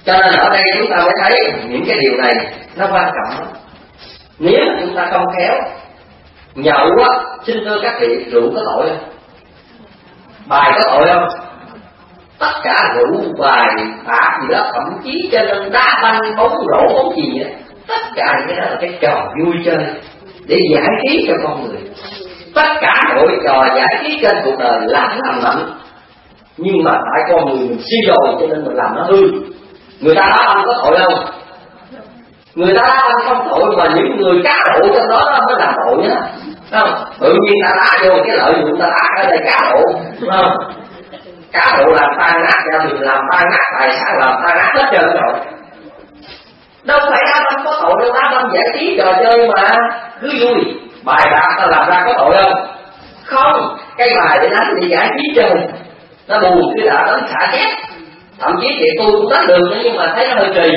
Cho nên ở đây chúng ta mới thấy những cái điều này nó quan trọng lắm. Nếu mà chúng ta không khéo, nhậu á, xin thưa các vị, rượu có tội không? Bài có tội không? Tất cả rượu, bài, bạc gì đó, thậm chí cho nên đá banh, bóng rổ, bóng gì vậy, tất cả những cái đó là cái trò vui chơi để giải trí cho con người. Tất cả mọi trò giải trí trên cuộc đời là lành mạnh, nhưng mà tại con người mình suy đồi cho nên mình làm nó hư. Người ta đá banh có tội không? Người ta đá banh không tội, mà những người cá độ trong đó nó mới làm tội nhá, không? Tự nhiên ta đá vô cái lợi dụng ta đá ở đây cá độ, không? Cá độ làm tan nát gia đình, làm tan nát tài sản, làm tan nát hết trơn rồi. Đâu phải đá banh có tội đâu, đá banh giải trí trò chơi mà cứ vui. Bài bạc ta làm ra có tội không? Không, cái bài để đánh để giải trí chơi, nó buồn cứ đã đánh xả chết. Thậm chí thì tôi cũng đánh được nhưng mà thấy nó hơi kỳ.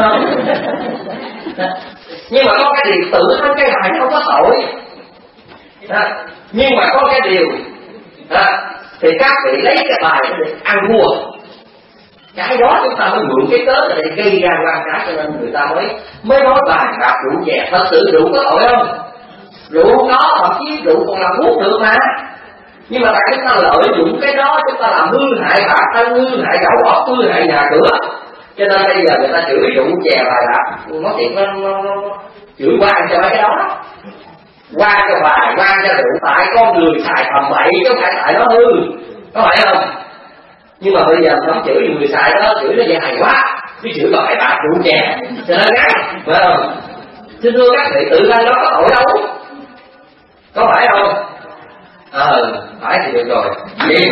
Nhưng mà có cái điều tự thân cái bài không có tội. Nhưng mà có cái điều thì các vị lấy cái bài để ăn thua. Cái đó chúng ta mới mượn cái cớ để gây ra quan trái, cho nên người ta mới nói bài bạc rượu chè. Thật sự rượu có tội không? Rượu có, thậm chí rượu còn làm thuốc được mà. Nhưng mà tại chúng ta lợi dụng cái đó, chúng ta làm hư hại bản thân, hư hại đầu óc, hư hại nhà cửa. Cho nên bây giờ người ta chửi rượu chè bài bạc, nói chuyện nó chửi quan cho mấy cái đó. Quan cho bài, quan cho rượu, tại con người xài tầm bậy chứ không phải tại nó hư, có phải không? Nhưng mà bây giờ không chửi người xài đó, chửi nó dài quá, chứ chửi bài bạc rượu chè cho nên ngắn, phải không? Xin thưa các vị, tự thân đó có tội đâu, có phải không? Phải thì được rồi. Vậy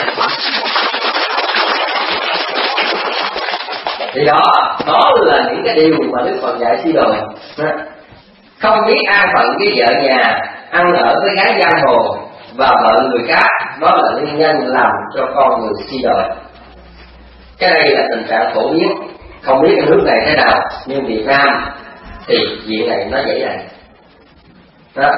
thì đó là những cái điều mà Đức Phật dạy suy đồi. Không biết an phận với vợ nhà, ăn ở với gái giang hồ và vợ người khác, đó là nguyên nhân làm cho con người suy đồi. Cái đây là tình trạng phổ biến. Không biết cái nước này thế nào, nhưng Việt Nam thì chuyện này nó dễ dàng. Đó.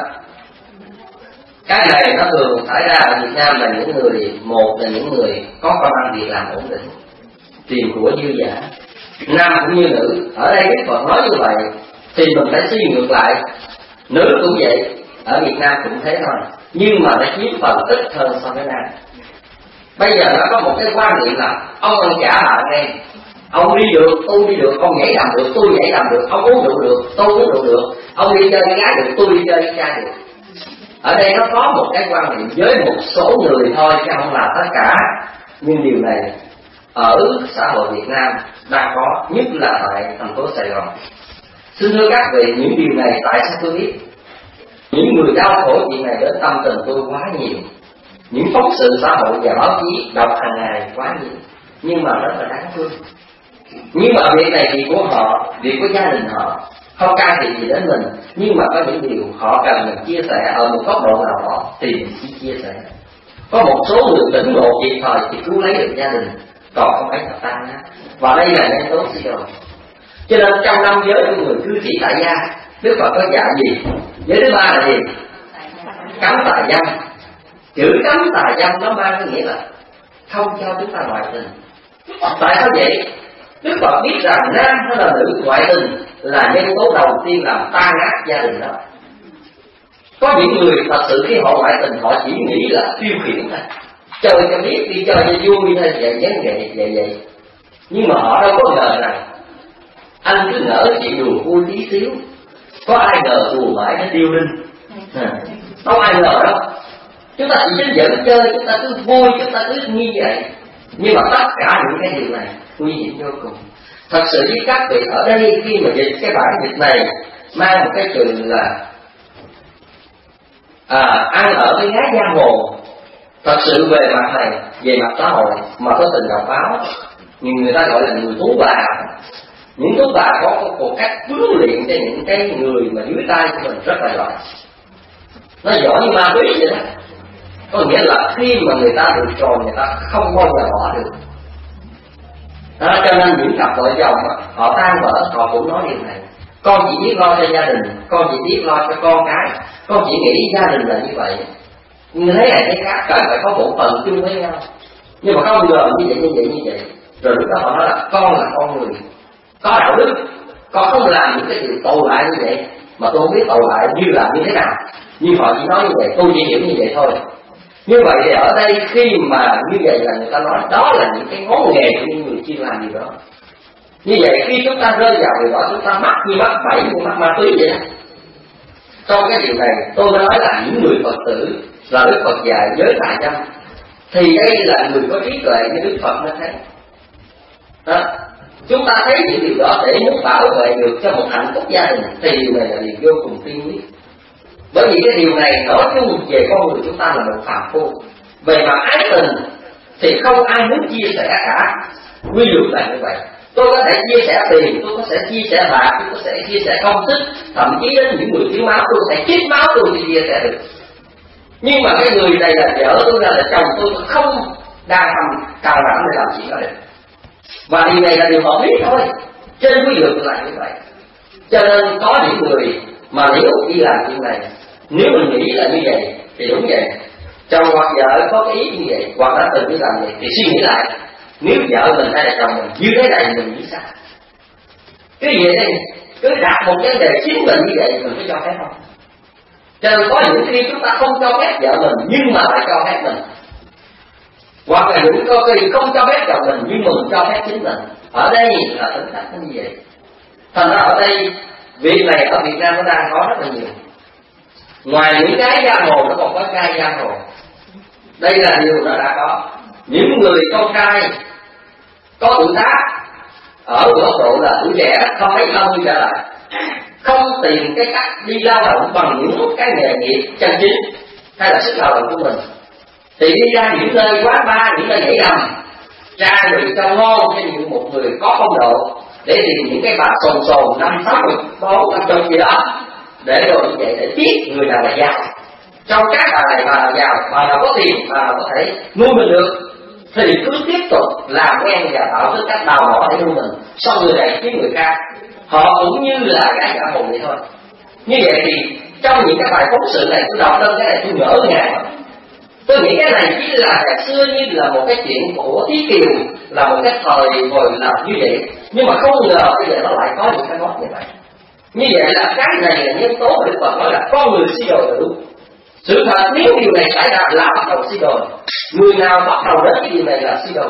Cái này nó thường xảy ra ở Việt Nam là những người, một là những người có công ăn việc làm ổn định, tiền của dư dả, nam cũng như nữ. Ở đây Đức Phật nói như vậy thì mình phải suy ngược lại, nữ cũng vậy, ở Việt Nam cũng thế thôi, nhưng mà nó chiếm phần ít hơn so với nam. Bây giờ nó có một cái quan niệm là ông ăn trả bạn em, ông đi được, tôi đi được, ông nhảy đầm được, tôi nhảy đầm được, ông uống rượu được, tôi uống rượu được, ông đi chơi với gái được, tôi đi chơi với trai được. Ở đây nó có một cái quan niệm với một số người thôi chứ không là tất cả. Nhưng điều này ở xã hội Việt Nam đang có, nhất là tại thành phố Sài Gòn. Xin thưa các vị, những điều này tại sao tôi biết? Những người đau khổ chuyện này đến tâm tình tôi quá nhiều. Những phóng sự xã hội và báo chí đọc hàng ngày quá nhiều, nhưng mà rất là đáng thương. Nhưng mà việc này việc của họ, việc của gia đình họ, không can thiệp gì đến mình, nhưng mà có những điều họ cần mình chia sẻ ở một góc độ nào đó thì mình chỉ chia sẻ. Có một số người tỉnh ngộ kịp thời thì cứu lấy được gia đình, còn không phải là tan nát. Và đây là nhân tố suy đồi. Cho nên trong năm giới của người cư sĩ tại gia, Đức Phật có dạy gì? Giới thứ ba là gì? Cấm tà dâm. Chữ cấm tà dâm nó mang cái nghĩa là không cho chúng ta ngoại tình. Tại sao vậy? Đức Phật biết rằng nam hay là nữ ngoại tình là nhân tố đầu tiên làm tan nát gia đình đó. Có những người thật sự khi họ ngoại tình họ chỉ nghĩ là tiêu khiển thôi, chơi cho biết, đi chơi cho vui thôi, vậy. Nhưng mà họ đâu có ngờ rằng anh cứ ngỡ chị đùa vui tí xíu, có ai ngờ đùa mãi đến điêu linh. Không ai ngờ đâu. Chúng ta chỉ đến giận chơi, chúng ta cứ vui, chúng ta cứ như vậy. Nhưng mà tất cả những cái điều này nguy hiểm vô cùng. Thật sự với các vị ở đây khi mà dịch cái bản dịch này mang một cái từ là ăn ở với gái giang hồ. Thật sự về mặt này, về mặt xã hội mà có tình đọc báo, nhưng người ta gọi là người tú bà. Những tú bà có một cách huấn luyện cho những cái người mà dưới tay của mình rất là giỏi. Nó giỏi như ma túy vậy đó. Có nghĩa là khi mà người ta được rồi, người ta không bao giờ bỏ được. Cho nên những cặp vợ chồng họ tan vỡ, họ cũng nói điều này: con chỉ biết lo cho gia đình, con chỉ biết lo cho con cái, con chỉ nghĩ gia đình là như vậy. Như thế này thế khác cần phải có một phần chung với nhau. Nhưng mà không ngờ như vậy. Rồi lúc đó họ nói là con người có đạo đức, con không làm những cái điều tội lạ như vậy, mà tôi không biết tội lạ như là như thế nào, nhưng họ chỉ nói như vậy, tôi chỉ hiểu như vậy thôi. Như vậy thì ở đây khi mà như vậy là người ta nói đó là những cái ngón nghề của những người chuyên làm điều đó. Như vậy khi chúng ta rơi vào điều đó, chúng ta mắc như mắc bẫy, như mắc ma túy vậy đó. Trong cái điều này tôi mới nói là những người Phật tử là Đức Phật dạy giới tà dâm, thì đây là người có trí tuệ như Đức Phật mới thấy đó. Chúng ta thấy những điều đó để muốn bảo vệ được cho một hạnh phúc gia đình, thì điều này là điều vô cùng tiên quyết. Bởi vì cái điều này nói chung về con người chúng ta là một phàm phu. Về mặt ái tình thì không ai muốn chia sẻ cả. Quy luật là như vậy. Tôi có thể chia sẻ tiền, tôi có thể chia sẻ bạc, tôi có thể chia sẻ công sức, thậm chí đến những người thiếu máu tôi có thể chích máu tôi thì chia sẻ được. Nhưng mà cái người này là vợ tôi, là chồng tôi không đang càng rảnh để làm chuyện đó được. Và điều này là điều hợp lý thôi. Trên quy luật là như vậy. Cho nên có những người mà nếu đi làm chuyện này, nếu mình nghĩ là như vậy thì đúng vậy. Chồng hoặc vợ có cái ý như vậy, hoặc đã từng đi làm vậy, thì suy nghĩ lại, nếu vợ mình hay là chồng mình như thế này mình nghĩ sao? Cứ vậy đây, cứ đặt một vấn đề chính mình như vậy mình có cho phép không? Cho nên có những khi chúng ta không cho phép vợ mình nhưng mà lại cho phép mình, hoặc là những khi không cho phép chồng mình nhưng mình cho phép chính mình. Ở đây là tính cách nó như vậy. Thành ra ở đây việc này ở Việt Nam nó đang có rất là nhiều. Ngoài những cái giang hồ nó còn có cái giang hồ. Đây là điều nó đã có. Những người con trai có tuổi tác ở góc độ là tuổi trẻ không mấy lâu trở lại, không tìm cái cách đi lao động bằng những cái nghề nghiệp chân chính hay là sức lao động của mình, thì đi ra những nơi quán bar, những nơi nhảy đầm, trang bị cho ngon cho những một người có phong độ, để tìm những cái bà sồn 50-60, 40-50 gì đó, để rồi như vậy để biết người nào là giàu. Trong các bà này bà nào giàu, bà nào có tiền, bà nào có thể nuôi mình được, thì cứ tiếp tục làm quen và tạo tư cách đào mỏ để nuôi mình. Sau người này kiếm người khác, họ cũng như là cái xã hội vậy thôi. Như vậy thì trong những cái bài phóng sự này tôi đọc lên cái này tôi ngỡ ngàng. Tôi nghĩ cái này chỉ là ngày xưa như là một cái chuyện của Thí Kiều, là một cái thời hồi làm như vậy, nhưng mà không ngờ bây giờ nó lại có những cái mốt như vậy. Như vậy là cái này là nhân tố mà Đức Phật nói là con người si đồi tử. Sự thật nếu điều này xảy ra là bắt đầu si đồi. Người nào bắt đầu đến cái điều này là si đồi.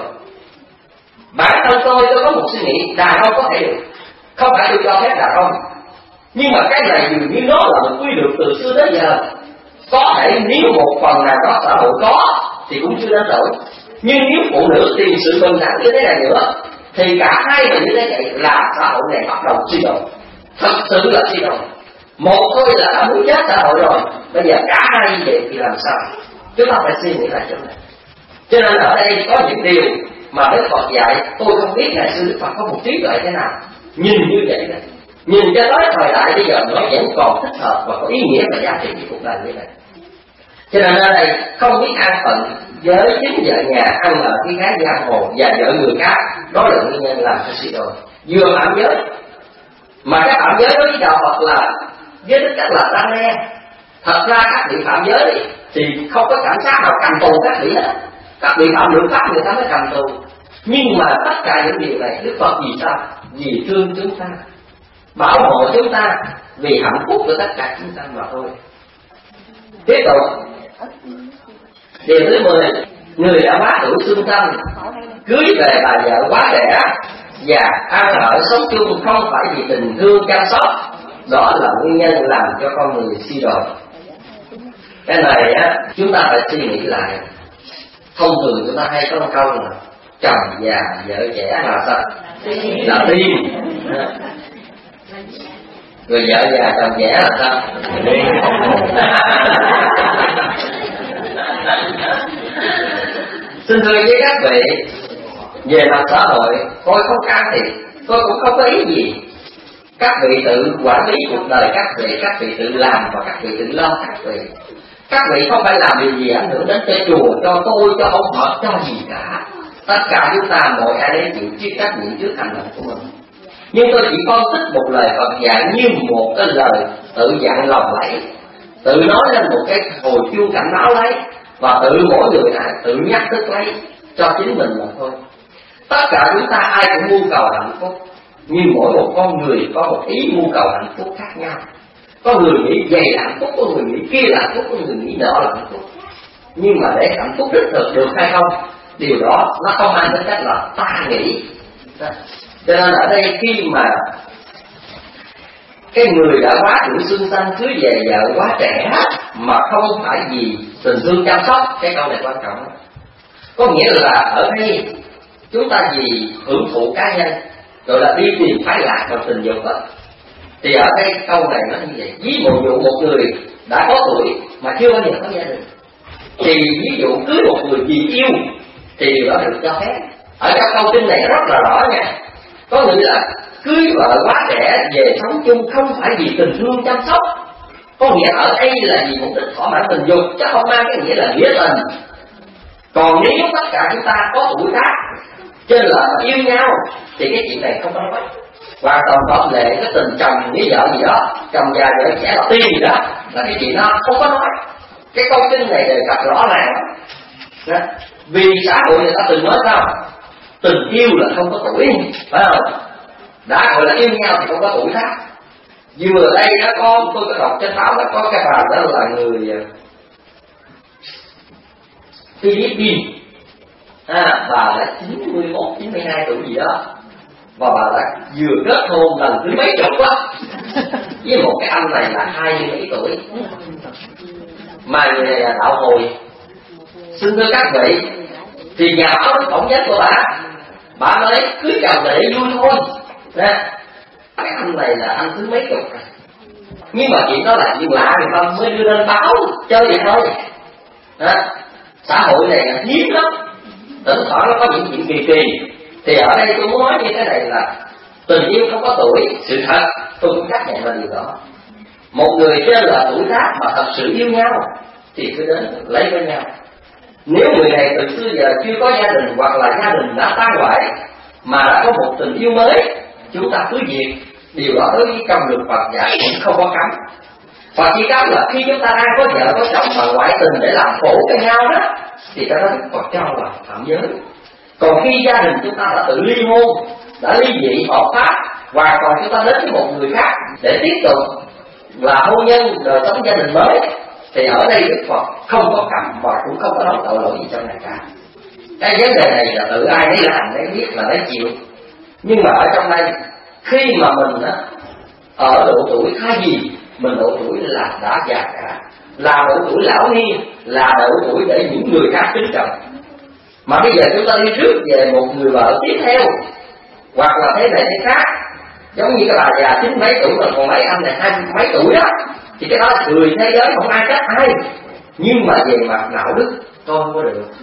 Bản thân tôi có một suy nghĩ, đàn ông có thể được, không phải tôi cho phép đàn ông, nhưng mà cái này dường như nó là một quy luật từ xưa đến giờ. Có thể nếu một phần nào đó xã hội có thì cũng chưa đến đổi, nhưng nếu phụ nữ tìm sự bình đẳng như thế này nữa thì cả hai người như thế này là xã hội này bắt đầu suy đồi. Thật sự là suy đồi. Một thôi là đã muốn chết xã hội rồi, bây giờ cả hai như vậy thì làm sao? Chúng ta phải suy nghĩ lại chỗ này. Cho nên ở đây có những điều mà Đức Phật dạy, tôi không biết ngày xưa Đức Phật có một trí tuệ thế nào, nhìn như vậy đó, nhìn cho tới thời đại bây giờ nó vẫn còn thích hợp và có ý nghĩa và giá trị của cuộc đời như vậy. Cho nên ở đây không biết an phận với chính vợ nhà ăn ở cái gái giang hồ và vợ người khác, đó là nguyên nhân làm cho suy đồi. Vừa phạm giới, mà cái phạm giới đối với đạo Phật là với tính cách là răn đe. Thật ra các vị phạm giới thì không có cảnh sát nào cầm tù các vị hết, các vị phạm luật pháp người ta mới cầm tù. Nhưng mà tất cả những điều này Đức Phật vì sao? Vì thương chúng ta, bảo hộ chúng ta, vì hạnh phúc của tất cả chúng ta mà thôi. Tiếp tục điều thứ 10, người đã quá tuổi xương thanh, cưới về bà vợ quá trẻ và ăn ở sống chung không phải vì tình thương chăm sóc, đó là nguyên nhân làm cho con người si đồi. Cái này á chúng ta phải suy nghĩ lại. Thông thường chúng ta hay có một câu là chồng già vợ trẻ là sao? Là điên. Người vợ già chồng trẻ là sao? Xin thưa với các vị, về mặt xã hội tôi không can thiệp, tôi cũng không có ý gì. Các vị tự quản lý cuộc đời các vị tự làm và các vị tự lo các vị không phải làm điều gì ảnh hưởng đến cho chùa, cho tôi, cho ông Phật, cho gì cả. Tất cả chúng ta mỗi ai đến chịu chịu trách nhiệm trước hành động của mình. Nhưng tôi chỉ phân tích một lời Phật dạy như một cái lời tự dặn lòng lấy, tự nói lên một cái hồi chuông cảnh báo lấy, và tự mỗi người tự nhắc thức lấy cho chính mình mà thôi. Tất cả chúng ta ai cũng mưu cầu hạnh phúc, nhưng mỗi một con người có một ý mưu cầu hạnh phúc khác nhau. Có người nghĩ vậy là hạnh phúc, có người nghĩ kia là hạnh phúc, có người nghĩ nọ là hạnh phúc. Nhưng mà để hạnh phúc đích thực được hay không, điều đó nó không mang tính cách là ta nghĩ. Cho nên ở đây khi mà cái người đã quá tuổi xuân xanh cưới về vợ quá trẻ mà không phải vì tình thương chăm sóc, cái câu này quan trọng. Có nghĩa là ở đây chúng ta vì hưởng thụ cá nhân, gọi là đi tìm phái lạc vào tình dục đó. Thì ở đây câu này nó như vậy. Ví dụ một người đã có tuổi mà chưa bao giờ có gia đình, thì ví dụ cưới một người vì yêu thì điều đó được cho phép. Ở trong câu kinh này rất là rõ nha. Có nghĩa là cưới vợ quá trẻ về sống chung không phải vì tình thương chăm sóc. Có nghĩa ở đây là vì mục đích thỏa mãn tình dục, chứ không mang cái nghĩa là nghĩa tình. Còn nếu tất cả chúng ta có tuổi tác trên là yêu nhau thì cái chuyện này không có nói. Hoàn toàn có lệ cái tình chồng với vợ gì đó, chồng già vợ trẻ là tiên gì đó, là cái chuyện đó không có nói. Cái câu kinh này đề cập rõ ràng đó. Vì xã hội người ta từng nói sao? Tình yêu là không có tuổi, phải không? Đã gọi là yêu nhau thì không có tuổi tác. Vừa đây đó tôi có đọc trên báo đó, có cái bà đó là người Philippines, bà đã 91, 92 tuổi gì đó, và bà đã vừa kết hôn lần thứ mấy chục á với một cái anh này là 20 mấy tuổi, mà người này là đạo hồi. Xin thưa các vị, thì nhà báo phỏng vấn của bà nói cưới chồng để vui thôi. Cái anh này là anh thứ mấy chục rồi, nhưng mà chuyện đó là chuyện lạ người ta mới đưa lên báo chơi vậy thôi. Xã hội này là hiếm lắm, thỉnh thoảng nó có những chuyện kỳ kỳ. Thì ở đây tôi muốn nói như thế này là tình yêu không có tuổi. Sự thật tôi cũng xác nhận là điều đó. Một người trên là tuổi tác mà thật sự yêu nhau thì cứ đến lấy với nhau. Nếu người này từ xưa giờ chưa có gia đình, hoặc là gia đình đã tan hoại mà đã có một tình yêu mới, chúng ta cứ việc. Điều đó đối với trong luật Phật dạy cũng không có cấm. Và chỉ cấm là khi chúng ta đang có vợ có chồng mà ngoại tình để làm khổ cho nhau đó, thì cái đó Đức Phật cho là phạm giới. Còn khi gia đình chúng ta đã tự ly hôn, đã ly dị hợp pháp, và còn chúng ta đến với một người khác để tiếp tục là hôn nhân đời sống gia đình mới, thì ở đây Đức Phật không có cấm và cũng không có nói tội lỗi gì trong này cả. Cái vấn đề này là tự ai nấy làm, nấy biết là nấy chịu. Nhưng mà ở trong đây, khi mà mình ở độ tuổi thay vì mình độ tuổi là đã già cả, là độ tuổi lão niên, là độ tuổi để những người khác kính trọng, mà bây giờ chúng ta đi trước về một người vợ tiếp theo, hoặc là thế này thế khác, giống như cái bà già 90 mấy tuổi mà còn mấy anh này 20 mấy tuổi đó, thì cái đó là người thế giới không ai trách ai. Nhưng mà về mặt đạo đức tôi không có được.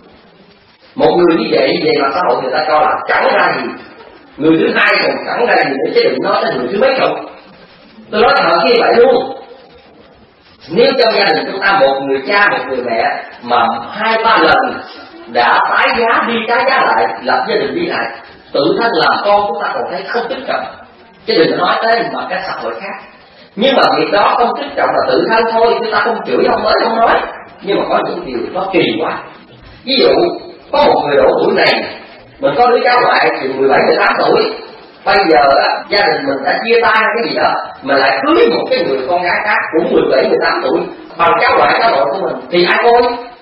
Một người như vậy về mặt xã hội người ta cho là chẳng ra gì, người thứ hai còn chẳng ra gì nữa, chứ đừng nói đến người thứ mấy chục. Tôi nói thật như vậy luôn. Nếu trong gia đình chúng ta một người cha một người mẹ mà 2-3 lần đã tái giá đi tái giá lại, lập gia đình đi lại, tự thân làm con chúng ta còn thấy không thích trọng, chứ đừng nói tới mà các xã hội khác. Nhưng mà việc đó không thích trọng là tự thân thôi, chúng ta không chửi không nói không nói. Nhưng mà có những điều nó kỳ quá. Ví dụ có một người độ tuổi này, mình có đứa cháu ngoại chừng 17-18 tuổi, bây giờ gia đình mình đã chia tay cái gì đó, mà lại cưới một cái người con gái khác cũng 17-18 tuổi bằng cháu ngoại cháu nội của mình, thì ai coi?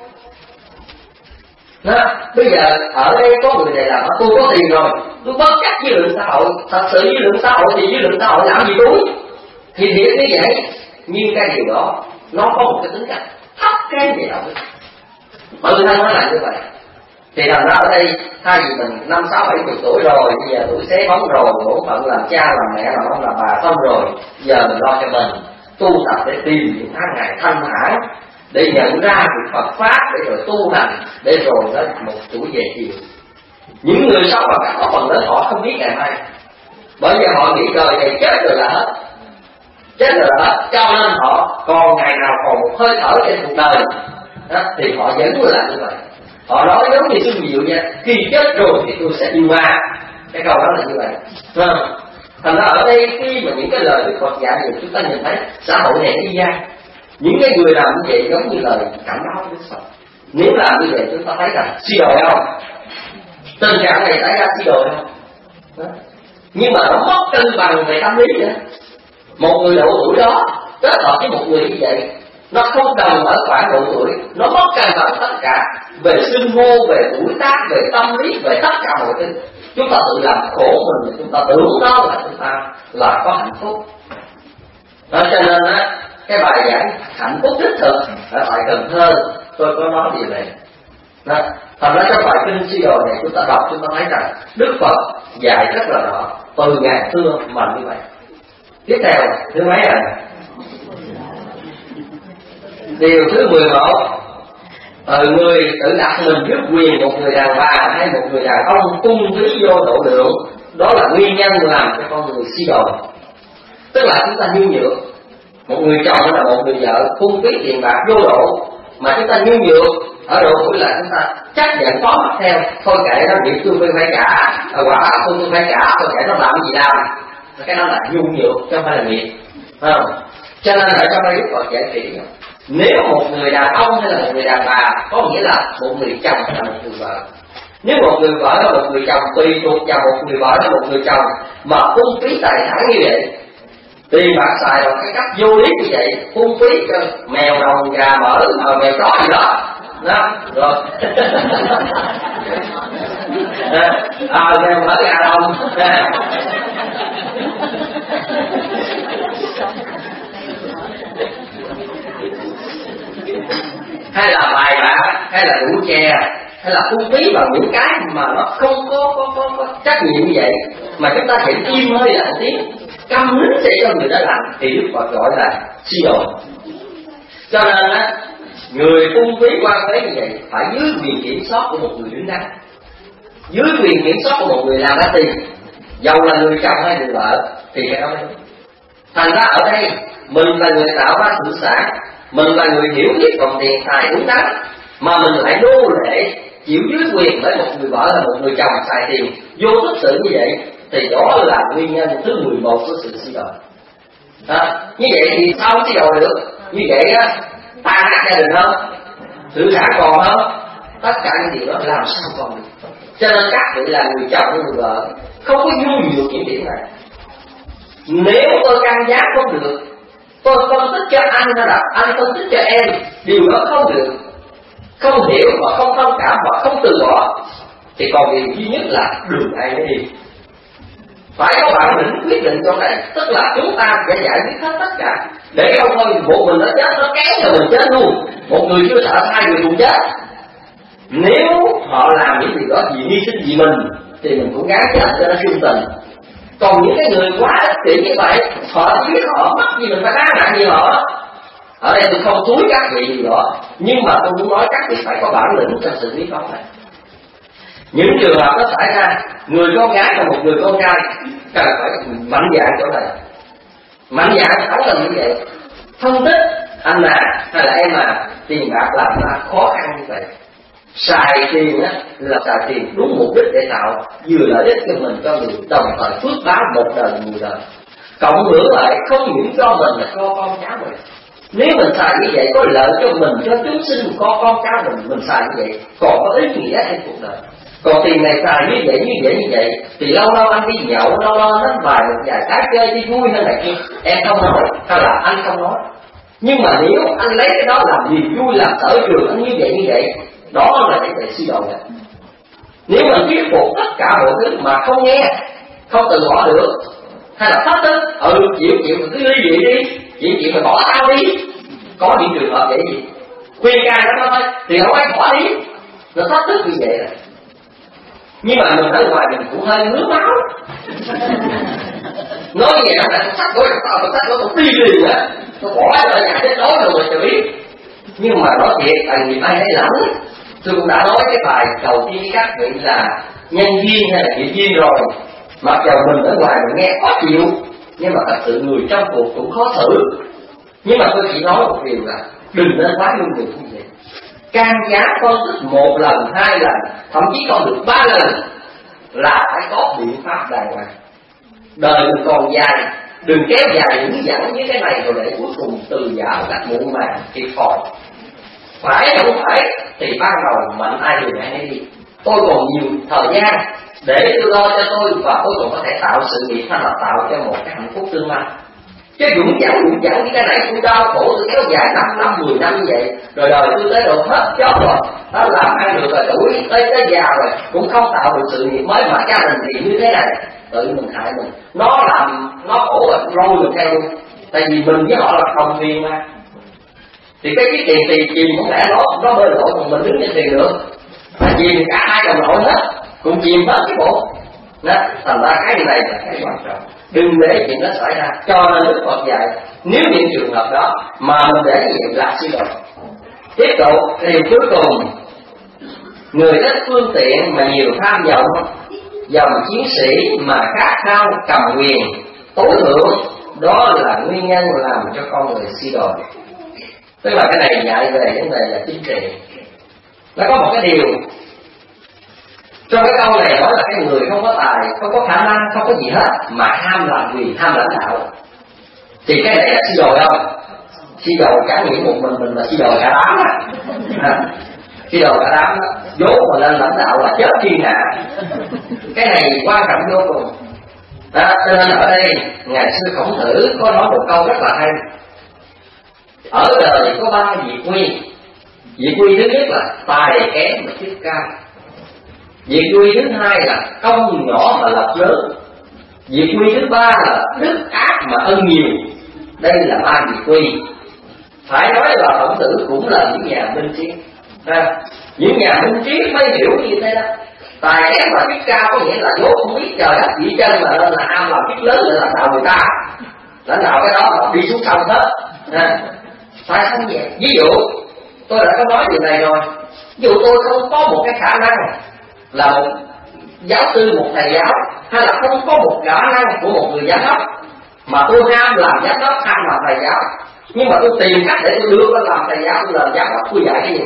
Bây giờ ở đây có người này là tôi có tiền rồi, tôi bất chấp dư luận xã hội. Thật sự dư luận xã hội thì dư luận xã hội làm gì tôi? Thì thiệt như vậy. Nhưng cái điều đó nó có một cái tính cách thấp kém về đạo đức. Tự thân nói là như vậy. Thì thành ra ở đây thay vì mình 5-6-70 tuổi rồi, bây giờ tuổi xế bóng rồi, bổn phận làm cha làm mẹ làm ông làm bà xong rồi, giờ mình lo cho mình tu tập để tìm những tháng ngày thanh thản, để nhận ra được Phật pháp, để rồi tu hành, để rồi tới một tuổi về chiều. Những người sống mà các phần lớn họ không biết ngày mai, bởi vì họ nghĩ đời này chết rồi là hết, chết rồi là hết, cho nên họ còn ngày nào còn một hơi thở trên cuộc đời đó, thì họ vẫn là như vậy. Họ nói giống như Xuân Diệu nha, khi chết rồi thì tôi sẽ đi qua. Cái câu đó là như vậy. Thành ra ở đây khi mà những cái lời Đức Phật dạy thì chúng ta nhìn thấy xã hội này đi ra. Những cái người làm như vậy giống như lời cảnh báo của Đức Phật. Nếu làm như vậy chúng ta thấy rằng suy đồi không? Tình trạng này xảy ra suy đồi không? Đó. Nhưng mà nó mất cân bằng về tâm lý nữa. Một người độ tuổi đó kết hợp với một người như vậy, nó không đồng ở khoảng độ tuổi, nó mất cân bằng tất cả về xưng hô, về tuổi tác, về tâm lý, về tất cả mọi thứ. Chúng ta tự làm khổ mình, chúng ta tưởng đó là chúng ta là có hạnh phúc. Đó, cho nên á, cái bài giảng hạnh phúc đích thực ở tại Cần Thơ tôi có nói điều này. Đó, thành ra trong bài kinh Suy Đồi này chúng ta đọc, chúng ta thấy rằng Đức Phật dạy rất là rõ từ ngày xưa mà như vậy. Tiếp theo thứ mấy rồi? Điều thứ 11, người tự đặt mình trước quyền một người đàn bà hay một người đàn ông cung phí vô độ lượng, đó là nguyên nhân làm cho con người suy đồi. Tức là chúng ta nhu nhược, một người chồng hay là một người vợ cung phí tiền bạc vô độ, mà chúng ta nhu nhược ở độ tuổi là chúng ta chấp nhận có mặt theo, thôi kệ nó việc tôi phải trả, quả tôi phải trả, thôi kệ nó làm gì làm. Cái đó là nhu nhược chứ không phải là nghiệp, không? Cho nên ở trong đây Đức Phật giải kỹ, nếu một người đàn ông hay là một người đàn bà, có nghĩa là một người chồng hay là một người vợ. Nếu một người vợ hay một người chồng tùy thuộc vào một người vợ hay một người chồng mà phung phí tài sản như vậy, tiền bạc xài bằng cái cách vô lý như vậy, phung phí cho mèo đồng gà mỡ mèo chó gì đó, đó rồi mèo mỡ gà đồng hay là bài bạc, hay là rượu chè, hay là phung phí vào những cái mà nó không có trách nhiệm như vậy, mà chúng ta chỉ im hơi lặng tiếng, câm nín để cho người đó làm, thì Đức Phật gọi là suy đồi. Cho nên á, người phung phí quan phí như vậy phải dưới quyền kiểm soát của một người đứng đắn, dưới quyền kiểm soát của một người làm ra tiền, dầu là người chồng hay người vợ thì cái đó mới đúng. Thành ra ở đây mình là người tạo ra sự sản, mình là người hiểu biết còn tiền tài đúng đắn, mà mình lại đô lệ chịu dưới quyền bởi một người vợ hay một người chồng xài tiền vô thức sự như vậy, thì đó là nguyên nhân thứ 11 của sự suy đồi. Như vậy thì sao suy đồi được? Như vậy á, tan nát gia đình không? Sự sản còn không? Tất cả những điều đó làm sao còn được? Cho nên các vị là người chồng hay người vợ không có nhu nhược những điểm này. Nếu tôi căn giác không được, tôi phân tích cho anh hay là anh phân tích cho em, điều đó không được, không hiểu và không thông cảm và không từ bỏ, thì còn điều duy nhất là đường ai nấy đi. Phải có bản lĩnh quyết định chỗ này, tức là chúng ta phải giải quyết hết tất cả, để không thôi một mình nó chết, nó kéo cho mình chết luôn. Một người chưa sợ hai người cùng chết. Nếu họ làm những điều đó vì hy sinh vì mình thì mình cũng gắng chết cho nó trung tình. Còn những cái người quá ích kỷ như vậy, họ biết họ mất gì mình phải đáng nặng như họ. Ở đây tôi không túi các vị gì đó, nhưng mà tôi muốn nói các vị phải có bản lĩnh trong sự lý pháp này. Những trường hợp nó xảy ra, người con gái và một người con trai cần phải mạnh dạn chỗ này. Mạnh dạn không là như vậy, phân tích anh hay là em tiền bạc làm ra khó khăn như vậy. Xài tiền á là xài tiền đúng mục đích để tạo vừa lợi ích cho mình cho người, đồng thời phước báo một đời nhiều đời, cộng hưởng lại không những cho mình là cho con cháu mình. Nếu mình xài như vậy có lợi cho mình, cho chúng sinh, có con cháu mình xài như vậy còn có ý nghĩa trên cuộc đời. Còn tiền này xài như vậy thì lâu lâu anh đi nhậu, lâu lâu đánh bài một vài cái chơi đi vui hơn này kia, em không nói hay là anh không nói. Nhưng mà nếu anh lấy cái đó làm niềm vui, làm sở trường anh như vậy, đó là cái suy đồi này. Nếu mình thuyết phục tất cả mọi thứ mà không nghe, không từ bỏ được, hay là thách thức, chịu mình cứ ly dị đi, chịu mình bỏ tao đi. Có những trường hợp vậy gì? Khuyên can nó thôi, thì không ai bỏ đi, nó thách thức như vậy rồi. Nhưng mà mình ở ngoài mình cũng hơi ngứa máu. Nói như vậy là tôi sách của tôi đi liền á, tôi bỏ ở nhà chết đói rồi mà chửi. Nhưng mà nói thiệt, tại vì ai thấy lắm. Tôi cũng đã nói cái bài đầu tiên các vị là nhân duyên hay là địa duyên rồi. Mặc dù mình ở ngoài mình nghe khó chịu, nhưng mà thật sự người trong cuộc cũng khó xử. Nhưng mà tôi chỉ nói một điều là đừng nên quá nhu nhược như vậy. Can giá phân tích một lần, hai lần, thậm chí còn được 3 lần là phải có biện pháp đàng hoàng. Đời mình còn dài, đừng kéo dài hướng dẫn như cái này rồi để cuối cùng từ giả một cách muộn màng thiệt thòi. Phải không phải thì ban đầu mạnh ai người nấy đi. tôi còn nhiều thời gian để tôi lo cho tôi, và tôi còn có thể tạo sự nghiệp hay là tạo cho một cái hạnh phúc tương lai. Chứ dũng dãng như cái này tôi đau khổ, tôi kéo dài 5 năm 10 năm như vậy, rồi đời tôi tới độ hết chót rồi, nó làm ăn được rồi, tuổi tới già rồi cũng không tạo được sự nghiệp mới, mà gia đình thì như thế này, tự mình hại mình. Nó làm nó khổ rồi lôi mình theo luôn, tại vì mình với họ là đồng tiền mà. Thì cái chiếc tiền thì chìm cũng lẽ nó bơi lội, còn mình đứng trên tiền được, mà chìm cả hai đồng đội hết, cũng chìm hết cái bộ. Đó, thành ra cái này là cái quan trọng, đừng để chuyện đó xảy ra. Cho nên Đức Phật dạy, nếu những trường hợp đó mà mình để như vậy là suy đồi. Tiếp tục thì cuối cùng, người ít phương tiện mà nhiều tham vọng, dòng chiến sĩ mà khát khao cầm quyền tối thượng, đó là nguyên nhân làm cho con người suy đồi. Tức là cái này dạy về vấn đề là chính trị. Nó có một cái điều trong cái câu này, nói là cái người không có tài, không có khả năng, không có gì hết mà ham làm quyền, ham lãnh đạo, thì cái này là suy đồi không? Suy đồi chẳng nghĩ một mình là suy đồi cả đám á. Suy đồi cả đám đó, vốn mà lên lãnh đạo là chết thiên hạ. Cái này quan trọng vô cùng. Cho nên ở đây ngày xưa Khổng Tử có nói một câu rất là hay. Ở đời có 3 việc quy. Việc quy thứ nhất là tài kém mà chức cao. Việc quy thứ hai là công nhỏ mà lập lớn. Việc quy thứ ba là đức ác mà ân nhiều. Đây là 3 việc quy. Phải nói là Khổng Tử cũng là những nhà minh triết. Những nhà minh triết mới hiểu như thế đó. Tài kém mà chức cao có nghĩa là vốn không biết trời đất gì chân mà lên là am làm chức lớn để làm đạo người ta. Lãnh đạo cái đó là đi xuống sông hết. Tại sao vậy? Ví dụ tôi đã có nói điều này rồi. Ví dụ tôi không có một cái khả năng là một giáo sư, một thầy giáo, hay là không có một khả năng của một người giám đốc, mà tôi ham làm giám đốc, ham làm thầy giáo, nhưng mà tôi tìm cách để tôi đưa nó làm thầy giáo, tôi làm giám đốc, tôi dạy cái gì?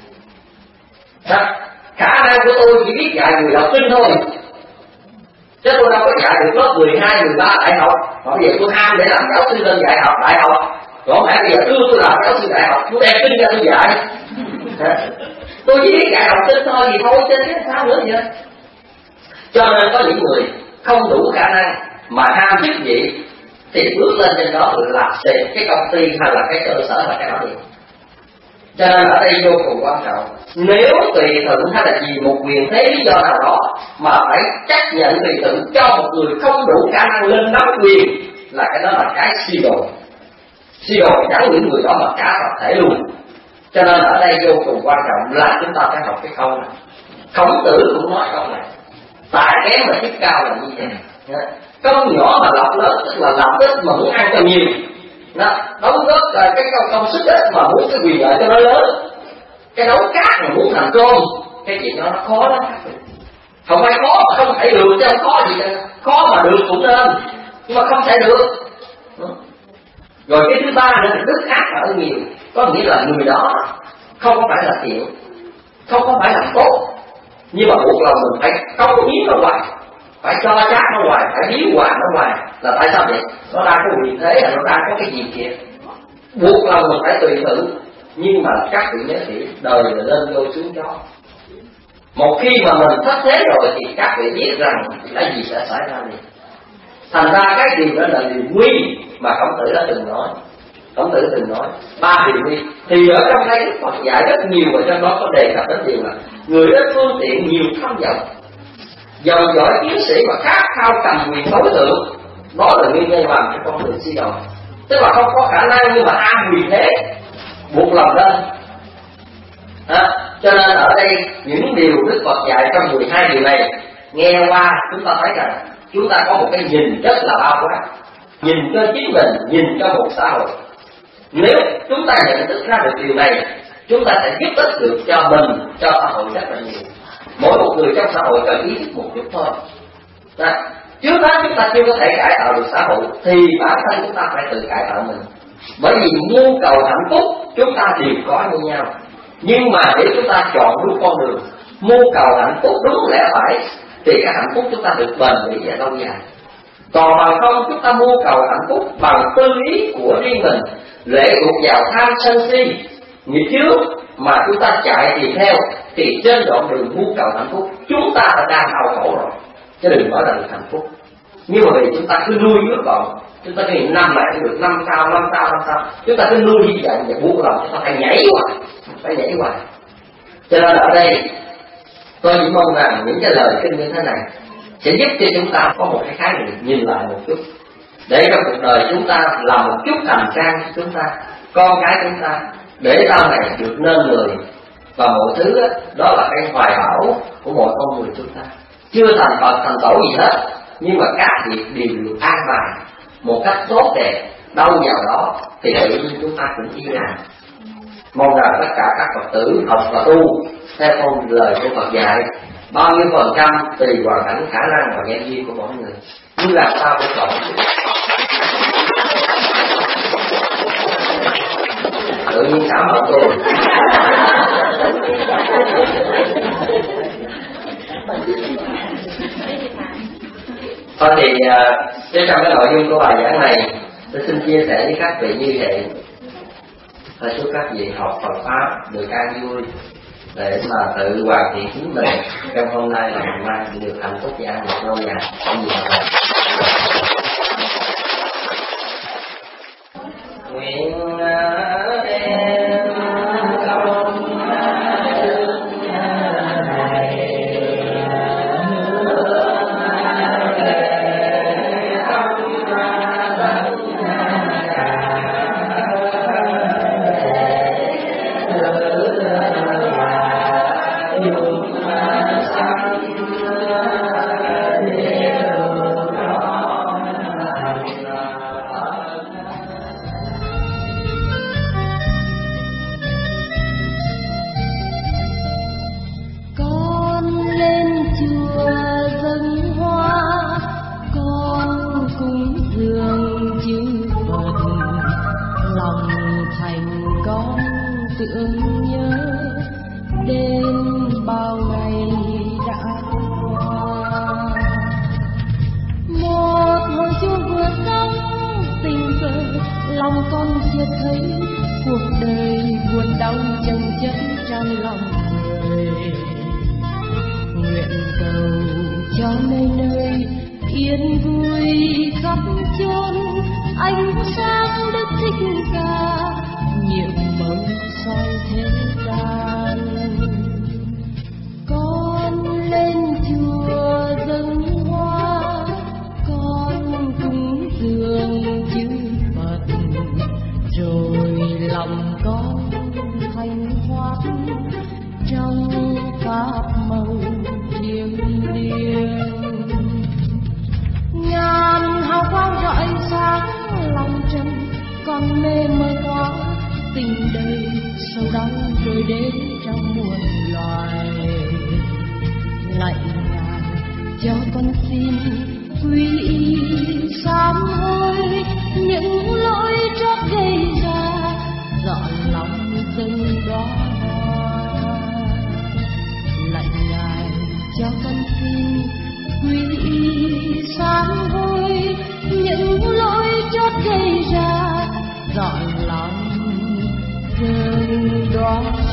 Khả năng của tôi chỉ biết dạy người học sinh thôi, chứ tôi đâu có dạy được lớp 12, 13 đại học. Mà bây giờ tôi ham để làm giáo sư lên dạy học đại học, rồi không phải bây giờ đưa tôi làm giáo sư đại học, tôi đem kinh ra tôi dạy. Tôi chỉ biết dạy học sinh thôi, thì thôi chứ sao nữa vậy? Cho nên có những người không đủ khả năng mà ham chức vị thì bước lên trên đó là xịt cái công ty hay là cái cơ sở là cái đó đi. Cho nên ở đây vô cùng quan trọng. Nếu tùy thuận hay là vì một quyền thế lý do nào đó mà phải chấp nhận tùy thuận cho một người không đủ khả năng lên nắm quyền, là cái đó là cái suy đồi. Suy đồi chẳng những người đó mà cả tập thể luôn. Cho nên ở đây vô cùng quan trọng là chúng ta phải học cái câu này. Khổng Tử cũng nói câu này. Tài kém mà chức cao là như vậy. Công nhỏ mà lập lớn, tức là làm ít mà muốn ăn cho nhiều. Đóng góp cái công sức ít mà muốn cái quyền lợi cho nó lớn. Cái đấu cát mà muốn thành công, cái chuyện đó nó khó lắm. Không phải khó mà không thể được, chứ không khó gì đâu. Khó mà được cũng nên, nhưng mà không thể được. Rồi cái thứ ba nữa là đức ác mà ân nhiều. Có nghĩa là người đó không có phải là thiện, không có phải là tốt, nhưng mà buộc lòng mình phải cống hiến nó hoài, phải cho chác nó hoài, phải biếu quà nó hoài. Là tại sao vậy? Nó đang có quyền thế, là nó đang có cái gì kìa, buộc lòng mình phải tùy thuận. Nhưng mà các vị nhớ kỹ, đời là lên vô xuống gió. Một khi mà mình thất thế rồi thì các vị biết rằng cái gì sẽ xảy ra liền. Thành ra cái điều đó là điều nguy mà Khổng Tử đã từng nói. Khổng Tử từng nói 3 điều nguy. Thì ở trong đây Đức Phật dạy rất nhiều, và trong đó có đề cập đến điều là người ít phương tiện, nhiều tham vọng, dòng dõi chiến sĩ mà khát khao cầm quyền tối thượng, đó là nguyên nhân làm cho con người suy đồi. Tức là không có khả năng nhưng mà ham quyền thế, buộc lòng lên. Cho nên ở đây những điều Đức Phật dạy trong 12 điều này, nghe qua chúng ta thấy rằng chúng ta có một cái nhìn rất là bao quát, nhìn cho chính mình, nhìn cho một xã hội. Nếu chúng ta nhận thức ra được điều này, chúng ta sẽ giúp ích được cho mình, cho xã hội rất là nhiều. Mỗi một người trong xã hội cần ý thức một chút thôi. Trước đó chúng ta chưa có thể cải tạo được xã hội, thì bản thân chúng ta phải tự cải tạo mình. Bởi vì nhu cầu hạnh phúc chúng ta đều có như nhau, nhưng mà để chúng ta chọn đúng con đường, mưu cầu hạnh phúc đúng lẽ phải, thì cái hạnh phúc chúng ta được bền bỉ và lâu dài. Còn bằng không chúng ta mưu cầu hạnh phúc bằng tư ý của riêng mình, lệ thuộc vào tham sân si, nghiệp chướng, mà chúng ta chạy thì theo, thì trên đoạn đường muốn cầu hạnh phúc chúng ta đã đang đau khổ rồi, chứ đừng nói là được hạnh phúc. Nhưng mà vì chúng ta cứ nuôi ước vọng, chúng ta cứ nghĩ năm này được năm sau, chúng ta cứ nuôi như vậy và buộc lòng chúng ta phải nhảy hoài. Cho nên ở đây tôi chỉ mong rằng những cái lời kinh như thế này sẽ giúp cho chúng ta có một cái khái niệm nhìn lại một chút, để trong cuộc đời chúng ta làm một chút thành trang cho chúng ta, con cái chúng ta, để sau này được nên người. Và mọi thứ đó là cái hoài bão của mỗi con người chúng ta, chưa thành Phật thành tổ gì hết, nhưng mà các việc đều được an bài một cách tốt đẹp, đâu vào đó thì tự nhiên chúng ta cũng yên lặng. Mong rằng tất cả các Phật tử học và tu theo con lời của Phật dạy, bao nhiêu phần trăm tùy hoàn cảnh, khả năng và nhân duyên của mỗi người, nhưng làm sao để chọn tự nhiên cảm ơn tôi. Thôi thì trong cái nội dung của bài giảng này, tôi xin chia sẻ với các vị như vậy. Tôi chúc các vị học Phật pháp được an vui, để mà tự hoàn thiện chính mình trong hôm nay và ngày mai được hạnh phúc và an lạc lâu dài. Nguyện đem công dọn lòng rơi đó.